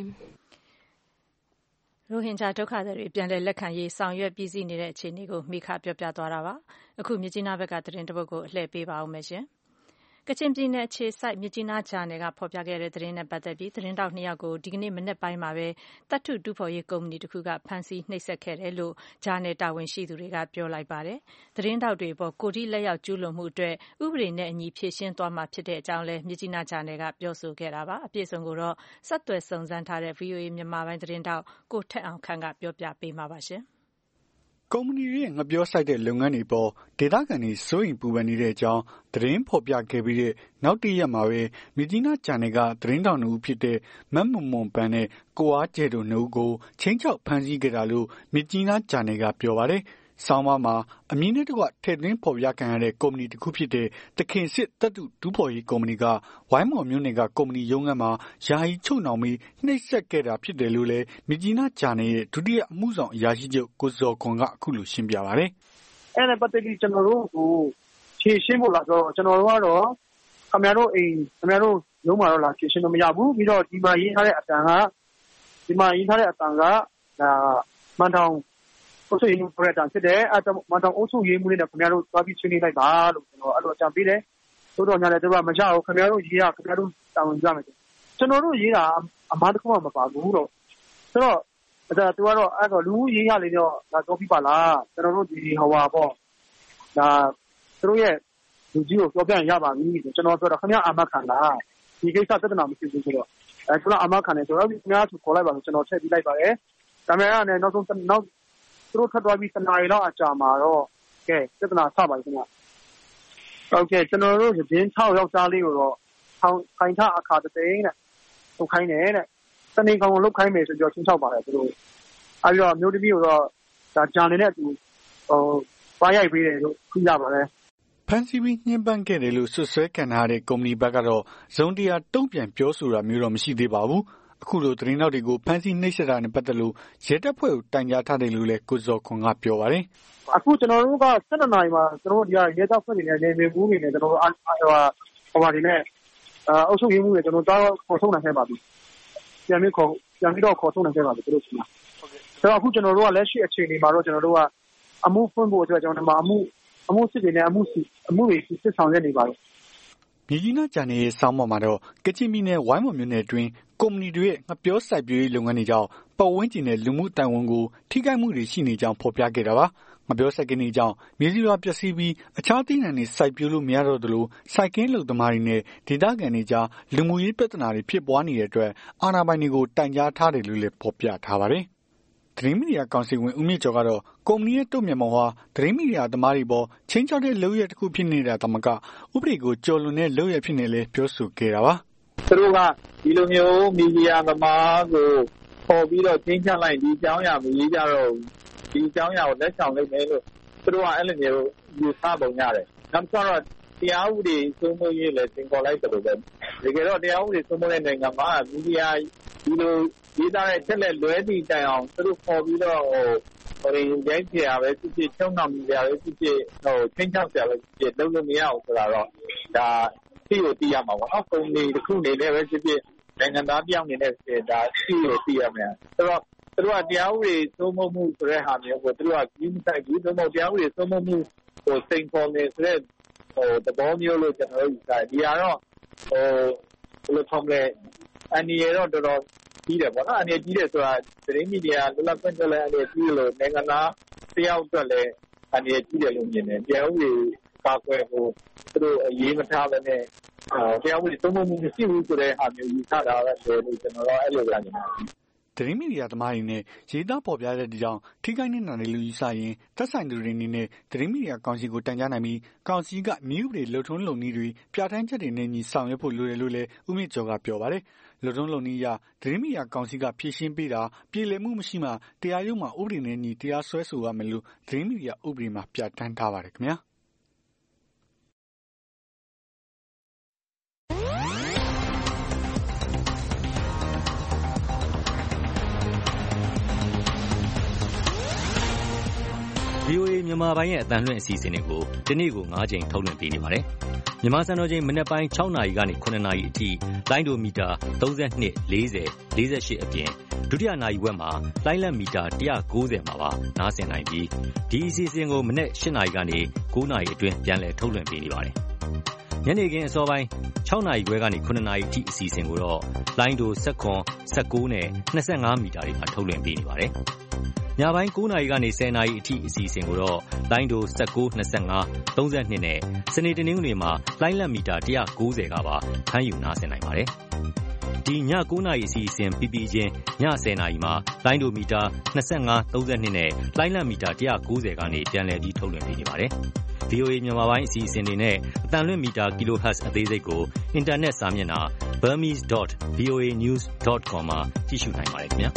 ရိုဟင်ဂျာဒုက္ခသည်တွေပြန်လည်လက်ခံရေးဆောင်ရွက်ပြည်စည်းနေတဲ့အခြေအနေကိုမိခပြောပြသွားတာပါအခုမြကြီးနားဘက်ကသတင်းတပုတ်ကိုအလှည့်ပေးပါဦးမယ်ရှင်ကချင်ပြည်နယ်အခြေစိုက်မြစ်ကြီးနားဂျာနယ်ကဖော်ပြခဲ့တဲ့သတင်းနဲ့ပတ်သက်ပြီးသတင်းတောက်နှစ်ယောက်ကိုဒီကနေ့မနက်ပိုင်းမှာပဲသတ္ထုတူးဖော်ရေးကုမ္ပဏီတစ်ခုကဖမ်းဆီးနှိပ်စက်ခဲ့တယ်လို့ဂျာနယ်တာဝန်ရှိသူတွေကပြောလိုက်ပါတယ်။သတင်းတောက်တွေပေါ်ကိုတိလက်ရောက်ကျူးလွန်မှုအတွက်ဥပဒေနဲ့အညီဖြေရှင်းသွားမှာဖြစ်တဲ့အကြောင်းလည်းမြစ်ကြီးနားဂျာနယ်ကပြောဆိုခဲ့တာပါ။အပြည့်အစုံကိုတော့ဆက်သွယ်စုံစမ်းထားတဲ့ ဗွီအိုအေ မြန်မာပိုင်းသတင်းတောက်ကိုထက်အောင်ခန့်ကပြောပြပေးမှာပါရှင်။ကုမ္ပဏီရဲ့ငပြောဆိုင်တဲ့လုပ်ငန်းတွေပေါ်ဒေသခံတွေစိုးရိမ်ပူပန်နေတဲ့အကြောင်းသတင်းဖော်ပြခဲ့ပြီးတဲ့နောက်တရက်မှာပဲမြစ်ကြီးနားဂျာနယ်ကသတင်းတောင်နှုတ်ဖြစ်တဲ့မတ်မွန်မွန်ပန်းနဲ့ကိုအားကျဲတို့နှုတ်ကိုချင်းချောက်ဖမ်းဆီးခဲ့တာလို့မြစ်ကြီးနားဂျာနယ်ကပြောပါတယ်။ဆောင်းပါးမှာအမည်နဲ့တကွထည့်သွင်းဖော်ပြခံရတဲ့ကုမ္ပဏီတစ်ခုဖြစ်တဲ့တခင်စစ်တပ်တုဒူးဖော်ရေးကုမ္ပဏီကဝိုင်းမော်မြို့နယ်ကကုမ္ပဏီရုံးခန်းမှာယာယီချုပ်နှောင်ပြီးနှိပ်စက်ခဲ့တာဖြစ်တယ်လို့လည်းမြစ်ကြီးနားဂျာနယ်ရဲ့ဒုတိယအမှုဆောင်အရာရှိချုပ်ကိုဇော်ခွန်ကအခုလိုရှင်းပြပါတယ်။အဲ့ဒါပတ်သက်ပြီးကျွန်တော်တို့ကိုဖြေရှင်းဖို့လာတော့ကျွန်တော်တို့ကတော့ခင်ဗျားတို့အိမ်ခင်ဗျားတို့ရုံးမှာတော့လာဖြေရှင်းလို့မရဘူးပြီးတော့ဒီမှာရေးထားတဲ့အတန်ကဒီမှာရေးထားတဲ့အတန်ကဒါမန်တောင်အုပ်စုရေးမှုပရိုက်တာဖြစ်တယ်အဲမန်တောင်အုပ်စုရေးမှုလေးနဲ့ခင်ဗျားတို့သွားပြီးဆွေးနွေးလိုက်ပါလို့ကျွန်တော်အဲ့လိုအကြံပေးတယ်သို့တော်ညာလည်းသူကမရဘူးခင်ဗျားတို့ရေးရခင်ဗျားတို့တာဝန်ကြမယ်ကျွန်တော်တို့ရေးတာအမှားတစ်ခုမှမပါဘူးတော့ဆိုတော့အဲ့ဒါသူကတော့အဲ့တော့လူရေးရလေးတော့ဒါတော့ပြပါလားကျွန်တော်တို့ဒီဟိုပါပေါ့ဒါသူတို့ရဲ့လူကြီးကိုပြောပြရပါပြီကျွန်တော်ပြောတော့ခင်ဗျားအာမခံလားဒီကိစ္စပြဿနာမရှိဘူးဆိုတော့အဲကျွန်တော်အာမခံတယ်ဆိုတော့ခင်ဗျားသူခေါ်လိုက်ပါဆိုကျွန်တော်ထည့်ပြီးလိုက်ပါတယ်ဒါပေမဲ့အဲ့ဒါနဲ့နောက်ဆုံးနောက်သူတို့ထပ်သွားပြီးတနားရီလောက်အကြာမှာတော့ကဲပြဿနာဆပါပြီခင်ဗျာဟုတ်ကဲ့ကျွန်တော်တို့သတင်း၆ယောက်သားလေးကိုတော့ထောင်ခိုင်ထအခါတသိန်းနဲ့ထုတ်ခိုင်းတယ်တဲ့တနေ့ကောင်ကိုလုတ်ခိုင်းမယ်ဆိုပြီးချင်းချောက်ပါတယ်သူတို့အဲဒီတော့မျိုးသမီးကိုတော့ဒါဂျာနယ်နဲ့အတူဟိုပါရိုက်ပေးတယ်လို့သိရပါတယ်ဖန်စီပြီးညှဉ်းပန်းခဲ့တယ်လို့ဆွဆွဲခံထားတဲ့ကုမ္ပဏီဘက်ကတော့ဇုံတရားတုံ့ပြန်ပြောဆိုတာမျိုးတော့မရှိသေးပါဘူးအခုလိုသတင်းတောက်တွေကိုဖမ်းဆီးနှိပ်စက်တာနဲ့ပတ်သက်လို့ရဲတပ်ဖွဲ့ကိုတိုင်ကြားထားတယ်လို့လည်းကိုဇော်ခွန်ကပြောပါတယ်အခုကျွန်တော်တို့က၁၂နာရီမှာကျွန်တော်တို့ဒီကရဲတပ်ဖွဲ့တွေနဲ့နေနေမှုတွေနဲ့ကျွန်တော်တို့ဟိုဟိုပါဒီနဲ့အုပ်စုရေးမှုတွေကျွန်တော်တို့ခေါ်ထုတ်နိုင်ခဲ့ပါပြီပြန်ပြီးခေါ်ပြန်ပြီးတော့ခေါ်ထုတ်နိုင်ခဲ့ပါပြီသူတို့ကဆိုတော့အခုကျွန်တော်တို့ကလက်ရှိအခြေအနေမှာတော့ကျွန်တော်တို့ကအမှုဖွင့်ဖို့အတွက်ကျွန်တော်တို့အမှုအမှုစစ်တွေနဲ့အမှုစီအမှုတွေစစ်ဆောင်ရနေပါတယ်မြကြီးနားဂျာနယ်ရဲ့စောင်းပေါ်မှာတော့ကချင်ပြည်နယ်ဝိုင်းမော်မြို့နယ်အတွင်းကုမ္ပဏီတွေရဲ့ငပြောစိုက်ပျိုးရေးလုပ်ငန်းတွေကြောင့်ပတ်ဝန်းကျင်နဲ့လူမှုတိုင်ဝန်ကိုထိခိုက်မှုတွေရှိနေကြောင်းဖော်ပြခဲ့တာပါငပြောစိုက်ကင်းတွေကြောင့်မြေစီလွာပျက်စီးပြီးအခြားသီးနှံတွေစိုက်ပျိုးလို့မရတော့သလိုစိုက်ကင်းလုပ်သမားတွေနဲ့ဒေသခံတွေကြားလူမှုရေးပြဿနာတွေဖြစ်ပွားနေတဲ့အတွက်အာဏာပိုင်တွေကိုတိုင်ကြားထားတယ်လို့လည်းဖော်ပြထားပါတယ်သတင်းမီဒီယာကောင်စီဝင်ဦးမြင့်ကျော်ကတော့ကုမ္ပဏီရဲ့တုံ့ပြန်ပုံဟာသတင်းမီဒီယာသမားတွေပေါ်ချင်းချောက်တဲ့လုပ်ရတစ်ခုဖြစ်နေတာတမကဥပဒေကိုကျော်လွန်တဲ့လုပ်ရဖြစ်နေလဲပြောဆိုခဲ့တာပါသူတို့ကဒီလိုမျိုးမီဒီယာသမားကိုပေါ်ပြီးတော့ချင်းချလိုက်ဒီအကြောင်းအရာမရေးကြတော့ဒီအကြောင်းအရာကိုလက်ဆောင်လိုက်မယ်လို့သူတို့ကအဲ့လိုမျိုးယူဆပုံရတယ်နောက်ဆုံးတော့တရားဥပဒေစိုးမိုးရေးလည်းသင်ခေါ်လိုက်တယ်လို့ပဲတကယ်တော့တရားဥပဒေစိုးမိုးတဲ့နိုင်ငံမှာမီဒီယာဒီလိုရေးသားတဲ့ချက်လက်လွဲသည့်တိုင်အောင်သူတို့ပေါ်ပြီးတော့ဟိုဟိုရိုက်ပြရပဲဖြစ်ဖြစ်ချုံနောက်ပြရပဲဖြစ်ဖြစ်ဟိုချင်းချောက်ပြရပဲဖြစ်ဖြစ်လုံးလို့မရအောင်ဆိုတာတော့ဒါသိကိုသိရမှာပေါ့နော်ကုမ္ပဏီတစ်ခုနေလည်းပဲဖြစ်ဖြစ်နိုင်ငံသားပြောင်းနေတဲ့ဒါသိကိုသိရမယ်ဆိုတော့သူတို့ကတရားဥပဒေစိုးမိုးမှုဆိုတဲ့ဟာမျိုးကိုသူတို့ကကြီးမဆိုင်ဘူးသို့မဟုတ်တရားဥပဒေစိုးမိုးမှုဟိုစိန်ခေါ်နေဆိုတဲ့ဟိုသဘောမျိုးလို့ကျွန်တော်တို့ယူဆတယ်ဒီကတော့ဟိုဘယ်လိုထုံးလဲအန်ဒီရတော့တော်တော်ကြီးတယ်ပေါ့နော်အနေကြီးတယ်ဆိုတာသတင်းမီဒီယာလွတ်လပ်ခွင့်ကြလဲအနေကြီးလို့နိုင်ငံသားတယောက်အတွက်လည်းအနေကြီးတယ်လို့မြင်တယ်တရားဥပဒေပါကွယ်ကိုသူတို့အရေးမထားဘဲနဲ့တရားဥပဒေသုံးမှုမရှိဘူးဆိုတဲ့ဟာမျိုးယူဆတာပဲလို့ကျွန်တော်တို့အဲ့လိုပဲမြင်တယ်သတင်းမီဒီယာသမားတွေနဲ့ရေးသားပေါ်ပြတဲ့ဒီကြောင့်ထိခိုက်နေတာတွေလူယူဆရင်သက်ဆိုင်သူတွေအနေနဲ့သတင်းမီဒီယာကောင်စီကိုတိုင်ကြားနိုင်ပြီးကောင်စီကမြို့ဥပဒေလှုပ်ထုံးလုပ်နည်းတွေပြဋ္ဌာန်းချက်တွေနဲ့ညီဆောင်ရွက်ဖို့လိုတယ်လို့လည်းဦးမြင့်ကျော်ကပြောပါတယ်လှုပ်ထုံးလုပ်နည်းအရသတင်းမီဒီယာကောင်စီကဖြည့်ရှင်းပေးတာပြည်လည်မှုမရှိမှတရားရုံးမှာဥပဒေနဲ့ညီတရားစွဲဆိုရမယ်လို့သတင်းမီဒီယာဥပဒေမှာပြဋ္ဌာန်းထားပါတယ်ခင်ဗျာဗွီအိုအေမြန်မာပိုင်းရဲ့အသံလွှင့်အစီအစဉ်တွေကိုဒီနေ့ကို၅ချိန်ထုတ်လွှင့်ပေးနေပါတယ်။မြန်မာစံတော်ချိန်မနက်ပိုင်း၆နာရီကနေ၇နာရီအထိလိုင်းဒိုမီတာ၃၂ ၄၀ ၄၈အပြင်ဒုတိယနာရီဝက်မှာလိုင်းလက်မီတာ၁၉၀မှာပါနားဆင်နိုင်ပြီးဒီအစီအစဉ်ကိုမနက်၈နာရီကနေ၉နာရီအတွင်းပြန်လည်ထုတ်လွှင့်ပေးနေပါတယ်။ညနေခင်းအစောပိုင်း၆နာရီခွဲကနေ၇နာရီအထိအစီအစဉ်ကိုတော့လိုင်းဒို၁၇ ၁၉နဲ့၂၅မီတာတွေမှာထုတ်လွှင့်ပေးနေပါတယ်။ညပိုင်း၉နာရီကနေ၁၀နာရီအထိအစီအစဉ်ကိုတော့လိုင်းဒို၁၉ ၂၅ ၃၂နဲ့စနေတနင်္ဂနွေမှာလိုင်းလက်မီတာ၁၉၀ကပါဖမ်းယူနားဆင်နိုင်ပါတယ်။ဒီည၉နာရီအစီအစဉ်ပြီးပြီးချင်းည၁၀နာရီမှာလိုင်းဒိုမီတာ၂၅ ၃၂နဲ့လိုင်းလက်မီတာ၁၉၀ကနေပြန်လည်ပြီးထုတ်လွှင့်ပေးနေပါတယ်။ဗွီအိုအေမြန်မာပိုင်းအစီအစဉ်တွေနဲ့အသံလွှင့်မီတာ kilohertz အသေးစိတ်ကိုအင်တာနက်စာမျက်နှာ burmese dot voa news dot com မှာကြည့်ရှုနိုင်ပါတယ်ခင်ဗျာ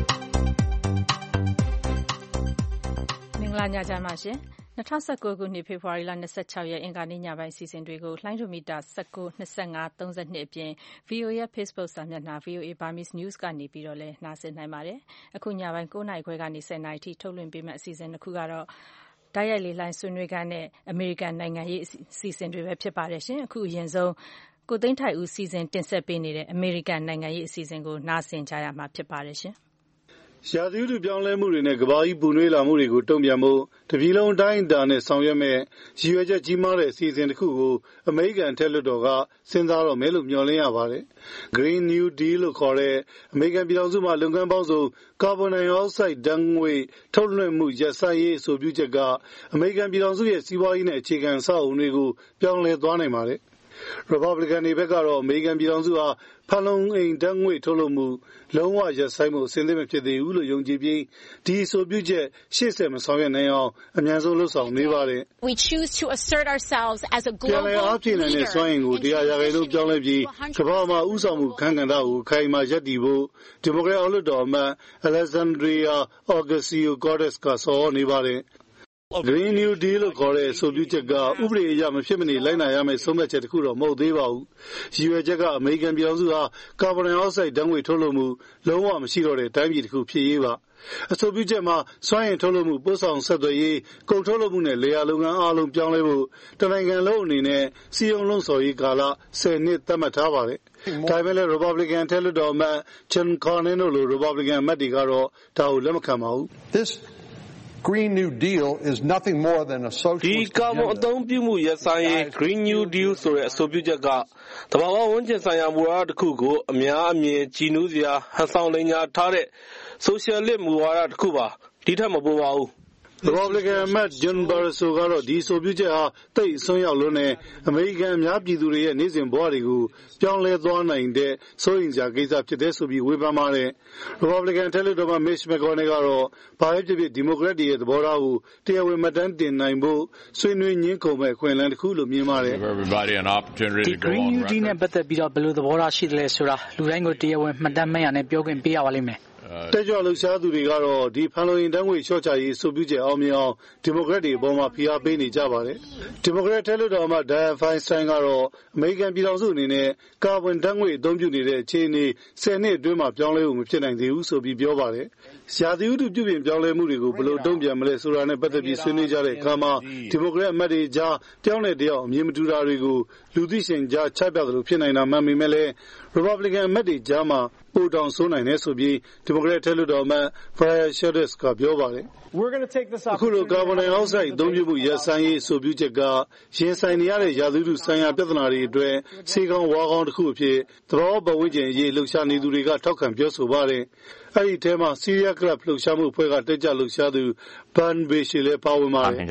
မင်္ဂလာညချမ်းပါရှင်၂၀၁၉ခုနှစ်ဖေဖော်ဝါရီလ၂၆ရက်အင်္ဂါနေ့ညပိုင်းစီစဉ်တွေကိုလှိုင်းဒိုမီတာ၁၉ ၂၅ ၃၂အပြင် ဗွီအိုအေရဲ့ Facebook စာမျက်နှာ ဗွီအိုအေ Burmese News ကနေပြီးတော့လည်းနားဆင်နိုင်ပါတယ်အခုညပိုင်း၉နာရီခွဲကနေ၁၀နာရီထိထုတ်လွှင့်ပေးမယ့်အစီအစဉ်တစ်ခုကတော့တိုက်ရိုက်လေလှိုင်းဆွေးနွေးခန်းနဲ့အမေရိကန်နိုင်ငံရေးအစီအစဉ်တွေပဲဖြစ်ပါတယ်ရှင်အခုအရင်ဆုံးကိုသိန်းထိုက်ဦးစီစဉ်တင်ဆက်ပေးနေတဲ့အမေရိကန်နိုင်ငံရေးအစီအစဉ်ကိုနားဆင်ကြရမှာဖြစ်ပါတယ်ရှင်ရာသီဥတုပြောင်းလဲမှုတွေနဲ့ကမ္ဘာကြီးပူနွေးလာမှုတွေကိုတုံ့ပြန်ဖို့တပြည်လုံးတိုင်းအတာနဲ့ဆောင်ရွက်မဲ့ရည်ရွယ်ချက်ကြီးမားတဲ့အစီအစဉ်တစ်ခုကိုအမေရိကန်ထက်လွှတ်တော်ကစဉ်းစားတော့မယ်လို့မျှော်လင့်ရပါတယ်။ Green New Deal လို့ခေါ်တဲ့အမေရိကန်ပြည်ထောင်စုမှာလုပ်ငန်းပေါင်းစုံကာဗွန်ဒိုင်အောက်ဆိုက်ဓာတ်ငွေ့ထုတ်လွှင့်မှုရပ်ဆိုင်းရေးအဆိုပြုချက်ကအမေရိကန်ပြည်ထောင်စုရဲ့စီးပွားရေးနဲ့အခြေခံအဆောက်အအုံတွေကိုပြောင်းလဲသွားနိုင်ပါတယ်။ Republican တွေဘက်ကတော့အမေရိကန်ပြည်ထောင်စုဟာဖန်လုံအိမ်ဓာတ်ငွေ့ထုတ်လုပ်မှုလုံးဝရပ်ဆိုင်းမှုအဆင်သင့်မဖြစ်သေးဘူးလို့ယုံကြည်ပြီးဒီအဆိုပြုချက်ရှေ့ဆက်မဆောင်ရွက်နိုင်အောင်အများဆုံးလှုပ်ဆောင်နေပါတယ်။ We choose to assert ourselves as a global leader အားဖြင့်လည်းစွမ်းအင်ကိုတရားရာခိုင်နှုန်းပြောင်းလဲပြီးကမ္ဘာမှာဥဆောင်မှုခန့်ကဏ္ဍကိုခိုင်မာရပ်တည်ဖို့ဒီမိုကရက်အောက်လွှတ်တော်အမတ် Alexandria Ocasio-Cortez ကဆော်နေပါတယ်။ Green New Deal လို့ခေါ်တဲ့အဆိုပြုချက်ကဥပဒေအရမဖြစ်မနေလိုက်နာရမယ့်ဆုံးဖြတ်ချက်တစ်ခုတော့မဟုတ်သေးပါဘူး။ရည်ရွယ်ချက်ကအမေရိကန်ပြည်ထောင်စုဟာကာဗွန်ဒိုင်အောက်ဆိုက်ဓာတ်ငွေ့ထုတ်လွှတ်မှုလုံးဝမရှိတော့တဲ့တိုင်းပြည်တစ်ခုဖြစ်ရေးပါ။အဆိုပြုချက်မှာစွမ်းအင်ထုတ်လုပ်မှုပို့ဆောင်ဆက်သွယ်ရေးကုန်ထုတ်လုပ်မှုနဲ့လေယာလုပ်ငန်းအားလုံးပြောင်းလဲဖို့တနိုင်ငံလုံးအနေနဲ့စီယုံလုံးစော်ရေးကာလ၁၀နှစ်သတ်မှတ်ထားပါတယ်။ဒါပေမဲ့လည်း Republican ထက်လွှတ်တော်အမတ် John Cornyn တို့လို Republican အမတ်တွေကတော့ဒါကိုလက်မခံပါဘူး။ This Green New Deal is nothing more than a socialist ဒီကာဗွန်အသုံးပြုမှုရပ်ဆိုင်းရေး Green New Deal ဆိုတဲ့အဆိုပြုချက်ကသဘာဝဝန်းကျင်ဆိုင်ရာမူဝါဒတစ်ခုကိုအများအမြင်ကြည်နူးစရာဟန်ဆောင်လိမ်ညာထားတဲ့ဆိုရှယ်လစ်မူဝါဒတစ်ခုပါဒီထက်မပိုပါဘူး Republican အမတ် John Barrasso ကတော့ဒီဆိုပြုချက်ဟာတိတ်ဆွမ်းရောက်လွန်းတဲ့အမေရိကန်အများပြည်သူတွေရဲ့နေ့စဉ်ဘဝတွေကိုပြောင်းလဲသွားနိုင်တဲ့စိုးရိမ်စရာကိစ္စဖြစ်တဲ့ဆိုပြီးဝေဖန်ပါတယ် Republican ထက်လွှတ်တော်မှာ Mitch McConnell ကတော့ဘာပဲဖြစ်ဖြစ် Democrat တွေရဲ့သဘောထားကိုတရားဝင်မှတ်တမ်းတင်နိုင်ဖို့ဆွေးနွေးညှင်းခုန်မဲ့အခွင့်အလမ်းတစ်ခုလို့မြင်ပါတယ်ဒီ Green New Deal နဲ့ပတ်သက်ပြီးတော့ဘယ်လိုသဘောထားရှိသလဲဆိုတာလူတိုင်းကိုတရားဝင်မှတ်တမ်းမှတ်ရနဲ့ပြောခွင့်ပေးရပါလိမ့်မယ်တက်ကြွလှုပ်ရှားသူတွေကတော့ဒီဖန်လုံအိမ်ဓာတ်ငွေ့လျှော့ချရေးဆိုပြုချက်အောင်မြင်အောင်ဒီမိုကရက်တွေအပေါ်မှာဖိအားပေးနေကြပါတယ်။ဒီမိုကရက်ထဲလွှတ်တော်အမတ် Dianne Feinstein ကတော့အမေရိကန်ပြည်ထောင်စုအနေနဲ့ကာဗွန်ဓာတ်ငွေ့အသုံးပြုနေတဲ့အခြေအနေဆယ်နှစ်အတွင်းမှာပြောင်းလဲဖို့မဖြစ်နိုင်သေးဘူးဆိုပြီးပြောပါတယ်။ရာသီဥတုပြုပြင်ပြောင်းလဲမှုတွေကိုဘယ်လိုတုံ့ပြန်မလဲဆိုတာနဲ့ပတ်သက်ပြီးဆွေးနွေးကြတဲ့အခါမှာဒီမိုကရက်အမတ်တွေကြားတယောက်နဲ့တယောက်အမြင်မတူတာတွေကိုလူသိရှင်ကြားချပြသလိုဖြစ်နိုင်တာမှန်ပေမဲ့လည်း Republican အမတ်တွေကြားမှာပိုတောင်ဆိုးနိုင်တယ်ဆိုပြီးဒီမိုကရက်ထဲလွှတ်တော်အမတ် Brian Sherdes ကပြောပါတယ်အခုလိုကာဗွန်ဒိုင်အောက်ဆိုက်အသုံးပြုမှုရပ်ဆိုင်းရေးဆိုပြုချက်ကရင်ဆိုင်နေရတဲ့ရာသီဥတုဆိုင်ရာပြဿနာတွေအတွက်စေကောင်းဝါကောင်းတစ်ခုအဖြစ်သဘာဝပတ်ဝန်းကျင်အရေးလှုပ်ရှားနေသူတွေကထောက်ခံပြောဆိုပါတယ်အဲ့ဒီထဲမှာ Syria Club လှုပ်ရှားမှုအဖွဲ့ကတက်ကြလှုပ်ရှားသူ Ben Bishil လည်းပါဝင်ပါတယ်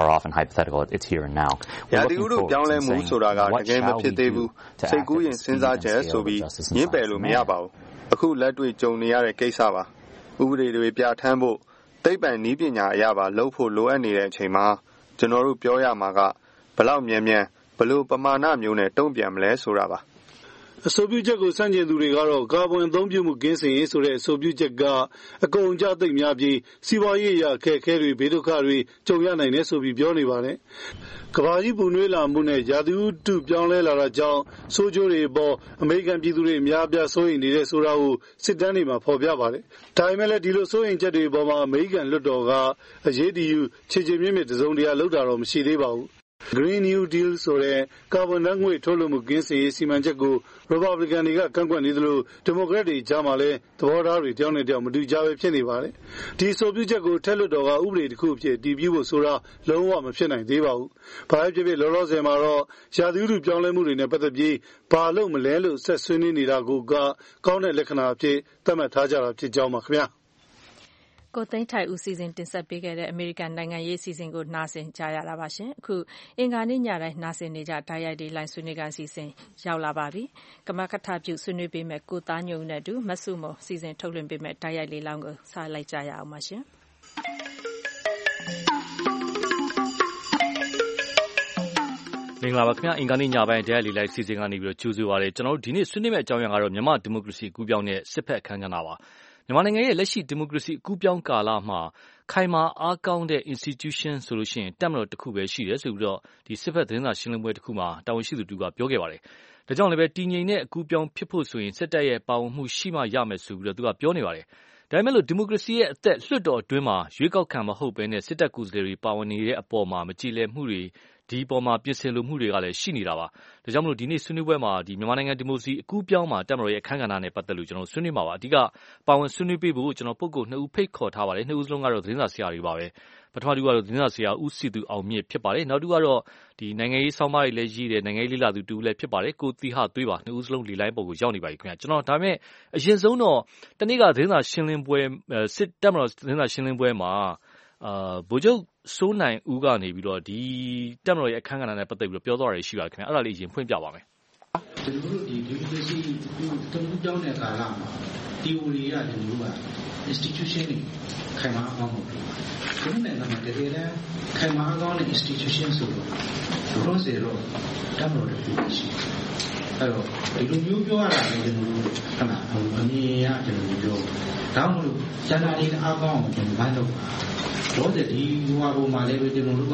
ရာသီဥတုပြောင်းလဲမှုဆိုတာကတကယ်မဖြစ်သေးဘူးစိတ်ကူးရင်စဉ်းစားချက်ဆိုပြီးညှင်းပယ်လို့မရပါဘူးအခုလက်တွေ့ကြုံနေရတဲ့ကိစ္စပါဥပဒေတွေပြဋ္ဌာန်းဖို့သိပ္ပံနည်းပညာအရပါလှုပ်ဖို့လိုအပ်နေတဲ့အချိန်မှာကျွန်တော်တို့ပြောရမှာကဘလောက်မြန်မြန်ဘလို့ပမာဏမျိုးနဲ့တုံ့ပြန်မလဲဆိုတာပါအဆိုပြုချက်ကိုစန့်ကျင်သူတွေကတော့ကာဗွန်အသုံးပြုမှုကင်းစင်ရေးဆိုတဲ့အဆိုပြုချက်ကအကုန်အကျသိပ်များပြီးစီးပွားရေးအရအခက်အခဲတွေဘေးဒုက္ခတွေကြုံရနိုင်တယ်ဆိုပြီးပြောနေပါတယ်။ကမ္ဘာကြီးပူနွေးလာမှုနဲ့ရာသီဥတုပြောင်းလဲလာတာကြောင့်ဆိုးကျိုးတွေပေါ်အမေရိကန်ပြည်သူတွေအများအပြားစိုးရိမ်နေတဲ့ဆိုတာကိုစစ်တမ်းတွေမှာဖော်ပြပါတယ်။ဒါပေမဲ့လည်းဒီလိုစိုးရိမ်ချက်တွေပေါ်မှာအမေရိကန်လွှတ်တော်ကအရေးတယူခြေချေမြင့်မြင့်တစုံတရာလုပ်တာတော့မရှိသေးပါဘူး။ Green New Deal ဆိုတဲ့ကာဗွန်ဓာတ်ငွေ့ထုတ်လုပ်မှုကင်းစင်ရေးစီမံချက်ကို Republican တွေကကန့်ကွက်နေသလို Democrat တွေကြားမှာလည်းသဘောထားတွေတယောက်နဲ့တယောက်မတူကြပဲဖြစ်နေပါတယ်။ဒီအဆိုပြုချက်ကိုထက်လွှတ်တော်ကဥပဒေတစ်ခုအဖြစ်တည်ပြုဖို့ဆိုတာလုံးဝမဖြစ်နိုင်သေးပါဘူး။ဘာဖြစ်ဖြစ်လောလောဆယ်မှာတော့ရာသီဥတုပြောင်းလဲမှုတွေနဲ့ပတ်သက်ပြီးဘာလို့မလဲလို့ဆက်ဆွေးနွေးနေတာကိုကကောင်းတဲ့လက္ခဏာအဖြစ်သတ်မှတ်ထားကြတာဖြစ်ကြောင်းပါခင်ဗျာ။ကိုသိန်းထိုက်ဦးစီစဉ်တင်ဆက်ပေးခဲ့တဲ့အမေရိကန်နိုင်ငံရေးစီစဉ်ကိုနားဆင်ကြရတာပါရှင်အခုအင်္ဂါနေ့ညတိုင်းနားဆင်နေကြဓာတ်ရိုက်တွေလိုင်းဆွေးနွေးကန်စီစဉ်ရောက်လာပါပြီကမကထပြုဆွေးနွေးပေးမဲ့ကိုသားညုံနဲ့အတူမဆုမစီစဉ်ထုတ်လွှင့်ပေးမဲ့ဓာတ်ရိုက်လေးလောင်းကိုစားလိုက်ကြရအောင်ပါရှင်မင်္ဂလာပါခင်ဗျာအင်္ဂါနေ့ညပိုင်းဓာတ်ရိုက်လေးလိုက်စီစဉ်ကနေပြီးတော့ကြိုဆိုပါရစေကျွန်တော်တို့ဒီနေ့ဆွေးနွေးမဲ့အကြောင်းအရာကတော့မြန်မာဒီမိုကရေစီကူးပြောင်းတဲ့စစ်ဖက်အခမ်းအနားပါမြန်မာနိုင်ငံရဲ့လက်ရှိဒီမိုကရေစီကူးပြောင်းကာလမှာခိုင်မာအားကောင်းတဲ့ institution ဆိုလို့ရှိရင်တက်မတော်တစ်ခုပဲရှိတယ်ဆိုပြီးတော့ဒီစစ်ဖက်သတင်းစာရှင်းလင်းပွဲတစ်ခုမှာတာဝန်ရှိသူတူကပြောခဲ့ပါတယ်။ဒါကြောင့်လည်းပဲတည်ငြိမ်တဲ့အကူပြောင်းဖြစ်ဖို့ဆိုရင်စစ်တပ်ရဲ့ပါဝင်မှုရှိမှရမယ်ဆိုပြီးတော့သူကပြောနေပါတယ်။ဒါပေမဲ့လို့ဒီမိုကရေစီရဲ့အသက်လွှတ်တော်အတွင်းမှာရွေးကောက်ခံမဟုတ်ဘဲနဲ့စစ်တပ်ကိုယ်စားလှယ်တွေပါဝင်နေတဲ့အပေါ်မှာမကြည်လည်မှုတွေဒီပေါ်မှာပြင်ဆင်လိုမှုတွေကလည်းရှိနေတာပါ။ဒါကြောင့်မလို့ဒီနေ့ဆွေးနွေးပွဲမှာဒီမြန်မာနိုင်ငံဒီမိုကရေစီအကူပြောင်းမှာတက်မတော်ရဲ့အခမ်းကဏ္ဍနဲ့ပတ်သက်လို့ကျွန်တော်ဆွေးနွေးမှာပါ။အဓိကပါဝင်ဆွေးနွေးပေးဖို့ကျွန်တော်ပုဂ္ဂိုလ်နှစ်ဦးဖိတ်ခေါ်ထားပါတယ်။နှစ်ဦးစလုံးကတော့သတင်းစာဆရာတွေပါပဲ။ပထမတူကတော့သတင်းစာဆရာဦးစီသူအောင်မြင့်ဖြစ်ပါတယ်။နောက်တူကတော့ဒီနိုင်ငံရေးဆောင်းပါးတွေလည်းရေးတယ်နိုင်ငံရေးလေ့လာသူတူလည်းဖြစ်ပါတယ်။ကိုသီဟသွေးပါနှစ်ဦးစလုံးလီလိုင်းပေါ်ကိုရောက်နေပါပြီခင်ဗျာ။ကျွန်တော်ဒါပေမဲ့အရင်ဆုံးတော့တနေ့ကသတင်းစာရှင်းလင်းပွဲစစ်တက်မတော်သတင်းစာရှင်းလင်းပွဲမှာအာဗိုလ်ချုပ်စိုးနိုင်ဦးကနေပြီးတော့ဒီတက်မတော်ရဲ့အခမ်းကဏ္ဍနဲ့ပတ်သက်ပြီးတော့ပြောသွားရရှိပါခင်ဗျာအဲ့ဒါလေးအရင်ဖွင့်ပြပါမယ်ကျွန်တော်တို့ဒီဒီမိုကရေစီတုံ့ပြောင်းတဲ့ကာလမှာ theory ရကျွန်တော်တို့က institution တွေခိုင်မာအောင်လုပ်တယ်။ဒီနေ့လည်းတကယ်တမ်းခိုင်မာအောင်တဲ့ institution ဆိုတော့ဘုရားစေတော့တက်မတော်တွေရှိတယ်။အဲ့တော့ဒီလိုမျိုးပြောရတာလည်းကျွန်တော်တို့ခဏအမြင်ရကျွန်တော်တို့ပြောဒါမှမဟုတ်ကျန်တာတွေအားကောင်းအောင်ကျွန်တော်မလုပ်ပါတော့တဲ့ဒီဟိုဟာပုံမှာလည်းကျွန်တော်တို့က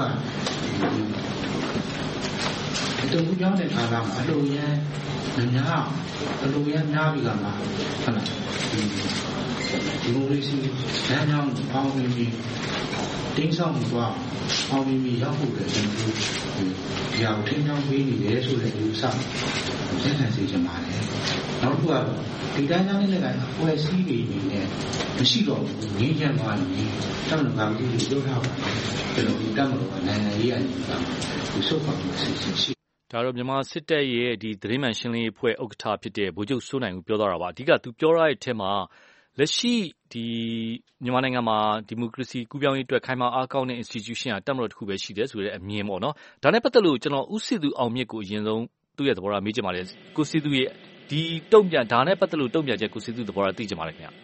တုံ့ပြောင်းတဲ့အခါမှာအလိုရန်များအလိုရန်များပြီကမှဟုတ်လားဒီလိုလေးစီလမ်းကြောင်းပေါင်းပြီးတင်းဆောင်မှုသွားပေါင်းပြီးရောက်ဖို့လည်းကျွန်တော်တို့ဒီအောင်ထင်းချောင်းပေးနေတယ်ဆိုတဲ့ဥစ္စာဆက်ဆံစေချင်ပါတယ်နောက်တစ်ခုကဒီတိုင်းကြောင်းလေးလည်းကပွဲစည်းတွေနေနဲ့မရှိတော့ဘူးငင်းချမ်းသွားရင်တောင်းတော့ကဒီလိုပြောထားပါကျွန်တော်ဒီတတ်မလို့နိုင်ငံရေးအရင်ကဒီစုပ်ပါမှုစီစီရှိဒါတော့မြန်မာစစ်တပ်ရဲ့ဒီသတင်းမှန်ရှင်းလင်းရေးဖွဲ့ဥက္ကဋ္ဌဖြစ်တဲ့ဗိုလ်ချုပ်စိုးနိုင်ဦးပြောသွားတာပါအဓိကသူပြောရတဲ့အထက်မှာလက်ရှိဒီမြန်မာနိုင်ငံမှာဒီမိုကရေစီကူးပြောင်းရေးအတွက်ခိုင်မာအားကောင်းတဲ့ institution ကတက်မလို့တစ်ခုပဲရှိတယ်ဆိုတဲ့အမြင်ပေါ့နော်ဒါနဲ့ပတ်သက်လို့ကျွန်တော်ဥစီသူအောင်မြင့်ကိုအရင်ဆုံးသူ့ရဲ့သဘောထားမေးချင်ပါတယ်ကိုစီသူရဲ့ဒီတုံ့ပြန်ဒါနဲ့ပတ်သက်လို့တုံ့ပြန်ချက်ကိုစီသူသဘောထားသိချင်ပါတယ်ခင်ဗျ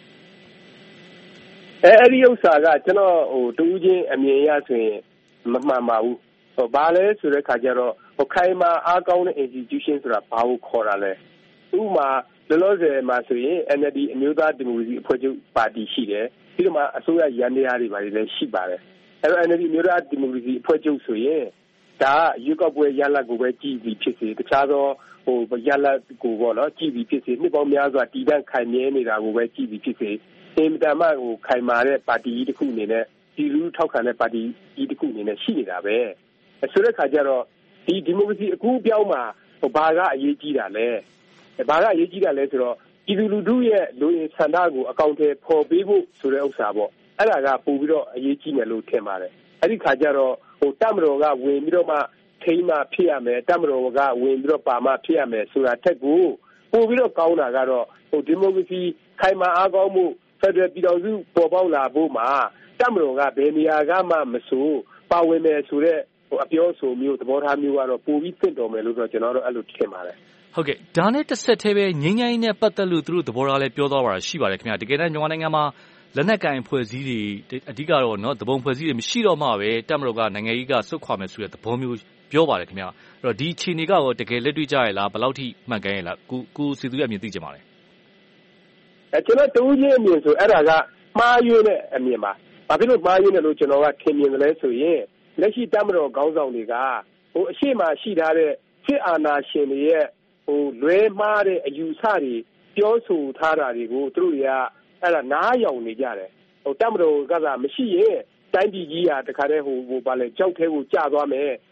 အဲအဲ့ဒီဥစ္စာကကျွန်တော်ဟိုတူးချင်းအမြင်ရဆိုရင်မမှန်ပါဘူးဟိုဘာလဲဆိုတဲ့ခါကျတော့ဟိုခိုင်မာအားကောင်းတဲ့ institution ဆိုတာဘာကိုခေါ်တာလဲဥပမာလောလောဆယ်မှာဆိုရင် N L D အမျိုးသားဒီမိုကရေစီအဖွဲ့ချုပ်ပါတီရှိတယ်ပြီးတော့မှအစိုးရရန်တရားတွေပါလည်းရှိပါတယ်အဲတော့ N L D အမျိုးသားဒီမိုကရေစီအဖွဲ့ချုပ်ဆိုရင်ဒါရွေးကောက်ပွဲရလဒ်ကိုပဲကြည့်ပြီးဖြစ်စေတခြားသောဟိုရလဒ်ကိုပေါ့နော်ကြည့်ပြီးဖြစ်စေနှစ်ပေါင်းများစွာတည်တံ့ခိုင်မြဲနေတာကိုပဲကြည့်ပြီးဖြစ်စေအင်မတန်မှဟိုခိုင်မာတဲ့ပါတီကြီးတစ်ခုအနေနဲ့ဒီလူထောက်ခံတဲ့ပါတီကြီးတစ်ခုအနေနဲ့ရှိနေတာပဲဆိုတဲ့ခါကျတော့ဒီဒီမိုကရေစီအကူအပြောင်းမှာဟိုဘာကအရေးကြီးတာလဲဘာကအရေးကြီးတာလဲဆိုတော့ဒီလူလူတို့ရဲ့လူရင်းဆန္ဒကိုအကောင့်ထဲပေါ်ပေးဖို့ဆိုတဲ့ဥစ္စာပေါ့အဲ့ဒါကပို့ပြီးတော့အရေးကြီးတယ်လို့ထင်ပါတယ်အဲ့ဒီခါကျတော့ဟိုတပ်မတော်ကဝင်ပြီးတော့မှထိန်းမှဖြစ်ရမယ်တပ်မတော်ကဝင်ပြီးတော့ပါမှဖြစ်ရမယ်ဆိုတာထက်ကိုပို့ပြီးတော့ကောင်းတာကတော့ဟိုဒီမိုကရေစီခိုင်မာအားကောင်းမှုဖက်ဒရယ်ပြည်တော်စုပေါ်ပေါက်လာဖို့မှာတပ်မတော်ကဘယ်နေရာကမှမဆိုပါဝင်မယ်ဆိုတဲ့ဟိုအပြောဆိုမျိုးသဘောထားမျိုးကတော့ပို့ပြီးသင့်တော်မယ်လို့တော့ကျွန်တော်တို့အဲ့လိုထင်ပါတယ်ဟုတ်ကဲ့ဒါနဲ့တစ်ဆက်တည်းပဲငင်းငိုင်းနဲ့ပတ်သက်လို့သူတို့သဘောထားလည်းပြောသွားပါရှိပါတယ်ခင်ဗျာတကယ်တမ်းမြန်မာနိုင်ငံမှာလက်နက်ကင်ဖွဲ့စည်းတွေအဓိကတော့နော်သဘုံဖွဲ့စည်းတွေမရှိတော့မှပဲတပ်မတော်ကနိုင်ငံရေးကစုတ်ခွာမယ်ဆိုတဲ့သဘောမျိုးပြောပါတယ်ခင်ဗျာအဲ့တော့ဒီအခြေအနေကရောတကယ်လက်တွေ့ကြရလားဘယ်လောက်ထိမှန်ကန်ရလားကိုကိုစီသူရဲ့အမြင်သိချင်ပါတယ်အဲကျွန်တော်တူးချင်းအမြင်ဆိုအဲ့ဒါကမှားယွင်းတဲ့အမြင်ပါဘာဖြစ်လို့မှားယွင်းတယ်လို့ကျွန်တော်ကထင်မြင်တယ်လဲဆိုရင်လက်ရှိတပ်မတော်ခေါင်းဆောင်တွေကဟိုအရှိမရှိထားတဲ့စစ်အာဏာရှင်တွေရဲ့ဟိုလွဲမှားတဲ့အယူဆတွေပြောဆိုထားတာတွေကိုသူတို့တွေကအဲ့ဒါနားယောင်နေကြတယ်ဟိုတပ်မတော်ကသာမရှိရင်တိုင်းပြည်ကြီးဟာတခါတည်းဟိုဟိုဘာလဲကြောက်ခဲဖို့ကြာသွားမယ်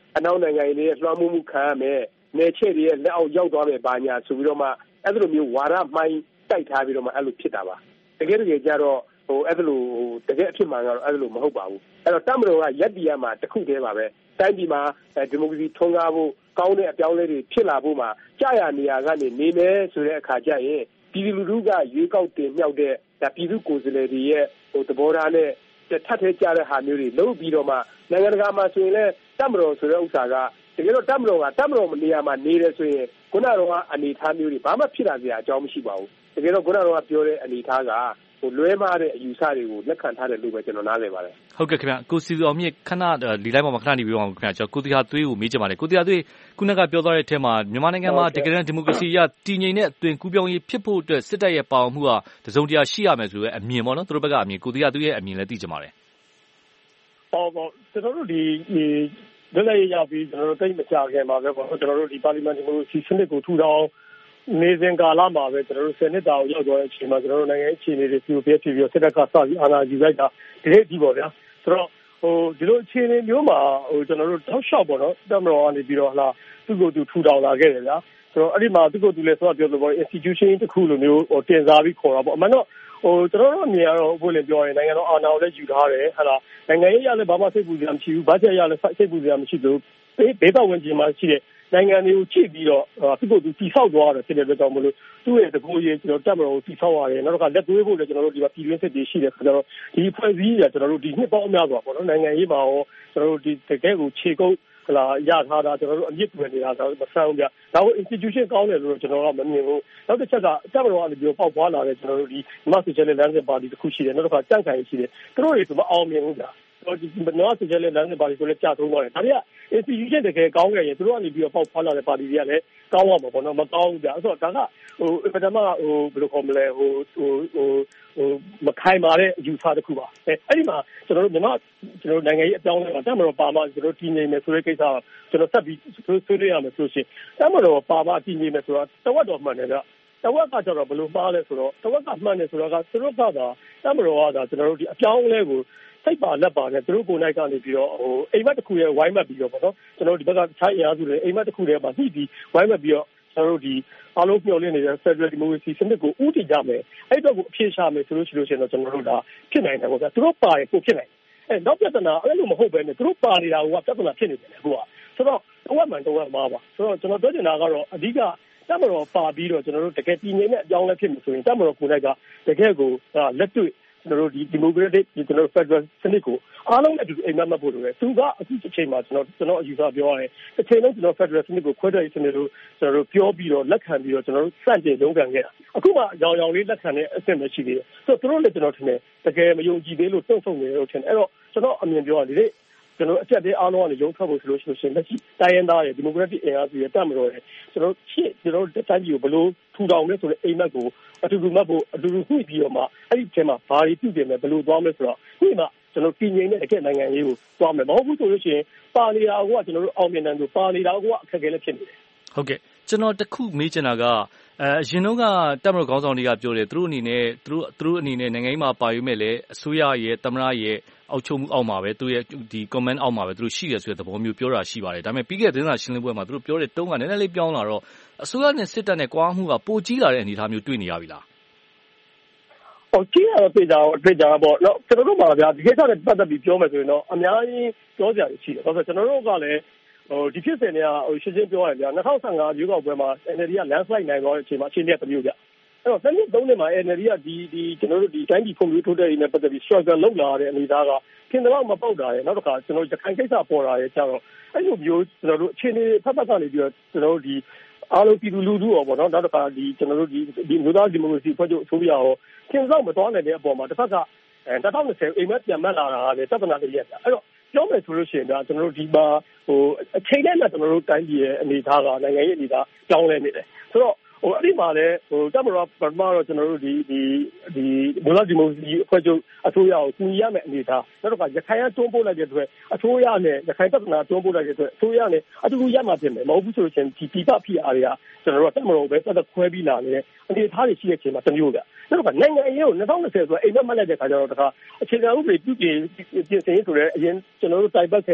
အနောက်နိုင်ငံတွေရဲ့လွှမ်းမိုးမှုခံရမယ်နေချက်တွေရဲ့လက်အောက်ရောက်သွားမယ်ဘာညာဆိုပြီးတော့မှအဲ့လိုမျိုးဝါဒမှိုင်းတိုက်ထားပြီးတော့မှအဲ့လိုဖြစ်တာပါတကယ်တကယ်ကြတော့ဟိုအဲ့လိုဟိုတကယ်အဖြစ်မှန်ကတော့အဲ့လိုမဟုတ်ပါဘူးအဲ့တော့တပ်မတော်ကရက်တီရမှာတခုတည်းပါပဲတိုင်းပြည်မှာဒီမိုကရေစီထွန်းကားဖို့ကောင်းတဲ့အပြောင်းလဲတွေဖြစ်လာဖို့မှာကြာရနေရာကနေနေမယ်ဆိုတဲ့အခါကျရင်ပြည်သူလူထုကရွေးကောက်တင်မြှောက်တဲ့ဒါပြည်သူကိုယ်စားလှယ်တွေရဲ့ဟိုသဘောထားနဲ့ထပ်ထဲကြတဲ့ဟာမျိုးတွေလုပ်ပြီးတော့မှနိုင်ငံတကာမှာဆိုရင်လည်းတပ်မတော်ဆိုတဲ့ဥစ္စာကတကယ်တော့တပ်မတော်ကတပ်မတော်နေရာမှာနေတယ်ဆိုရင်ခုနကတော့အနေထားမျိုးတွေဘာမှဖြစ်လာစရာအကြောင်းမရှိပါဘူးတကယ်တော့ခုနကတော့ပြောတဲ့အနေထားကဟိုလွဲမှားတဲ့အယူဆတွေကိုလက်ခံထားတယ်လို့ပဲကျွန်တော်နားလည်ပါတယ်ဟုတ်ကဲ့ခင်ဗျကိုစီအောင်မြင့်ခဏဒီလိုက်ပေါ်မှာခဏနေပြီးတော့ခင်ဗျကျွန်တော်ကိုတီဟာသွေးကိုမေးချင်ပါတယ်ကိုတီဟာသွေးခုနကပြောသွားတဲ့အထက်မှာမြန်မာနိုင်ငံမှာတကယ်တမ်းဒီမိုကရေစီရတည်ငြိမ်တဲ့အသွင်ကူးပြောင်းရေးဖြစ်ဖို့အတွက်စစ်တပ်ရဲ့ပါဝင်မှုဟာတစုံတရာရှိရမယ်ဆိုတဲ့အမြင်ပေါ့နော်သူတို့ဘက်ကအမြင်ကိုတီဟာသွေးရဲ့အမြင်လည်းသိချင်ပါတယ်ဟောပေါ့ကျွန်တော်တို့ဒီဒီလက်ရရပြီးကျွန်တော်တို့တိတ်မကြခင်မှာပဲပေါ့ကျွန်တော်တို့ဒီပါလီမန်ဒီမိုကရေစီစနစ်ကိုထူထောင်နေစဉ်ကာလမှာပဲကျွန်တော်တို့ဆယ်နှစ်တာကိုရောက်သွားတဲ့အချိန်မှာကျွန်တော်တို့နိုင်ငံအခြေအနေတွေပြည့်ပြည့်ပြီးစစ်တပ်ကစပြီးအာဏာယူလိုက်တာဒီနေ့ဒီပေါ့ဗျာဆိုတော့ဟိုဒီလိုအခြေအနေမျိုးမှာဟိုကျွန်တော်တို့ထောက်လျှောက်ပေါ့နော်တပ်မတော်ကနေပြီးတော့ဟလာသူ့ကိုယ်သူထူထောင်လာခဲ့တယ်ဗျာဆိုတော့အဲ့ဒီမှာသူ့ကိုယ်သူလည်းဆိုတော့ပြောလို့ပေါ့ institution တစ်ခုလိုမျိုးဟိုတင်စားပြီးခေါ်တာပေါ့အမှန်တော့ဟိုကျွန်တော်တို့အမြင်ကတော့ဘို့လည်းပြောရင်နိုင်ငံတော်အာဏာကိုလည်းယူထားတယ်ဟလာနိုင်ငံရေးရလည်းဘာမှစိတ်ပူစရာမရှိဘူးဘာချက်ရလည်းစိတ်ပူစရာမရှိဘူးဘေးပတ်ဝန်းကျင်မှာရှိတဲ့နိုင်ငံတွေကိုကြည့်ပြီးတော့သူ့ကိုယ်သူတိဆောက်သွားတယ်ဖြစ်တဲ့အတွက်ကြောင့်မလို့သူ့ရဲ့တကူရေးကျွန်တော်တက်မတော်ကိုတိဆောက်ရတယ်နောက်တော့လက်သွေးဖို့လည်းကျွန်တော်တို့ဒီမှာပြည်တွင်းစစ်တွေရှိတယ်ဆိုတော့ဒီဖွဲ့စည်းရကျွန်တော်တို့ဒီနှစ်ပေါင်းများစွာပေါ့နော်နိုင်ငံရေးမှာရောကျွန်တော်တို့ဒီတကယ်ကိုခြေကုပ်ဟလာရထားတာကျွန်တော်တို့အမြင့်တွင်နေတာဆိုတော့မဆန်းဘူးဗျဒါကို institution ကောင်းတယ်လို့ကျွန်တော်ကမမြင်ဘူးနောက်တစ်ချက်ကတက်မတော်ကနေပြီးတော့ပေါက်ပွားလာတဲ့ကျွန်တော်တို့ဒီမာဆိုရှယ်လစ်လမ်းစဉ်ပါတီတစ်ခုရှိတယ်နောက်တစ်ခါကြန့်ခိုင်ရှိတယ်သူတို့တွေကမအောင်မြင်ဘူးဗျတော့ဒီနော်ဆိုကြတဲ့လမ်းစဉ်ပါတီကိုလည်းကြာသုံးသွားတယ်ဒါတွေက institution တကယ်ကောင်းခဲ့ရင်သူတို့ကနေပြီးတော့ပေါက်ဖွာလာတဲ့ပါတီတွေကလည်းကောင်းရမှာပေါ့နော်မကောင်းဘူးဗျအဲ့တော့ဒါကဟိုပထမဟိုဘယ်လိုခေါ်မလဲဟိုဟိုဟိုဟိုမခိုင်မာတဲ့အယူဆတစ်ခုပါအဲအဲ့ဒီမှာကျွန်တော်တို့မြန်မာကျွန်တော်နိုင်ငံရေးအကြောင်းအရာတက်မတော်ပါမှကျွန်တော်တည်ငြိမ်မယ်ဆိုတဲ့ကိစ္စကျွန်တော်ဆက်ပြီးဆွေးနွေးရမယ်ဆိုရှင်တက်မတော်ပါမှတည်ငြိမ်မယ်ဆိုတာတဝက်တော်မှန်တယ်ဗျတဝက်ကကျတော့ဘယ်လိုမှားလဲဆိုတော့တဝက်ကမှန်တယ်ဆိုတာကသူတို့ကသာတက်မတော်ကသာကျွန်တော်တို့ဒီအပြောင်းအလဲကိုစိတ်ပါလက်ပါနဲ့သူတို့ကိုယ်နိုင်ကနေပြီးတော့ဟိုအိမ်မက်တစ်ခုရဲ့ဝိုင်းမက်ပြီးတော့ပေါ့နော်ကျွန်တော်တို့ဒီဘက်ကခြားအင်အားစုတွေအိမ်မက်တစ်ခုရဲ့မှာညှိပြီးဝိုင်းမက်ပြီးတော့ကျွန်တော်တို့ဒီအားလုံးပြောင်းလဲနေတဲ့ Federal Democracy စနစ်ကိုဥတည်ကြမယ်အဲ့တော့ကိုအဖြေရှာမယ်ဆိုလို့ရှိလို့ရှိရင်တော့ကျွန်တော်တို့ဒါဖြစ်နိုင်တယ်ပေါ့ဗျာသူတို့ပါရင်ကိုဖြစ်နိုင်အဲနောက်ပြဿနာအဲ့လိုမဟုတ်ပဲနဲ့သူတို့ပါနေတာကပြဿနာဖြစ်နေတယ်ကိုကဆိုတော့တဝက်မှန်တဝက်မှားပါဆိုတော့ကျွန်တော်ပြောချင်တာကတော့အဓိကတက်မတော်ပါပြီးတော့ကျွန်တော်တို့တကယ်ပြည်ငြိမ်တဲ့အကြောင်းလဲဖြစ်မှာဆိုရင်တက်မတော်ကိုယ်တိုင်ကတကယ်ကိုလက်တွေ့ကျွန်တော်တို့ဒီ democratic ကျွန်တော် federal စနစ်ကိုအားလုံးအတူအိမ်မက်မှတ်ဖို့လိုတယ်သူကအခုတစ်ချိန်မှာကျွန်တော်ကျွန်တော်အယူဆပြောရတယ်တစ်ချိန်လုံးကျွန်တော် federal စနစ်ကိုခွဲထွက်ရေးစနစ်လို့ကျွန်တော်တို့ပြောပြီးတော့လက်ခံပြီးတော့ကျွန်တော်တို့စန့်ကျင်ရုန်းကန်ခဲ့တာအခုမှရောင်ရောင်လေးလက်ခံတဲ့အဆင့်ပဲရှိသေးတယ်ဆိုတော့သူတို့လည်းကျွန်တော်ထင်တယ်တကယ်မယုံကြည်သေးလို့တုံ့ဆုံနေလို့ထင်တယ်အဲ့တော့ကျွန်တော်အမြင်ပြောရဒီနေ့ကျွန်တော်အချက်တည်းအားလုံးကနေရုံးထွက်ဖို့ဆိုလို့ရှိရင်လက်ရှိတိုင်းရင်းသားရဲ့ democratic အင်အားစုရဲ့တက်မတော်ရဲ့ကျွန်တော်ရှင်းကျွန်တော်တိုင်းပြည်ကိုဘယ်လိုထူထောင်လဲဆိုတဲ့အိမ်မက်ကိုအတူတူမှတ်ဖို့အတူတူညှိပြီးတော့မှအဲ့ဒီအချိန်မှာဘာတွေပြုပြင်မယ်ဘယ်လိုသွားမလဲဆိုတော့ဒီမှာကျွန်တော်ပြည်ငြိမ်တဲ့တကယ်နိုင်ငံရေးကိုသွားမယ်မဟုတ်ဘူးဆိုလို့ရှိရင်ပါနေတာကကျွန်တော်တို့အောင်မြင်တယ်ဆိုပါနေတာကအခက်အခဲလည်းဖြစ်နေတယ်ဟုတ်ကဲ့ကျွန်တော်တခုမေးချင်တာကအဲအရင်တော့ကတပ်မတော်ခေါင်းဆောင်တွေကပြောတယ်သူတို့အနေနဲ့သူတို့သူတို့အနေနဲ့နိုင်ငံရေးမှာပါရွေးမဲ့လေအစိုးရရဲ့သမ္မတရဲ့အောက်ချုပ်မှုအောက်မှာပဲသူရဲ့ဒီ comment အောက်မှာပဲသူတို့ရှိရဆိုတဲ့သဘောမျိုးပြောတာရှိပါတယ်ဒါပေမဲ့ပြီးခဲ့တဲ့သတင်းစာရှင်းလင်းပွဲမှာသူတို့ပြောတဲ့တုံးကနည်းနည်းလေးပြောင်းလာတော့အစိုးရနဲ့စစ်တပ်နဲ့ကွာမှုကပိုကြီးလာတဲ့အနေအထားမျိုးတွေ့နေရပြီလားဟိုကြီးရတော့တွေ့ကြတော့တွေ့ကြတော့ပေါ့နော်ကျွန်တော်တို့ပါဗျာဒီကိစ္စနဲ့ပတ်သက်ပြီးပြောမယ်ဆိုရင်တော့အများကြီးပြောကြရရှိတယ်ဘာလို့ဆိုကျွန်တော်တို့ကလည်းဟိုဒီဖြစ်စဉ်တွေကဟိုရှင်းရှင်းပြောရရင်ဗျာ၂၀၁၅ရွေးကောက်ပွဲမှာ N L D က landslide နိုင်သွားတဲ့အချိန်မှာအချိန်နဲ့တစ်မျိုးဗျအဲ့တော့တစ်နှစ်သုံးနှစ်မှာ N L D ကဒီဒီကျွန်တော်တို့ဒီတိုင်းပြည်ဖွံ့ဖြိုးတိုးတက်ရေးနဲ့ပတ်သက်ပြီး struggle လုပ်လာတဲ့အနေအထားကခင်ဗျားမပေါက်တာရယ်နောက်တစ်ခါကျွန်တော်ရခိုင်ကိစ္စပေါ်လာရယ်ကျတော့အဲ့လိုမျိုးကျွန်တော်တို့အခြေအနေဖက်ဖက်ကနေပြီးတော့ကျွန်တော်တို့ဒီအားလုံးပြည်သူလူထုရောပေါ့နော်နောက်တစ်ခါဒီကျွန်တော်တို့ဒီဒီမျိုးသားဒီမိုကရေစီဖွဲ့ချုပ်အစိုးရရောခင်ဗျားမတော်နိုင်တဲ့အပေါ်မှာတစ်ဖက်ကအဲ၂၀၂၀အိမ်မက်ပြန်မက်လာတာကလည်းသဒ္ဒနာတည်းရက်အဲ့တော့ပြောမယ်ဆိုလို့ရှိရင်ဒါကျွန်တော်တို့ဒီမှာဟိုအချိန်နဲ့ကျွန်တော်တို့တိုင်းပြည်ရဲ့အနေအထားကနိုင်ငံရေးအနေအထားကြောင်းလဲနေတယ်ဆိုတော့ဟိုအဲ့ဒီမှာလည်းဟိုတပ်မတော်ပထမတော့ကျွန်တော်တို့ဒီဒီဒီမိုလာဒီမိုစီအဖွဲ့ချုပ်အစိုးရကိုကူညီရမယ်အနေအထားနောက်တော့ရခိုင်ကတွန်းပို့လိုက်တဲ့အတွက်အစိုးရနဲ့ရခိုင်တပ်မတော်တွန်းပို့လိုက်တဲ့အတွက်အစိုးရနဲ့အတူတူရမှာဖြစ်မယ်မဟုတ်ဘူးဆိုလို့ရှိရင်ဒီပြပဖြစ်အားတွေကကျွန်တော်တို့တပ်မတော်ပဲသက်သက်ခွဲပြီးလာနေတဲ့အနေအထားတွေရှိတဲ့အချိန်မှာတမျိုးကနောက်တော့နိုင်ငံရေးကို၂၀၂၀ဆိုတော့အိမ်မက်မှတ်လိုက်တဲ့ခါကျတော့တခါအခြေခံဥပဒေပြုပြင်ပြင်ဆင်ရေးဆိုတဲ့အရင်ကျွန်တော်တို့တိုင်ပတ်ခဲ့တဲ့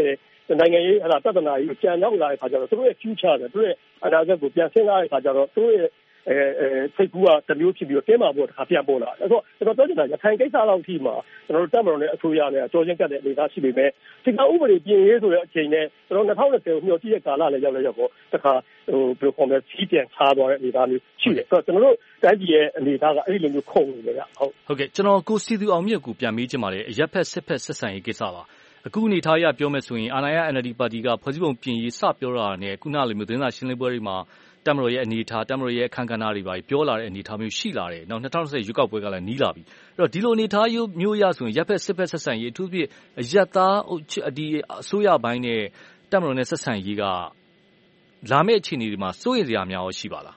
နိုင်ငံရေးဟလာပြဿနာကြီးကြံရောက်လာတဲ့အခါကျတော့သူတို့ရဲ့ future နဲ့သူတို့ရဲ့အနာဂတ်ကိုပြန်စဉ်းစားတဲ့အခါကျတော့သူတို့ရဲ့အဲအဲစိတ်ကူးကတမျိုးဖြစ်ပြီးတော့တင်းမာဖို့တစ်ခါပြန်ပေါ်လာတယ်။ဆိုတော့ကျွန်တော်ပြောချင်တာရခိုင်ကိစ္စလောက်အထိမှာကျွန်တော်တို့တက်မတော်နဲ့အစိုးရနဲ့ကြောချင်းကတ်တဲ့အနေအထားရှိပေမဲ့ဒီကဥပဒေပြင်ရေးဆိုတဲ့အချိန်နဲ့ကျွန်တော်၂၀၂၀ကိုမျှော်ကြည့်တဲ့ကာလလည်းရောက်လည်းရောက်ပေါ့တစ်ခါဟိုဘယ်လိုခေါ်မလဲစီးပြန်ချသွားတဲ့အနေအထားမျိုးရှိတယ်။ဆိုတော့ကျွန်တော်တို့တိုင်းပြည်ရဲ့အနေအထားကအဲ့ဒီလိုမျိုးခုန်နေတယ်ဗျ။ဟုတ်ဟုတ်ကဲ့ကျွန်တော်ကိုစီသူအောင်မြတ်ကိုပြန်မေးချင်ပါတယ်အရက်ဖက်စစ်ဖက်ဆက်ဆံရေးကိစ္စပါအခုအနေထားအရပြောမယ်ဆိုရင်အာဏာရ N L D ပါတီကဖွဲ့စည်းပုံပြင်ရေးစပြောတာနဲ့ခုနလိုမျိုးသတင်းစာရှင်းလင်းပွဲတွေမှာတက်မတော်ရဲ့အနေအထားတက်မတော်ရဲ့အခမ်းကဏ္ဍတွေပါပြောလာတဲ့အနေအထားမျိုးရှိလာတယ်။နောက်၂၀၂၀ရွေးကောက်ပွဲကလည်းနီးလာပြီ။အဲ့တော့ဒီလိုအနေအထားမျိုးရဆိုရင်ရပ်ဖက်စစ်ဖက်ဆက်ဆံရေးအထူးဖြင့်အရပ်သားဒီအစိုးရပိုင်းနဲ့တက်မတော်နဲ့ဆက်ဆံရေးကလာမယ့်အခြေအနေတွေမှာစိုးရိမ်စရာများရောရှိပါလား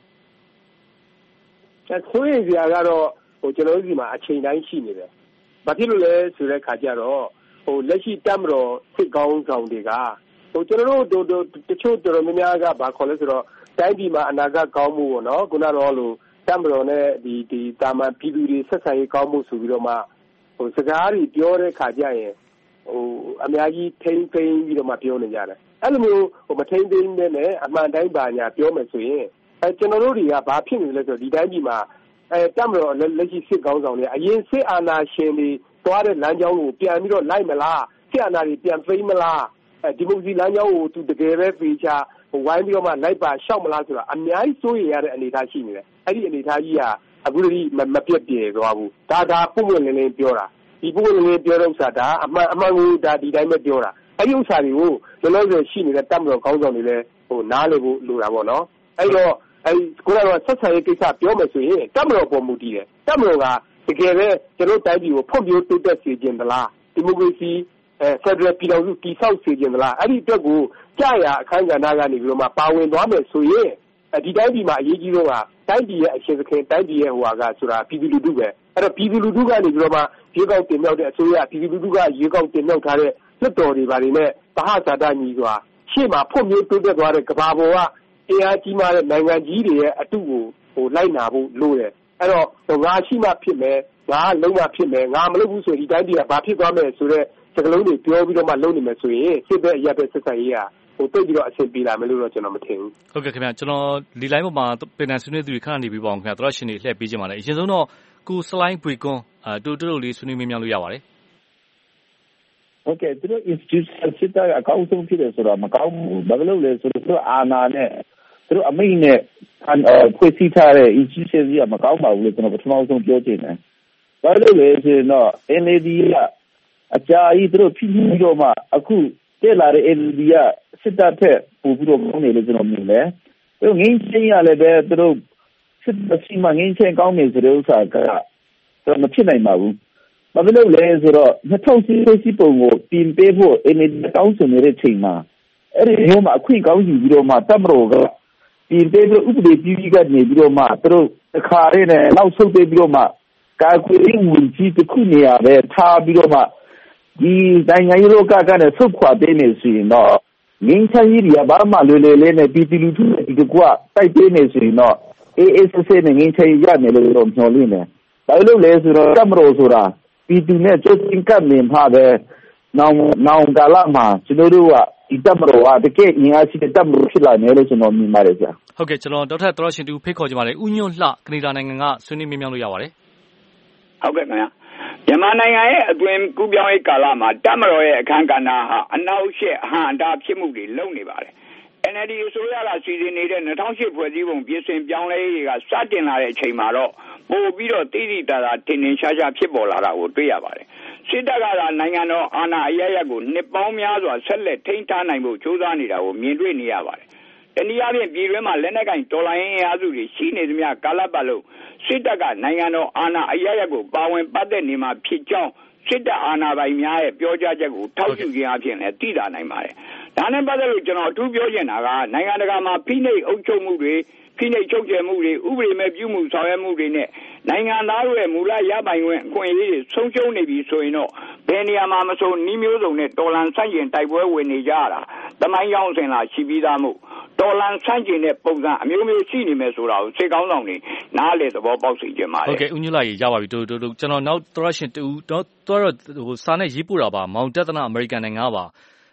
။စိုးရိမ်စရာကတော့ဟိုကျွန်တော်တို့ဒီမှာအချိန်တိုင်းရှိနေတယ်။ဘာဖြစ်လို့လဲဆိုတဲ့ခါကျတော့ဟိုလက်ရှိတက်မတော်စစ်ကောင်းဆောင်တွေကဟိုကျွန်တော်တို့တချို့တော်တော်များများကဘာခေါ်လဲဆိုတော့တိုင်းပြည်မှာအနာဂတ်ကောင်းမှုပေါ့နော်ခုနကတော့လို့တက်မတော်နဲ့ဒီဒီတာမန်ပြည်သူတွေဆက်ဆံရေးကောင်းမှုဆိုပြီးတော့မှဟိုစကားတွေပြောတဲ့ခါကျရင်ဟိုအများကြီးထိမ့်သိမ်းပြီးတော့မှပြောနေကြတယ်အဲ့လိုမျိုးဟိုမထိမ့်သိမ်းနဲ့အမှန်တိုင်းပါညာပြောမယ်ဆိုရင်အဲကျွန်တော်တို့တွေကဘာဖြစ်နေလဲဆိုတော့ဒီတိုင်းပြည်မှာအဲတက်မတော်လက်ရှိစစ်ကောင်းဆောင်တွေအရင်စစ်အာဏာရှင်တွေသွားတဲ့လမ်းကြောင်းကိုပြန်ပြီးတော့လိုက်မလားစစ်အာဏာတွေပြန်သိမ်းမလားအဲဒီမိုကရေစီလမ်းကြောင်းကိုသူတကယ်ပဲပြေချာဝိုင်းပြီးတော့မှလိုက်ပါရှောက်မလားဆိုတာအများကြီးစိုးရိမ်ရတဲ့အနေအထားရှိနေတယ်အဲ့ဒီအနေအထားကြီးကအခုတည်းမပြတ်ပြေသွားဘူးဒါဒါပုံမှန်လင်းလင်းပြောတာဒီပုံမှန်လင်းလင်းပြောတဲ့ဥစ္စာဒါအမှန်အမှန်ကိုဒါဒီတိုင်းပဲပြောတာအဲ့ဒီဥစ္စာတွေကိုလောလောဆယ်ရှိနေတဲ့တပ်မတော်ကောင်းဆောင်တွေလည်းဟိုနားလည်ဖို့လိုတာပေါ့နော်အဲ့တော့အဲ့ကိုကတော့ဆက်ဆံရေးကိစ္စပြောမယ်ဆိုရင်တပ်မတော်ပေါ်မူတည်တယ်တပ်မတော်ကတကယ်ပဲကျွန်တော်တိုင်းပြည်ကိုဖွံ့ဖြိုးတိုးတက်စေခြင်းသလားဒီမိုကရေစီအဲဖက်ဒရယ်ပြည်ထောင်စုတည်ဆောက်စေခြင်းသလားအဲ့ဒီအတွက်ကိုကြာရအခန်းကဏ္ဍကနေပြီးတော့မှပါဝင်သွားမယ်ဆိုရင်ဒီတိုင်းပြည်မှာအရေးကြီးဆုံးကတိုင်းပြည်ရဲ့အရှင်သခင်တိုင်းပြည်ရဲ့ဟိုဟာကဆိုတာပြည်သူလူထုပဲအဲ့တော့ပြည်သူလူထုကနေပြီးတော့မှရွေးကောက်တင်မြှောက်တဲ့အစိုးရပြည်သူလူထုကရွေးကောက်တင်မြှောက်ထားတဲ့လွှတ်တော်တွေပါနေနဲ့ဗဟဇာတညီစွာရှေ့မှာဖွံ့ဖြိုးတိုးတက်သွားတဲ့ကမ္ဘာပေါ်ကအင်အားကြီးမားတဲ့နိုင်ငံကြီးတွေရဲ့အတုကိုဟိုလိုက်နာဖို့လိုတယ်အဲ့တော့ငါရှိမှဖြစ်မယ်ငါလုံးဝဖြစ်မယ်ငါမလုပ်ဘူးဆိုဒီတိုင်းပြည်ကဘာဖြစ်သွားမယ်ဆိုတော့စကလုံးတွေပြောပြီးတော့မှလုပ်နေမယ်ဆိုရင်စစ်ဘက်အရပ်ဘက်ဆက်ဆံရေးကဟိုတိတ်ပြီးတော့အဆင်ပြေလာမယ်လို့တော့ကျွန်တော်မထင်ဘူးဟုတ်ကဲ့ခင်ဗျကျွန်တော်ဒီလိုင်းပေါ်မှာပင်နန်ဆွေးနွေးသူတွေခဏနေပြီးပါအောင်ခင်ဗျတော်ရှင်တွေလှည့်ပေးကြပါလေအရင်ဆုံးတော့ကိုစလိုင်းဘရီကွန်အတူတူလေးဆွေးနွေးမြင်များလို့ရပါတယ်ဟုတ်ကဲ့သူတို့ institution စစ်တပ်အကောင့်ဆုံးဖြစ်တယ်ဆိုတော့မကောင်းဘူးဘာလို့လဲဆိုတော့သူတို့အာဏာနဲ့သူတို့အမိန့်နဲ့ဖွဲ့စည်းထားတဲ့ institution ကြီးကမကောင်းပါဘူးလို့ကျွန်တော်ပထမဆုံးပြောချင်တယ်ဘာလို့လဲဆိုတော့ N L D ကအကြာကြီးသူတို့ဖြစ်ပြီးတော့မှအခုတက်လာတဲ့ N L D ကစစ်တပ်ထက်ပိုပြီးတော့ကောင်းတယ်လို့ကျွန်တော်မြင်တယ်သူတို့ငင်းချင်းရလည်းပဲသူတို့စစ်တပ်စီမငင်းချင်းကောင်းနေဆိုတဲ့ဥစ္စာကတော့မဖြစ်နိုင်ပါဘူးဘာလို့လဲဆိုတော့၂၀၁၈စီပုံကိုပြင်ပေးဖို့ N L D တောင်းဆိုနေတဲ့ချိန်မှာအဲ့ဒီမျိုးမှာအခွင့်ကောင်းယူပြီးတော့မှတပ်မတော်ကပြင်ပေးဖို့ဥပဒေကြီးကြီးကနေပြီးတော့မှသူတို့တစ်ခါတည်းနဲ့နောက်ဆုတ်ပေးပြီးတော့မှကာကွယ်ရေးဝန်ကြီးတစ်ခုနေရာပဲထားပြီးတော့မှဒီနိုင်ငံရေးလောကကနေဆုတ်ခွာပေးနေဆိုရင်တော့ငင်းချမ်းကြီးတွေကဘာမှလွယ်လွယ်လေးနဲ့ပြည်သူလူထုဒီကွာတိုက်ပေးနေဆိုရင်တော့အေးအေးဆေးဆေးနဲ့ငင်းချမ်းရမယ်လို့တော့မျှော်လင့်တယ်။ဘာလို့လဲဆိုတော့တပ်မတော်ဆိုတာပြည်သူနဲ့ကြိုးပမ်းကပ်နေမှာပဲနောင်နောင်ကာလမှာကျွန်တော်တို့ကဒီတပ်မတော်ကတကယ်အင်အားရှိတဲ့တပ်မတော်ဖြစ်လာမယ်လို့ကျွန်တော်မြင်ပါတယ်ဗျာ။ဟုတ်ကဲ့ကျွန်တော်ဒေါက်တာတော်ရှင်တူဖိတ်ခေါ်ကြပါလေဦးညွန့်လှကနေဒါနိုင်ငံကဆွေးနွေးမြင်များလို့ရပါတယ်။ဟုတ်ကဲ့ခင်ဗျာမြန်မာနိုင်ငံရဲ့အသွင်ကူးပြောင်းရေးကာလမှာတပ်မတော်ရဲ့အခမ်းကဏ္ဍဟာအနောက်ရှေ့အဟံအတားဖြစ်မှုတွေလုပ်နေပါတယ်။ N L D အစိုးရကစီစဉ်နေတဲ့၂၀၀၈ဖွဲ့စည်းပုံပြင်ဆင်ပြောင်းလဲရေးတွေကစတင်လာတဲ့အချိန်မှာတော့ပို့ပြီးတော့တည်တည်တာတာထင်ထင်ရှားရှားဖြစ်ပေါ်လာတာကိုတွေ့ရပါတယ်။စစ်တပ်ကသာနိုင်ငံတော်အာဏာအရရကိုနှစ်ပေါင်းများစွာဆက်လက်ထိန်းထားနိုင်ဖို့ကြိုးစားနေတာကိုမြင်တွေ့နေရပါတယ်။တနည်းအားဖြင့်ပြည်တွင်းမှာလက်နက်ကင်တော်လှန်ရေးအင်အားစုတွေရှိနေသမျှကာလပတ်လုံးစစ်တပ်ကနိုင်ငံတော်အာဏာအရရကိုပါဝင်ပတ်သက်နေမှာဖြစ်ကြောင်းစစ်တပ်အာဏာပိုင်များရဲ့ပြောကြားချက်ကိုထောက်ပြခြင်းအပြင်လည်းသိသာနိုင်ပါတယ်။ဒါနဲ့ပတ်သက်လို့ကျွန်တော်အထူးပြောချင်တာကနိုင်ငံတကာမှာဖိနှိပ်အုပ်ချုပ်မှုတွေဖိနှိပ်ချုပ်ချယ်မှုတွေဥပဒေမဲ့ပြုမှုဆောင်ရွက်မှုတွေနဲ့နိုင်ငံသားတို့ရဲ့မူလရပိုင်ခွင့်အခွင့်အရေးတွေဆုံးရှုံးနေပြီဆိုရင်တော့ဘယ်နေရာမှာမဆိုနှီးမျိုးစုံနဲ့တော်လန်ဆန့်ကျင်တိုက်ပွဲဝင်နေကြရတာတမိုင်းကြောင်းစင်လာရှိပြီးသားမို့တော်လန်ဆန့်ကျင်တဲ့ပုံစံအမျိုးမျိုးရှိနေမယ်ဆိုတာကိုစိတ်ကောင်းဆောင်နေနားလေသဘောပေါက်စေချင်ပါတယ်ဟုတ်ကဲ့ဦးညွန့်လှရေရပါပြီတို့တို့ကျွန်တော်နောက်တော်ရှင်တူတော့တော်ဟိုစာနဲ့ရေးပို့တာပါမောင်တက်သနာအမေရိကန်နိုင်ငံကပါ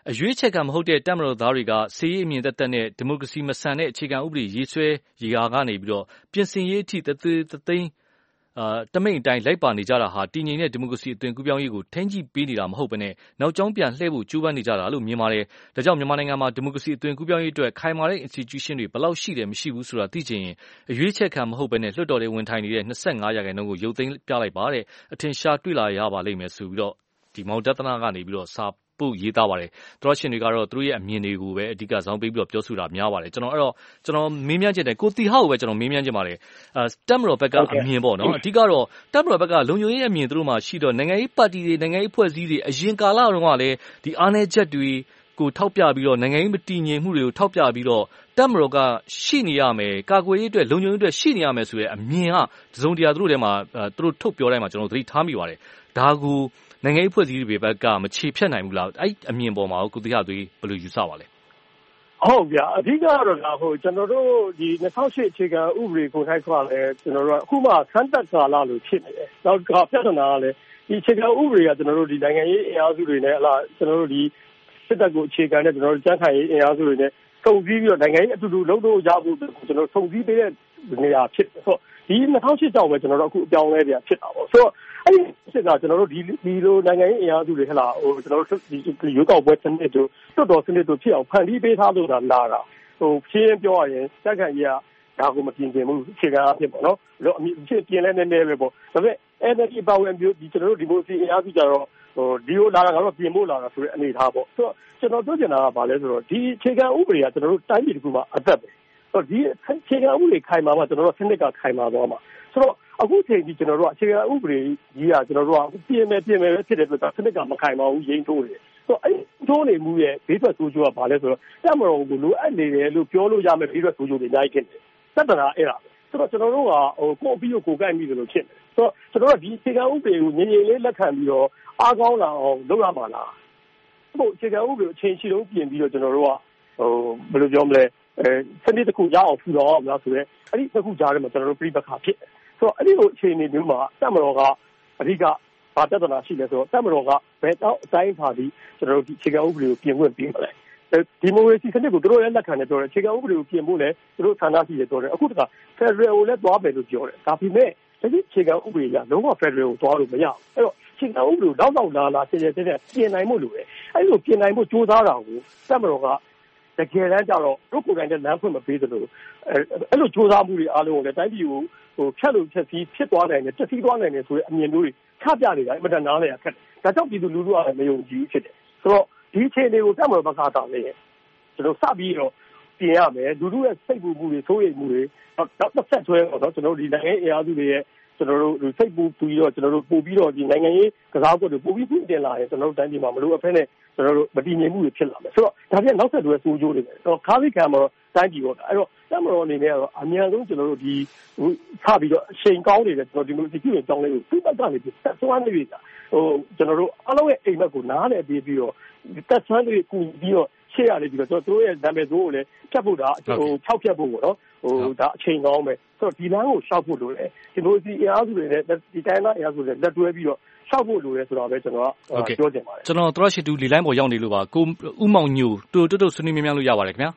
အရွေးချယ်ခံမဟုတ်တဲ့တပ်မတော်သားတွေကစစ်ရေးအမြင်သက်သက်နဲ့ဒီမိုကရေစီမဆန်တဲ့အခြေခံဥပဒေရေးဆွဲရာကနေပြီးတော့ပြင်ဆင်ရေးအထိတသေးတသိန်းအာတမိန်အတိုင်းလိုက်ပါနေကြတာဟာတည်ငြိမ်တဲ့ဒီမိုကရေစီအသွင်ကူးပြောင်းရေးကိုထိန်းကြီးပေးနေတာမဟုတ်ဘဲနဲ့နောက်ကျောင်းပြန်လှည့်ဖို့ကြိုးပမ်းနေကြတာလို့မြင်ပါတယ်။ဒါကြောင့်မြန်မာနိုင်ငံမှာဒီမိုကရေစီအသွင်ကူးပြောင်းရေးအတွက်ခိုင်မာတဲ့ institution တွေဘယ်လောက်ရှိတယ်မရှိဘူးဆိုတာသိချင်ရင်အရွေးချယ်ခံမဟုတ်ဘဲနဲ့လွှတ်တော်တွေဝင်ထိုင်နေတဲ့၂၅ရာခိုင်နှုန်းကိုရုပ်သိမ်းပြလိုက်ပါတဲ့အထင်ရှားတွေ့လာရပါလိမ့်မယ်ဆိုပြီးတော့ဒီမောင်ဒသနာကနေပြီးတော့စာပို့ရေးသားပါတယ်။သောရှင်တွေကတော့သူတို့ရဲ့အမြင်တွေကိုပဲအဓိကဇောင်းပေးပြီးတော့ပြောဆိုတာများပါတယ်။ကျွန်တော်အဲ့တော့ကျွန်တော်မေးမြန်းချင်တယ်ကိုတီဟောက်ကိုပဲကျွန်တော်မေးမြန်းချင်ပါတယ်။အဲတက်မတော်ဘက်ကအမြင်ပေါ့နော်။အဓိကတော့တက်မတော်ဘက်ကလုံခြုံရေးအမြင်သူတို့မှရှိတော့နိုင်ငံရေးပါတီတွေနိုင်ငံရေးအဖွဲ့အစည်းတွေအရင်ကာလတုန်းကလည်းဒီအားနည်းချက်တွေကိုထောက်ပြပြီးတော့နိုင်ငံရေးမတည်ငြိမ်မှုတွေကိုထောက်ပြပြီးတော့တက်မတော်ကရှိနေရမယ်ကာကွယ်ရေးအတွက်လုံခြုံရေးအတွက်ရှိနေရမယ်ဆိုတဲ့အမြင်ကတစုံတရာသူတို့ထဲမှာသူတို့ထုတ်ပြောတိုင်းမှာကျွန်တော်သတိထားမိပါတယ်။ဒါကိုနိုင်ငံရေးဖွဲ့စည်းတွေဘက်ကမချေဖြတ်နိုင်ဘူးလားအဲ့အမြင်ပေါ်မှာကိုသိရသွေးဘယ်လိုယူဆပါလဲဟုတ်ဗျာအဓိကတော့ဒါဟိုကျွန်တော်တို့ဒီ၂၀၀၈အခြေခံဥပဒေကိုထိုက်ခွာလဲကျွန်တော်တို့အခုမှဆန်းသက်ကာလလို့ဖြစ်နေတယ်နောက်ကပြဿနာကလည်းဒီအခြေခံဥပဒေကကျွန်တော်တို့ဒီနိုင်ငံရေးအင်အားစုတွေနဲ့ဟလာကျွန်တော်တို့ဒီစစ်တပ်ကိုအခြေခံတဲ့ကျွန်တော်တို့ကြမ်းခိုင်ရေးအင်အားစုတွေနဲ့စုံစည်းပြီးတော့နိုင်ငံရေးအတူတူလုံးလို့ရဖို့ကျွန်တော်စုံစည်းပေးတဲ့နေရာဖြစ်ဆိုတော့ဒီ၂၀၀၈ကြောင့်ပဲကျွန်တော်တို့အခုအပြောင်းလဲပြန်ဖြစ်တာပေါ့ဆိုတော့အဲ့ဒီစစ်ကကျွန်တော်တို့ဒီဒီလိုနိုင်ငံရေးအင်အားစုတွေဟလာဟိုကျွန်တော်တို့ဒီရွေးကောက်ပွဲစနစ်တို့တော်တော်စနစ်တို့ဖြစ်အောင်ဖန်တီးပေးထားလို့ဒါလာတာဟိုဖြင်းပြောရရင်စက္ကန့်ကြီးကဒါကိုမပြင်ကျင်ဘူးအခြေခံအဖြစ်ပေါ့နော်လို့အမြင့်ပြင်လဲနေနေပဲပေါ့ဒါပေမဲ့ N L D ပါဝင်ပြီးဒီကျွန်တော်တို့ဒီမိုစီအင်အားစုကြတော့ဟိုဒီလိုလာတာကတော့ပြင်ဖို့လာတာဆိုတဲ့အနေအထားပေါ့ဆိုတော့ကျွန်တော်ပြောချင်တာကဘာလဲဆိုတော့ဒီအခြေခံဥပဒေကကျွန်တော်တို့တိုင်းပြည်တစ်ခုမှာအသက်ပဲဆိုတော့ဒီအခြေခံဥပဒေခိုင်မာမှကျွန်တော်တို့စနစ်ကခိုင်မာသွားမှာဆိုတော့အခုချိန်ကြီးကျွန်တော်တို့အခြေခံဥပဒေကြီးကကျွန်တော်တို့ကပြင်မယ်ပြင်မယ်ပဲဖြစ်တဲ့အတွက်စနစ်ကမခိုင်မာဘူးရင်းထိုးတယ်ဆိုတော့အဲ့ထိုးနေမှုရဲ့ဘေးထွက်ဆိုးကျိုးကဘာလဲဆိုတော့တက်မတော်ကိုလိုအပ်နေတယ်လို့ပြောလို့ရမယ်ဘေးထွက်ဆိုးကျိုးတွေအများကြီးဖြစ်တယ်သတ္တနာအဲ့ဒါဆိုတော့ကျွန်တော်တို့ကဟိုကိုပြီးတော့ကိုကိုက်မိတယ်လို့ဖြစ်တယ်ဆိုတော့ကျွန်တော်တို့ကဒီအခြေခံဥပဒေကိုငြင်းငြင်းလေးလက်ခံပြီးတော့အားကောင်းလာအောင်လုပ်ရမှာလားဟိုအခြေခံဥပဒေအချိန်ရှိလုံးပြင်ပြီးတော့ကျွန်တော်တို့ကဟိုဘယ်လိုပြောမလဲအဲစနစ်တစ်ခုရအောင်ထူထောင်အောင်လားဆိုတော့အဲ့ဒီတစ်ခုကြားထဲမှာကျွန်တော်တို့ပြိပခါဖြစ်တယ်ဆိုတော့အဲ့ဒီလိုအခြေအနေမျိုးမှာတက်မတော်ကအဓိကဘာပြဿနာရှိလဲဆိုတော့တက်မတော်ကဘယ်တော့အတိုင်းပါပြီးကျွန်တော်တို့ဒီအခြေခံဥပဒေကိုပြင်ခွင့်ပေးမလဲဒီမိုကရေစီစနစ်ကိုတို့လည်းလက်ခံတယ်ပြောတယ်အခြေခံဥပဒေကိုပြင်ဖို့လည်းတို့ဆန္ဒရှိတယ်ပြောတယ်အခုတခါ Federal ကိုလည်းသွားမယ်လို့ပြောတယ်ဒါပေမဲ့ဒီအခြေခံဥပဒေကလုံးဝ Federal ကိုသွားလို့မရဘူးအဲ့တော့အခြေခံဥပဒေကိုတော့တော့လာလာတည်တည်တည်ပြင်နိုင်မှုလို့ပဲအဲ့လိုပြင်နိုင်မှုစူးစမ်းတာကိုတက်မတော်ကတကယ်တမ်းကျတော့တို့ကိုယ်တိုင်တဲ့လမ်းဖွင့်မပေးသလိုအဲ့လိုစူးစမ်းမှုတွေအားလုံးကိုလည်းတိုင်းပြည်ကိုဟိုဖြတ်လို့ဖြတ်စည်းဖြစ်သွားနိုင်တယ်တက်စီးသွားနိုင်တယ်ဆိုတဲ့အမြင်မျိုးတွေချပြနေတာအမှန်တန်နားလေအခက်ဒါကြောင့်ပြည်သူလူထုကလည်းမယုံကြည်ဖြစ်တယ်ဆိုတော့ဒီအခြေအနေကိုတက်မတော်ဘက်ကတားလေကျွန်တော်စပြီးတော့ပြင်ရမယ်လူထုရဲ့စိတ်ပူမှုတွေဆိုးရိမ်မှုတွေတော့တစ်ဆက်ဆွဲတော့ကျွန်တော်တို့ဒီနိုင်ငံရေးအင်အားစုတွေရဲ့ကျွန်တော်တို့စိတ်ပူပြီးတော့ကျွန်တော်တို့ပို့ပြီးတော့ဒီနိုင်ငံရေးကစားကွက်တွေပို့ပြီးပြင်လာရင်ကျွန်တော်တို့တိုင်းပြည်မှာမလို့အဖက်နဲ့ကျွန်တော်တို့မတည်ငြိမ်မှုတွေဖြစ်လာမယ်ဆိုတော့ဒါပြန်နောက်ဆက်တွဲဆိုးကျိုးတွေပဲဆိုတော့ခါးလိခံမှာတိုင်းပြည်ပေါ့အဲ့တော့တက်မတော်အနေနဲ့ကတော့အများဆုံးကျွန်တော်တို့ဒီစပြီးတော့အချိန်ကောင်းနေတဲ့ကျွန်တော်ဒီလိုဒီပြည်ကြောင်းလေးကိုသူ့ဘက်ကနေပြီးဆက်ဆွမ်းနေပြီဟိုကျွန်တော်တို့အားလုံးရဲ့အိမ်မက်ကိုနားလည်ပြီးပြီးတော့တက်ဆွမ်းတွေကိုပြီးတော့ရှေ့ရနေပြီးတော့တို့ရဲ့နာမည်ဆိုးကိုလည်းဖြတ်ဖို့ဒါဟို၆ဖြတ်ဖို့ပေါ့နော်ဟိုဒါအချိန်ကောင်းပဲဆိုတော့ဒီလမ်းကိုရှောက်ဖို့လိုတယ်ဒီလိုစီအင်အားစုတွေနဲ့ဒီတိုင်းသားအင်အားစုတွေလက်တွဲပြီးတော့ရှောက်ဖို့လိုတယ်ဆိုတော့ပဲကျွန်တော်ကပြောချင်ပါတယ်ကျွန်တော်သရရှိတူလီလိုင်းပေါ်ရောက်နေလို့ပါကိုဥမောင်ညိုတူတူတူဆွေးနွေးမြန်းလို့ရပါတယ်ခင်ဗျာ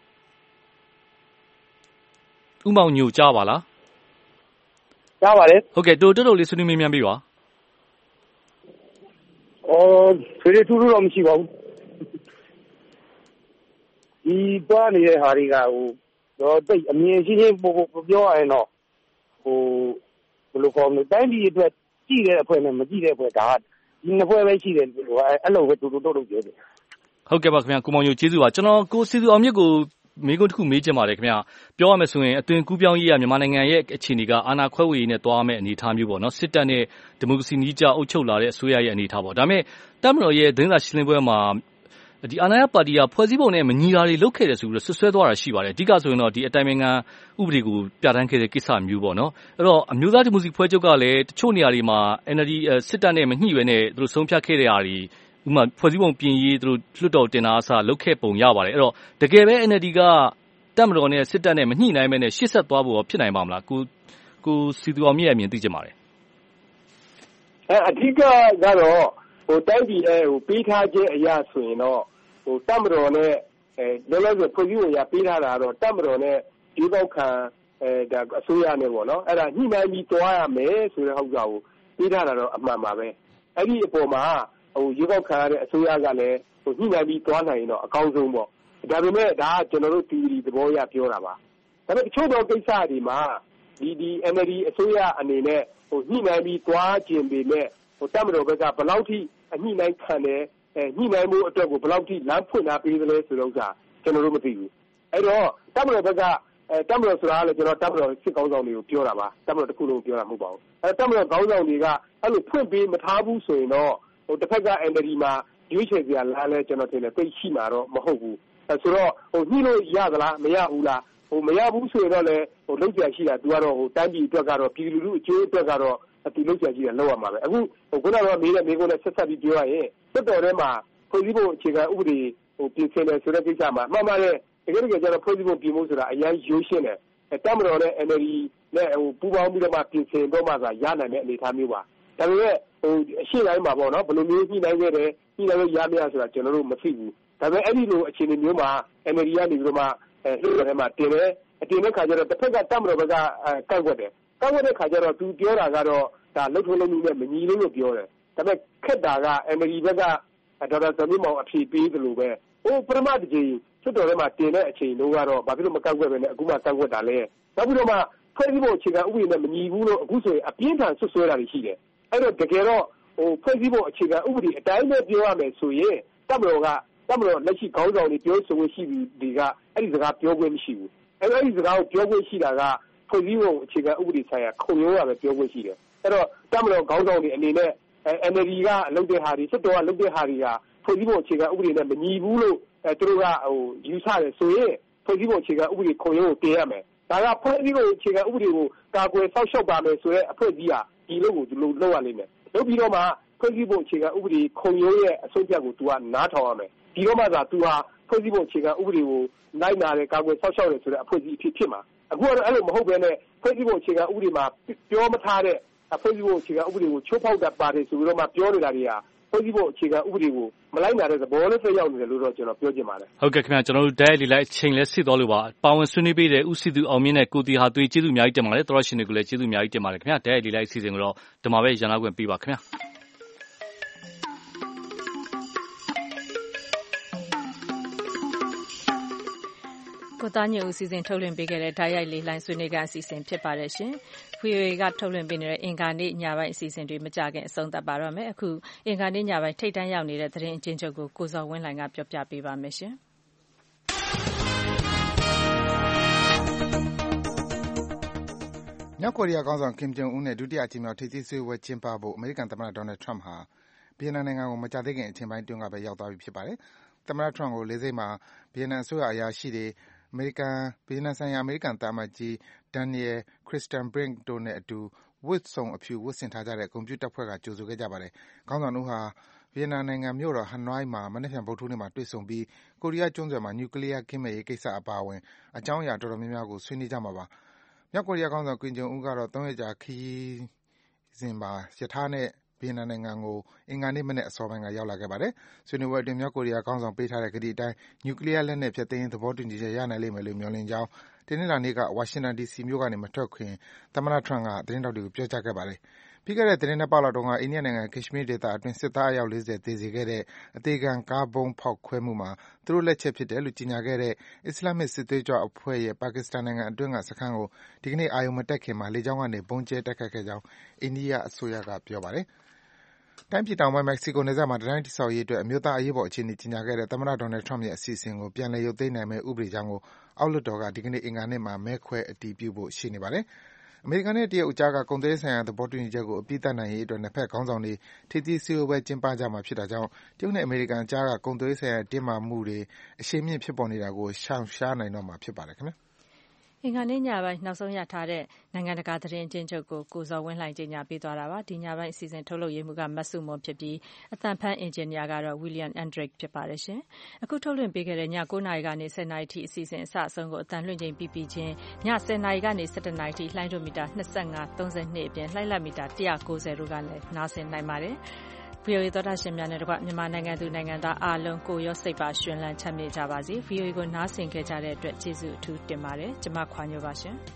ဥမောင်ညိုကြားပါလားကြားပါတယ်ဟုတ်ကဲ့တူတူတူလေးဆွေးနွေးမြန်းပြီးပါအော်ဆွေးနွေးထူးထူးတော့မရှိပါဘူးဒီတွားနေတဲ့ဟာတွေကဟိုတော့တိတ်အမြင်ရှင်းရှင်းပို့ပို့ပြောရရင်တော့ဟိုဘယ်လိုခေါ်မလဲတိုင်းပြည်အတွက်ကြည့်တဲ့အဖွဲ့နဲ့မကြည့်တဲ့အဖွဲ့ဒါဒီနှစ်ဖွဲ့ပဲရှိတယ်ဟိုအဲ့လိုပဲတူတူတုတ်တုတ်ပြောတယ်ဟုတ်ကဲ့ပါခင်ဗျာကိုမောင်ညိုကျေးဇူးပါကျွန်တော်ကိုစီသူအောင်မြင့်ကိုမိကုန်းတစ်ခုမေးချင်ပါတယ်ခင်ဗျာပြောရမယ်ဆိုရင်အသွင်ကူးပြောင်းရေးရမြန်မာနိုင်ငံရဲ့အခြေအနေကအာဏာခွဲဝေရေးနဲ့တွားမယ့်အနေအထားမျိုးပေါ့နော်စစ်တပ်နဲ့ဒီမိုကရေစီနည်းကျအုပ်ချုပ်လာတဲ့အစိုးရရဲ့အနေအထားပေါ့ဒါပေမဲ့တပ်မတော်ရဲ့ဒင်းစာရှင်းလင်းပွဲမှာဒီအာဏာရပါတီကဖွဲ့စည်းပုံနဲ့မညီတာတွေလုပ်ခဲ့တယ်ဆိုပြီးတော့ဆွဆွဲသွားတာရှိပါတယ်အဓိကဆိုရင်တော့ဒီအတိုင်ပင်ခံဥပဒေကိုပြဋ္ဌာန်းခဲ့တဲ့ကိစ္စမျိုးပေါ့နော်အဲ့တော့အမျိုးသားဒီမိုကရေစီဖွဲ့ချုပ်ကလည်းတချို့နေရာတွေမှာ N L D စစ်တပ်နဲ့မညှိဘဲနဲ့သူတို့ဆုံးဖြတ်ခဲ့တဲ့အားတွေဥပမာဖွဲ့စည်းပုံပြင်ရေးသူတို့လွှတ်တော်တင်တာအစားလုပ်ခဲ့ပုံရပါတယ်အဲ့တော့တကယ်ပဲ N L D ကတပ်မတော်နဲ့စစ်တပ်နဲ့မညှိနိုင်ဘဲနဲ့ရှေ့ဆက်သွားဖို့ဖြစ်နိုင်ပါမလားကိုကိုစီသူအောင်မြင့်အမြင်သိချင်ပါတယ်အဲအဓိကကတော့ဟိုတိုင်းပြည်ရဲ့ဟိုပေးထားခြင်းအရာဆိုရင်တော့ဟဟိုတပ်မတော်နဲ့အဲလောလောဆယ်ဖွဲ့စည်းပုံရပေးထားတာတော့တပ်မတော်နဲ့ဒီပေါက်ခံအဲဒါအစိုးရနဲ့ပေါ့နော်အဲ့ဒါညှိနှိုင်းပြီးတွားရမယ်ဆိုတဲ့ဥစ္စာကိုပေးထားတာတော့အမှန်ပါပဲအဲ့ဒီအပေါ်မှာဟိုရေပေါက်ခံရတဲ့အစိုးရကလည်းဟိုညှိနှိုင်းပြီးတွားနိုင်ရင်တော့အကောင်းဆုံးပေါ့ဒါပေမဲ့ဒါကကျွန်တော်တို့ theory သဘောအရပြောတာပါဒါပေမဲ့တချို့သောကိစ္စတွေမှာဒီဒီ N L D အစိုးရအနေနဲ့ဟိုညှိနှိုင်းပြီးတွားကျင်ပေမဲ့ဟိုတပ်မတော်ဘက်ကဘယ်လောက်ထိအညှိနှိုင်းခံတယ်အဲညှိနှိုင်းမှုအတွက်ကိုဘယ်လောက်ထိလမ်းဖွင့်ထားပေးသလဲဆိုတော့ဥစ္စာကျွန်တော်တို့မသိဘူးအဲ့တော့တပ်မတော်ဘက်ကအဲတပ်မတော်ဆိုတာလည်းကျွန်တော်တပ်မတော်စစ်ကောင်းဆောင်တွေကိုပြောတာပါတပ်မတော်တစ်ခုလုံးပြောတာမဟုတ်ပါဘူးအဲတပ်မတော်ကောင်းဆောင်တွေကအဲ့လိုဖွင့်ပေးမထားဘူးဆိုရင်တော့ဟိုတစ်ဖက်က N L D မှာရွေးချယ်စရာလမ်းလဲကျွန်တော်ထင်တယ်သိရှိမှာတော့မဟုတ်ဘူးအဲဆိုတော့ဟိုညှိလို့ရသလားမရဘူးလားဟိုမရဘူးဆိုရင်တော့လေဟိုလုံးကြရှိတာ तू ကတော့ဟိုတိုင်းပြည်အတွက်ကတော့ပြည်လူလူအကျိုးအတွက်ကတော့သူလုံးကြရှိတာလောက်ရမှာပဲအခုဟိုခုနကတော့မေးတဲ့မေးခွန်းနဲ့ဆက်ဆက်ပြီးပြောရရင်တက်တော်ထဲမှာဖွဲ့စည်းပုံအခြေခံဥပဒေဟိုပြင်ဆင်တယ်ဆိုတဲ့ကိစ္စမှာမှန်ပါတယ်တကယ်တကယ်ကျတော့ဖွဲ့စည်းပုံပြင်ဖို့ဆိုတာအရင်ရိုးရှင်းတယ်တပ်မတော်နဲ့ N L D နဲ့ဟိုပူးပေါင်းပြီးတော့မှပြင်ဆင်တော့မှသာရနိုင်တဲ့အနေအထားမျိုးပါဒါပေမဲ့ဟိုအရှိတိုင်းမှာပေါ့နော်ဘယ်လိုမျိုးညှိနှိုင်းခဲ့တယ်ညှိနှိုင်းလို့ရမရဆိုတာကျွန်တော်တို့မသိဘူးဒါပေမဲ့အဲ့ဒီလိုအခြေအနေမျိုးမှာ N L D ကနေပြီးတော့မှအဲလွှတ်တော်ထဲမှာတင်တယ်အတင်တဲ့ခါကျတော့တစ်ဖက်ကတပ်မတော်ဘက်ကကန့်ကွက်တယ်ကန့်ကွက်တဲ့ခါကျတော့သူပြောတာကတော့ဒါလှုပ်ထုံးလုံးနဲ့မညီလို့လို့ပြောတယ်ဒါပေမဲ့ခက်တာက N L D ဘက်ကဒေါက်တာဇော်မြင့်မောင်အဖြေပေးသလိုပဲဟိုပထမတစ်ကြိမ်လွှတ်တော်ထဲမှာတင်တဲ့အချိန်တုန်းကတော့ဘာဖြစ်လို့မကန့်ကွက်ပဲနဲ့အခုမှကန့်ကွက်တာလဲနောက်ပြီးတော့မှဖွဲ့စည်းပုံအခြေခံဥပဒေနဲ့မညီဘူးလို့အခုဆိုရင်အပြင်းထန်ဆွဆွဲတာတွေရှိတယ်အဲ့တော့တကယ်တော့ဟိုဖွဲ့စည်းပုံအခြေခံဥပဒေအတိုင်းပဲပြောရမယ်ဆိုရင်တပ်မတော်ကတပ်မတော်လက်ရှိခေါင်းဆောင်တွေပြောဆိုဝင်ရှိပြီးဒီကအဲ့ဒီစကားပြောခွင့်မရှိဘူးအဲ့တော့အဲ့ဒီစကားကိုပြောခွင့်ရှိတာကဖွဲ့စည်းပုံအခြေခံဥပဒေဆိုင်ရာခုံရုံးကပဲပြောခွင့်ရှိတယ်အဲ့တော့တပ်မတော်ခေါင်းဆောင်တွေအနေနဲ့ N L D ကလုပ်တဲ့ဟာတွေစစ်တော်ကလုပ်တဲ့ဟာတွေကဖွဲ့စည်းပုံအခြေခံဥပဒေနဲ့မညီဘူးလို့အဲသူတို့ကဟိုယူဆတယ်ဆိုရင်ဖွဲ့စည်းပုံအခြေခံဥပဒေခုံရုံးကိုတင်ရမယ်ဒါကဖွဲ့စည်းပုံအခြေခံဥပဒေကိုကာကွယ်ဆောက်ရှောက်ပါမယ်ဆိုတဲ့အဖွဲ့အစည်းဟာဒီလိုကိုဒီလိုလုပ်ရလိမ့်မယ်လုပ်ပြီးတော့မှဖွဲ့စည်းပုံအခြေခံဥပဒေခုံရုံးရဲ့အဆုံးအဖြတ်ကို तू ကနားထောင်ရမယ်ဒီတော့မှသာ तू ဟာဖွဲ့စည်းပုံအခြေခံဥပဒေကိုနိုင်နာတယ်ကာကွယ်ဆောက်ရှောက်တယ်ဆိုတဲ့အဖွဲ့အစည်းအဖြစ်ဖြစ်မှာအခုကတော့အဲ့လိုမဟုတ်ဘဲနဲ့ဖွဲ့စည်းပုံအခြေခံဥပဒေမှာပြောမထားတဲ့ဖွဲ့စည်းပုံအခြေခံဥပဒေကိုချိုးဖောက်တာပါတယ်ဆိုပြီးတော့မှပြောနေတာတွေဟာဖွဲ့စည်းပုံအခြေခံဥပဒေကိုမလိုက်နိုင်တဲ့သဘောလေးဆက်ရောက်နေတယ်လို့တော့ကျွန်တော်ပြောချင်ပါတယ်ဟုတ်ကဲ့ခင်ဗျာကျွန်တော်တို့တိုက်ရိုက်လိုက်အချိန်လဲစစ်သွားလို့ပါပါဝင်ဆွေးနွေးပေးတဲ့ဦးစီသူအောင်မြင့်နဲ့ကိုတီဟာသွေးကျေးဇူးအများကြီးတင်ပါတယ်တော်ရရှင်တွေကိုလည်းကျေးဇူးအများကြီးတင်ပါတယ်ခင်ဗျာတိုက်ရိုက်လိုက်အစီအစဉ်ကိုတော့ဒီမှာပဲရန်နာခွင့်ပေးပါခင်ဗျာကိုသားညိုဦးစီစဉ်ထုတ်လွှင့်ပေးခဲ့တဲ့ဓာတ်ရိုက်လေးလိုင်းဆွေးနွေးခန်းအစီအစဉ်ဖြစ်ပါတယ်ရှင်။ဗွီအိုအေ ကထုတ်လွှင့်ပေးနေတဲ့အင်္ဂါနေ့ညပိုင်းအစီအစဉ်တွေမကြခင်အဆုံးသတ်ပါတော့မယ်။အခုအင်္ဂါနေ့ညပိုင်းထိပ်တန်းရောက်နေတဲ့သတင်းအကျဉ်းချုပ်ကိုကိုဇော်ဝင်းလှိုင်ကပြောပြပေးပါမယ်ရှင်။မြောက်ကိုရီးယားခေါင်းဆောင်ကင်ဂျုံအွန်းနဲ့ဒုတိယအကြိမ်မြောက်ထိပ်သီးစည်းဝေးပွဲကျင်းပဖို့အမေရိကန်သမ္မတဒေါ်နယ်ထရမ့်ဟာဗီယက်နမ်နိုင်ငံကိုမကြာသေးခင်အချိန်ပိုင်းတွင်းကပဲရောက်သွားပြီဖြစ်ပါတယ်။သမ္မတထရမ့်ကိုလေဆိပ်မှာဗီယက်နမ်အစိုးရအရာရှိတွေအမေရိကန်ဗီယက်နမ်ဆိုင်ရာအမေရိကန်သံအမတ်ကြီး Daniel Kritenbrink တို့နဲ့အတူဝတ်စုံအဖြူဝတ်ဆင်ထားကြတဲ့ဂုဏ်ပြုတပ်ဖွဲ့ကကြိုဆိုခဲ့ကြပါတယ်။ခေါင်းဆောင်တို့ဟာဗီယက်နမ်နိုင်ငံမြို့တော်ဟနွိုင်းမှာမနက်ဖြန်ဗုဒ္ဓဟူးနေ့မှာတွေ့ဆုံပြီးကိုရီးယားကျွန်းဆွယ်မှာနျူကလီးယားကင်းမဲ့ရေးကိစ္စအပါအဝင်အကြောင်းအရာတော်တော်များများကိုဆွေးနွေးကြမှာပါ။မြောက်ကိုရီးယားခေါင်းဆောင်ကင်ဂျုံအွန်းကတော့သုံးရက်ကြာခရီးစဉ်မှာရထားနဲ့ဗီယက်နမ်နိုင်ငံကိုအင်္ဂါနေ့မနက်အစောပိုင်းကရောက်လာခဲ့ပါတယ်။ဆွေးနွေးပွဲအတွင်းမြောက်ကိုရီးယားခေါင်းဆောင်ပေးထားတဲ့ကတိအတိုင်းနျူကလီးယားလက်နက်ဖျက်သိမ်းရေးသဘောတူညီချက်ရနိုင်လိမ့်မယ်လို့မျှော်လင့်ကြောင်းတနင်္လာနေ့ကဝါရှင်တန်ဒီစီမြို့ကနေမထွက်ခွာသမ္မတထရမ့်ကသတင်းထောက်တွေကိုပြောကြားခဲ့ပါတယ်။ပြီးခဲ့တဲ့သီတင်းနှစ်ပတ်လောက်တုန်းကအိန္ဒိယနိုင်ငံကက်ရှ်မီးဒေသအတွင်းစစ်သားအယောက်လေးဆယ်သေစေခဲ့တဲ့အသေခံကားဗုံးဖောက်ခွဲမှုမှာသူတို့လက်ချက်ဖြစ်တယ်လို့ကြေညာခဲ့တဲ့အစ္စလာမ်မစ်စစ်သွေးကြွအဖွဲ့ရဲ့ပါကစ္စတန်နိုင်ငံအတွင်းကစခန်းကိုဒီကနေ့အာရုံမတက်ခင်မှာလေကြောင်းကနေဗုံးကြဲတိုက်ခိုက်ခဲ့ကြောင်းအိန္ဒိယအစိုးရကပြောပါတယ်။တိုင်းပြည်တောင်ပိုင်းမက္ကဆီကိုနယ်စပ်မှာတံတိုင်းတည်ဆောက်ရေးအတွက်အမျိုးသားအရေးပေါ်အခြေအနေကြေညာခဲ့တဲ့သမ္မတဒေါ်နယ်ထရမ့်ရဲ့အစီအစဉ်ကိုပြန်လည်ရုပ်သိမ်းနိုင်မယ့်ဥပဒေကြမ်းကိုအောက်လွှတ်တော်ကဒီကနေ့အင်္ဂါနေ့မှာမဲခွဲအတည်ပြုဖို့ရှိနေပါတယ်။အမေရိကန်နဲ့တရုတ်အကြားကကုန်သွယ်ရေးဆိုင်ရာသဘောတူညီချက်ကိုအပြီးသတ်နိုင်ရေးအတွက်နှစ်ဘက်ခေါင်းဆောင်တွေထိပ်သီးစည်းဝေးပွဲကျင်းပကြမှာဖြစ်တာကြောင့်တရုတ်နဲ့အမေရိကန်အကြားကကုန်သွယ်ရေးဆိုင်ရာတင်းမာမှုတွေအရှိန်မြင့်ဖြစ်ပေါ်နေတာကိုရှောင်ရှားနိုင်တော့မှာဖြစ်ပါတယ်ခင်ဗျာ။အင်္ဂါနေ့ညပိုင်းနောက်ဆုံးရထားတဲ့နိုင်ငံတကာသတင်းအကျဉ်းချုပ်ကိုကိုဇော်ဝင်းလှိုင်ကြီးညာပေးသွားတာပါဒီညပိုင်းအစီအစဉ်ထုတ်လုပ်ရေးမှူးကမတ်စုမွန်ဖြစ်ပြီးအသံဖန်အင်ဂျင်နီယာကတော့ William Andrick ဖြစ်ပါတယ်ရှင်အခုထုတ်လွှင့်ပေးခဲ့တဲ့ည9နာရီကနေ10နာရီထိအစီအစဉ်အစအဆုံးကိုအသံလွှင့်ချိန်ပြီးပြီးချင်းည10နာရီကနေ17နာရီထိလှိုင်းဒိုမီတာ25 32အပြင်လှိုင်းလက်မီတာone ninetyတို့ကလည်းနားဆင်နိုင်ပါတယ်ဗွီအိုအေ သောတာရှင်များနဲ့တကွမြန်မာနိုင်ငံသူနိုင်ငံသားအားလုံးကိုရောစိတ်ပါရှင်လန်းချမ်းမြေ့ကြပါစေ။ ဗွီအိုအေကိုနားဆင်ခဲ့ကြတဲ့အတွက်ကျေးဇူးအထူးတင်ပါတယ်။ကျွန်မခွာညိုပါရှင်။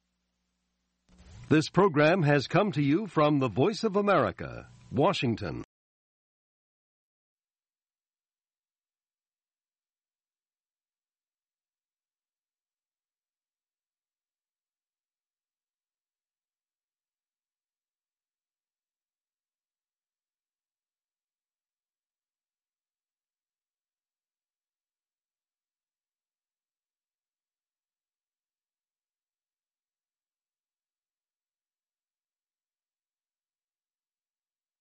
This program has come to you from the Voice of America, Washington.